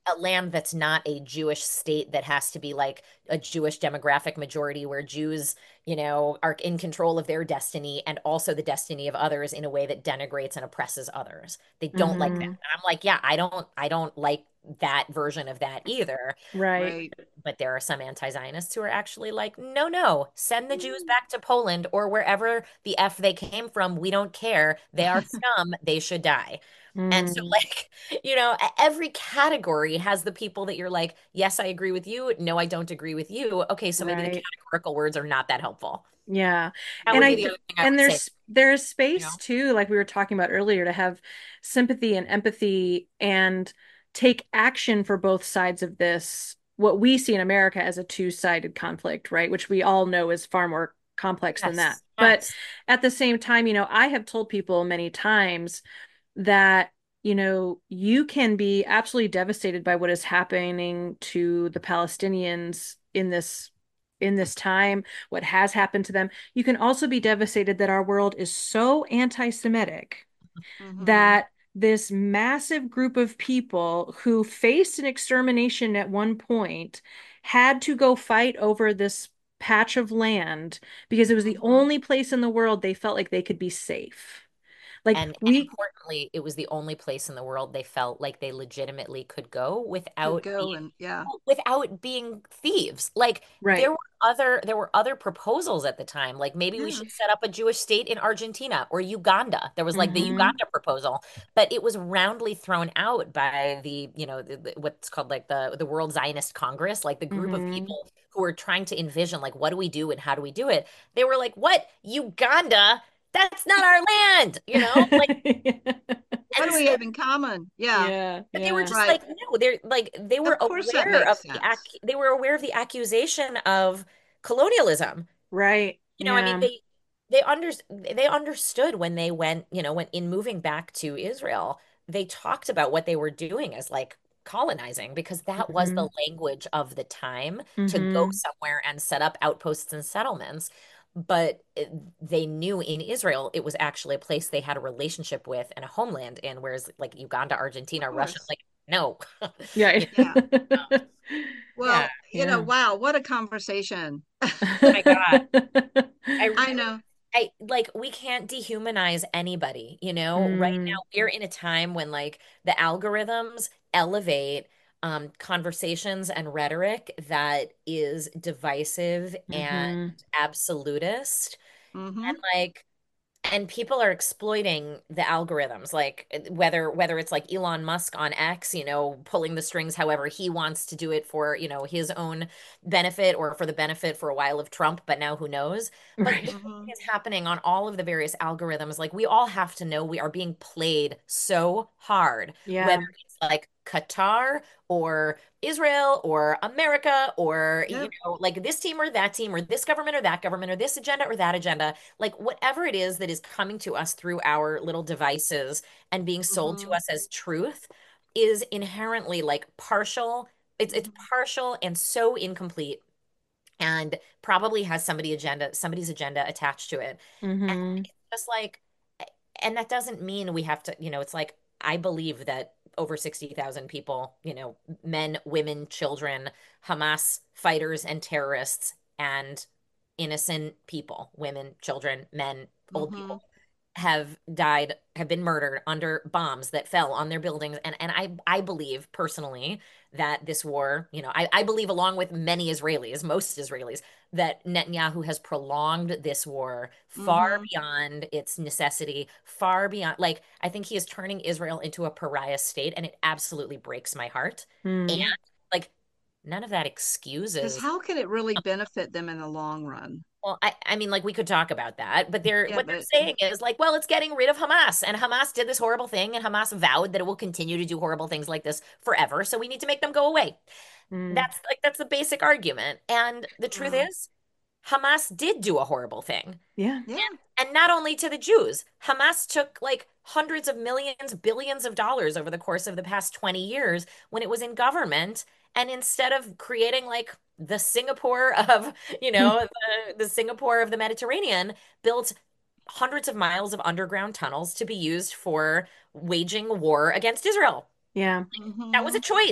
a land that's not a Jewish state that has to be like a Jewish demographic majority where Jews, you know, are in control of their destiny and also the destiny of others in a way that denigrates and oppresses others. They don't like that. Hmm. And I'm like, yeah, I don't I don't like that version of that either. Right. Right. But there are some anti-Zionists who are actually like, no, no, send the Jews back to Poland or wherever the F they came from. We don't care. They are scum. They should die. And so, Mm, like, you know, e- every category has the people that you're like, yes, I agree with you. No, I don't agree with you. Okay, so maybe the right. categorical words are not that helpful. Yeah. That And would be I the th other thing I and would say, there's there's you space know? too, like we were talking about earlier, to have sympathy and empathy and take action for both sides of this, what we see in America as a two-sided conflict, right? Which we all know is far more complex than that. Yes, But yes. at the same time, you know, I have told people many times that, you know, you can be absolutely devastated by what is happening to the Palestinians in this in this time, what has happened to them. You can also be devastated that our world is so anti-Semitic Mm-hmm. that this massive group of people who faced an extermination at one point had to go fight over this patch of land because it was the Mm-hmm. only place in the world they felt like they could be safe. Like And and we, importantly, it was the only place in the world they felt like they legitimately could go Could without go being and yeah. without being thieves. Like there right. were other there were other proposals at the time. Like maybe we Yeah. should set up a Jewish state in Argentina or Uganda. There was like the Hmm. Uganda proposal, but it was roundly thrown out by the, you know, the, the- what's called like the the World Zionist Congress, like the group of Hmm. people who were trying to envision like what do we do and how do we do it. They were like, "What? Uganda? That's not our land," you know? Like What and do we so have in common? Yeah. Yeah, but they were yeah. just Right. like, no, they're like they were Of course that aware of makes the ac sense. they were aware of the accusation of colonialism. Right. You know, I mean, Yeah. they they under they understood when they went, you know, when in moving back to Israel, they talked about what they were doing as like colonizing because that was Hmm. the language of the time to go Hmm. somewhere and set up outposts and settlements. But it- they knew in Israel it was actually a place they had a relationship with and a homeland in, whereas like Uganda, Of Argentina, Russia, course. like no, Yeah. you Yeah. know, yeah. Well, you know, Yeah. wow, what a conversation. Oh my God. I I really, know. I like, we can't dehumanize anybody, you know? Right Mm, now, we're in a time when like the algorithms elevate um, conversations and rhetoric that is divisive and hmm. absolutist. And Mm-hmm. like, and people are exploiting the algorithms, like whether whether it's like Elon Musk on X, you know, pulling the strings however he wants to do it for, you know, his own benefit or for the benefit for a while of Trump, but now who knows? But the Right. same Mm-hmm. thing is happening on all of the various algorithms. Like we all have to know we are being played so hard, Yeah. whether it's like Qatar or Israel or America or, you Yep. know, like this team or that team or this government or that government or this agenda or that agenda, like whatever it is that is coming to us through our little devices and being sold to Mm-hmm. us as truth is inherently like partial. It's it's Mm-hmm. partial and so incomplete and probably has somebody agenda, somebody's agenda attached to it. And Hmm. it's just like, and that doesn't mean we have to, you know, it's like I believe that over sixty thousand people, you know, men, women, children, Hamas fighters and terrorists and innocent people, women, children, men, old Mm-hmm. people have died, have been murdered under bombs that fell on their buildings. And and I I believe personally that this war, you know, I, I believe along with many Israelis, most Israelis, that Netanyahu has prolonged this war far Mm-hmm. beyond its necessity, far beyond like I think he is turning Israel into a pariah state, and it absolutely breaks my heart. And Mm. Yeah. like none of that Because excuses. how can it really benefit them in the long run? Well, I, I mean, like we could talk about that, but they're Yeah, what they're but saying is like, well, it's getting rid of Hamas, and Hamas did this horrible thing, and Hamas vowed that it will continue to do horrible things like this forever, so we need to make them go away. Mm. That's like that's the basic argument. And the truth uh, is, Hamas did do a horrible thing. Yeah. yeah. And not only to the Jews, Hamas took like hundreds of millions, billions of dollars over the course of the past twenty years when it was in government. And instead of creating like the Singapore of, you know, the, the Singapore of the Mediterranean, built hundreds of miles of underground tunnels to be used for waging war against Israel. Yeah. That was a Mm-hmm. choice.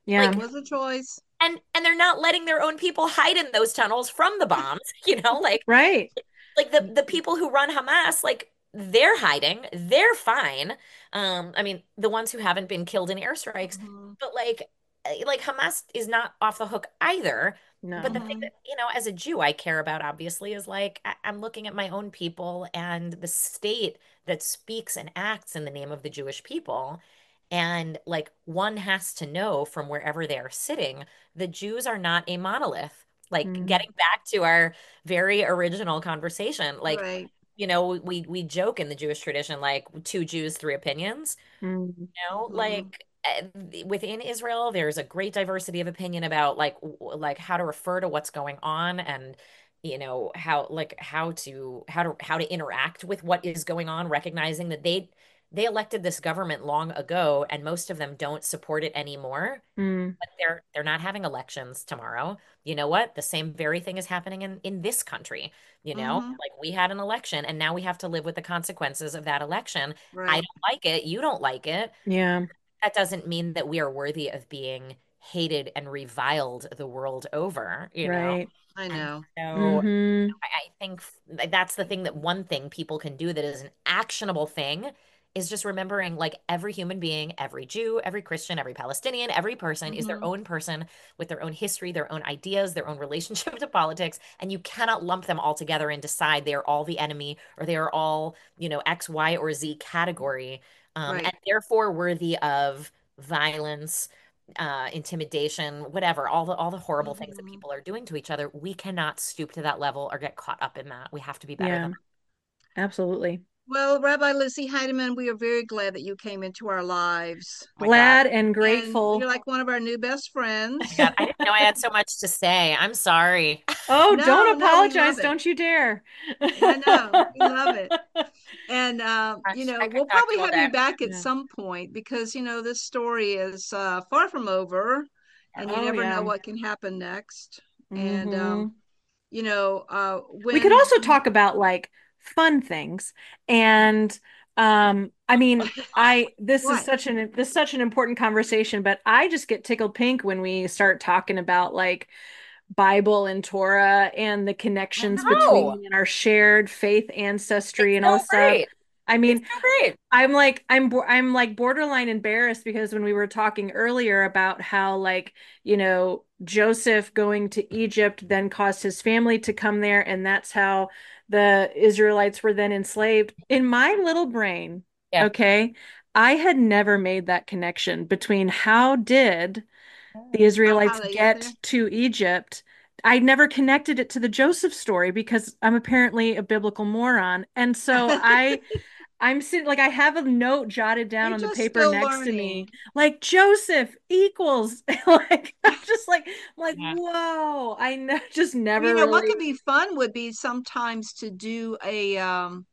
Yeah. Like, It was a choice. and and they're not letting their own people hide in those tunnels from the bombs, you know, like Right. like the the people who run Hamas, like they're hiding, they're fine. Um, I mean, the ones who haven't been killed in airstrikes, Hmm. but like eh, like Hamas is not off the hook either. But the No. thing Hmm. that, you know, as a Jew, I care about obviously is like I I'm looking at my own people and the state that speaks and acts in the name of the Jewish people. And like one has to know from wherever they are sitting, the Jews are not a monolith. Like Mm. getting back to our very original conversation. Like, Right. you know, we we joke in the Jewish tradition, like two Jews, three opinions. Mm. You know, Hmm. like uh, within Israel, there's a great diversity of opinion about like w- like how to refer to what's going on and you know how like how to how to how to interact with what is going on, recognizing that they they elected this government long ago and most of them don't support it anymore, Mm. but they're they're not having elections tomorrow. You know what? The same very thing is happening in in this country. You know, Hmm. like we had an election and now we have to live with the consequences of that election. I Right. don't like it. You don't like it. Yeah. That doesn't mean that we are worthy of being hated and reviled the world over, you know? Right. I And know. so Mm-hmm. I I think f- that's the thing that one thing people can do that is an actionable thing is just remembering like every human being, every Jew, every Christian, every Palestinian, every person is their Hmm. own person with their own history, their own ideas, their own relationship to politics, and you cannot lump them all together and decide they are all the enemy or they are all, you know, X, Y, or Z category, um, and Right. therefore worthy of violence, uh, intimidation, whatever, all the all the horrible things that Hmm. people are doing to each other. We cannot stoop to that level or get caught up in that. We have to be better than Yeah. Absolutely. Well, Rabbi Lizzie Heidemann, we are very glad that you came into our lives. Oh my God. Glad and And you're grateful. like one of our new best Oh my friends. God. I didn't know I had so much to say. I'm sorry. Oh, No, don't no, we love apologize. it. Don't you dare. I know. We love it. And um, you Gosh, know, I could we'll talk to probably you all have day. you back at Yeah. some point because you know this story is uh, far from over, and you Oh, never know yeah. what can happen next. And um, Hmm. you know, uh, We could when also talk about like fun things. And um, I mean, I this is what? such an this is such an important conversation, but I just get tickled pink when we start talking about like Bible and Torah and the I connections know. No, between our shared faith ancestry it's and all so this stuff. great. I It's mean, so great. I'm like I'm bo- I'm like borderline embarrassed because when we were talking earlier about how like, you know, Joseph going to Egypt then caused his family to come there and that's how the Israelites were then enslaved. In my little brain, Yeah. okay, I had never made that connection between how did the Oh, how Israelites they get get there? to Egypt. I never connected it to the Joseph story because I'm apparently a biblical moron. And so I I'm sitting like I have a note jotted down You're on the just paper still next to learning. me, like Joseph equals like I'm just like I'm like Yeah. whoa, I ne just Well, you never know, what really could be fun would be sometimes to do a um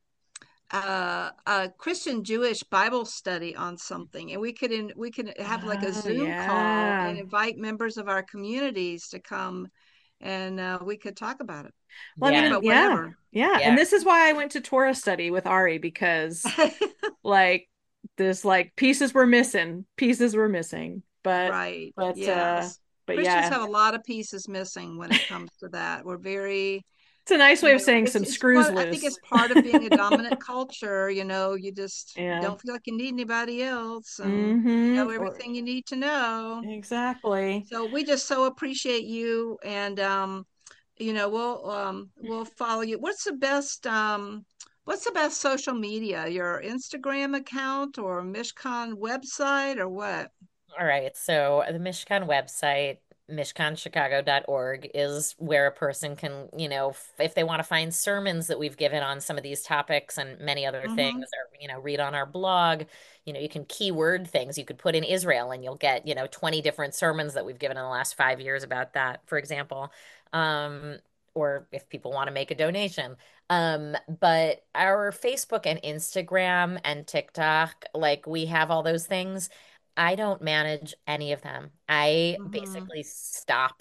uh, a Christian Jewish Bible study on something, and we could in, we could have like a oh Zoom call and yeah. invite members of our communities to come, and uh, we could talk about it. Well, I Talk Yeah. mean, about yeah. whatever. Yeah. Yeah. And this is why I went to Torah study with Ari because like this like pieces were missing. Pieces were missing. But Right. but uh Yes. but Christians yeah. have a lot of pieces missing when it comes to that. We're very, It's a nice you way of know, saying it's some it's screws what I think loose. it's part of being a dominant culture. You know, you just Yeah. don't feel like you need anybody else, and you Mm-hmm. know Or everything you need to know. exactly. So we just so appreciate you, and um, you know, we'll um we'll follow you. What's the best um what's the best social media? Your Instagram account or Mishkan website or what? All right. So the Mishkan website, mishkan chicago dot org, is where a person can, you know, f- if they want to find sermons that we've given on some of these topics and many other things, Mm-hmm. or, you know, read on our blog, you know, you can keyword things. You could put in Israel and you'll get, you know, twenty different sermons that we've given in the last five years about that, for example. Um, or if people want to make a donation. Um, but our Facebook and Instagram and TikTok, like we have all those things. I don't manage any of them. I Mm-hmm. basically stopped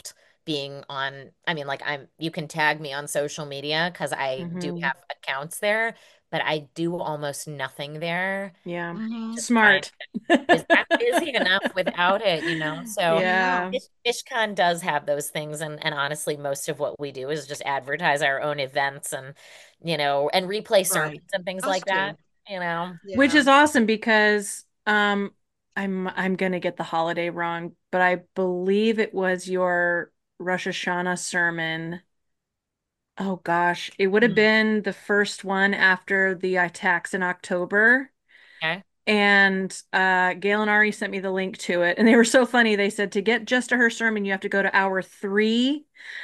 being on, I mean, like I'm, you can tag me on social media because I do Hmm. have accounts there, but I do almost nothing there. Yeah. Hmm. Just kind Smart. of is I'm busy enough without it, you know? So Yeah. Yeah. Fish, FishCon does have those things, and and honestly, most of what we do is just advertise our own events and you know, and replay Right. sermons and things Us like that, too. you know. Which Yeah. is awesome because um I'm I'm gonna get the holiday wrong, but I believe it was your Rosh Hashanah sermon. Oh gosh, it would have Hmm. been the first one after the attacks in October. Okay. And uh, Gail and Ari sent me the link to it, and they were so funny. They said to get just to her sermon, you have to go to hour three.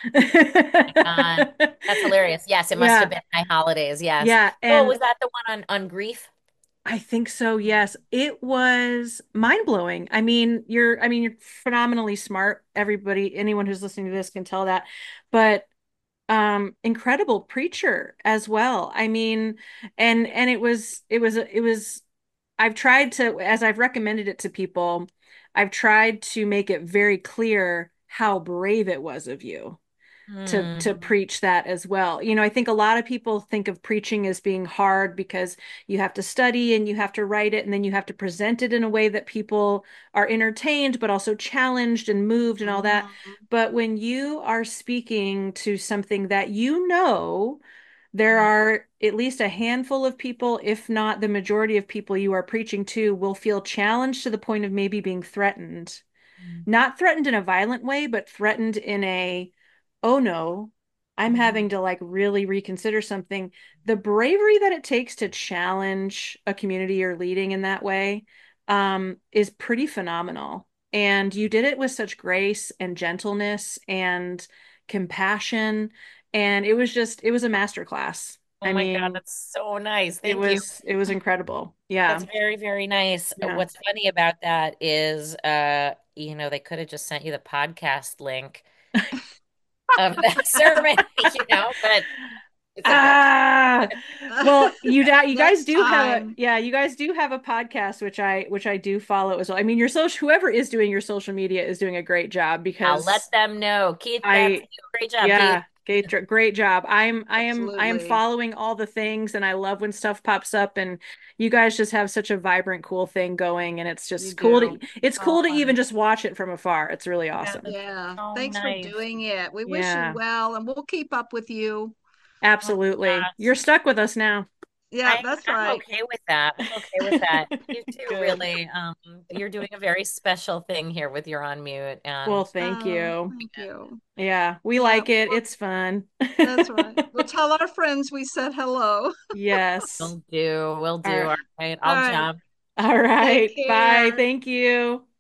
Uh, that's hilarious. Yes, it must have Yeah, been high holidays. Yes. yeah, Oh, and was that the one on on grief? I think so. Yes, it was mind blowing. I mean, you're, I mean, you're phenomenally smart. Everybody, anyone who's listening to this can tell that, but um, incredible preacher as well. I mean, and and it was, it was, it was. I've tried to, as I've recommended it to people, I've tried to make it very clear how brave it was of you to to Hmm. preach that as well. You know, I think a lot of people think of preaching as being hard because you have to study and you have to write it and then you have to present it in a way that people are entertained but also challenged and moved and all that. Hmm. But when you are speaking to something that you know, there are at least a handful of people, if not the majority of people you are preaching to, will feel challenged to the point of maybe being threatened. Not threatened in a violent way, but threatened in a, oh no, I'm having Hmm. to like really reconsider something. The bravery that it takes to challenge a community you're leading in that way, um, is pretty phenomenal. And you did it with such grace and gentleness and compassion. And it was just, it was a masterclass. Oh I my God, mean, that's so nice. it Thank you. was, it was incredible. That's Yeah. very, very nice. Uh, Yeah. What's funny about that is, uh, you know, they could have just sent you the podcast link of that sermon, you know, but it's okay. Ah, well, you da you guys Next do have a time. yeah, you guys do have a podcast which I which I do follow as well. I mean, your social whoever is doing your social media is doing a great job I'll let because them know. Keith, that's I you. Great job, Keith. yeah, great great job. I'm I am I am Absolutely. following all the things and I love when stuff pops up and you guys just have such a vibrant cool thing going and it's You just cool to do. it's Oh, cool to even just watch it from afar. It's really yeah, awesome. that's Yeah. so Thanks for nice. doing it. We wish you Yeah, well and we'll keep up with you. Oh my absolutely. You're gosh. stuck with us now. Yeah, I that's I'm right. okay with that. I'm okay with that. You two Good. really, um, you're doing a very special thing here with your on mute, Well, and thank Oh, you. thank you. Yeah, we Yeah, like it. well, It's fun. that's right. We'll tell our friends we said hello. Yes. we'll do, we'll All do. right. All right, All I'll right. jump. All Take right. Bye. care. Thank you.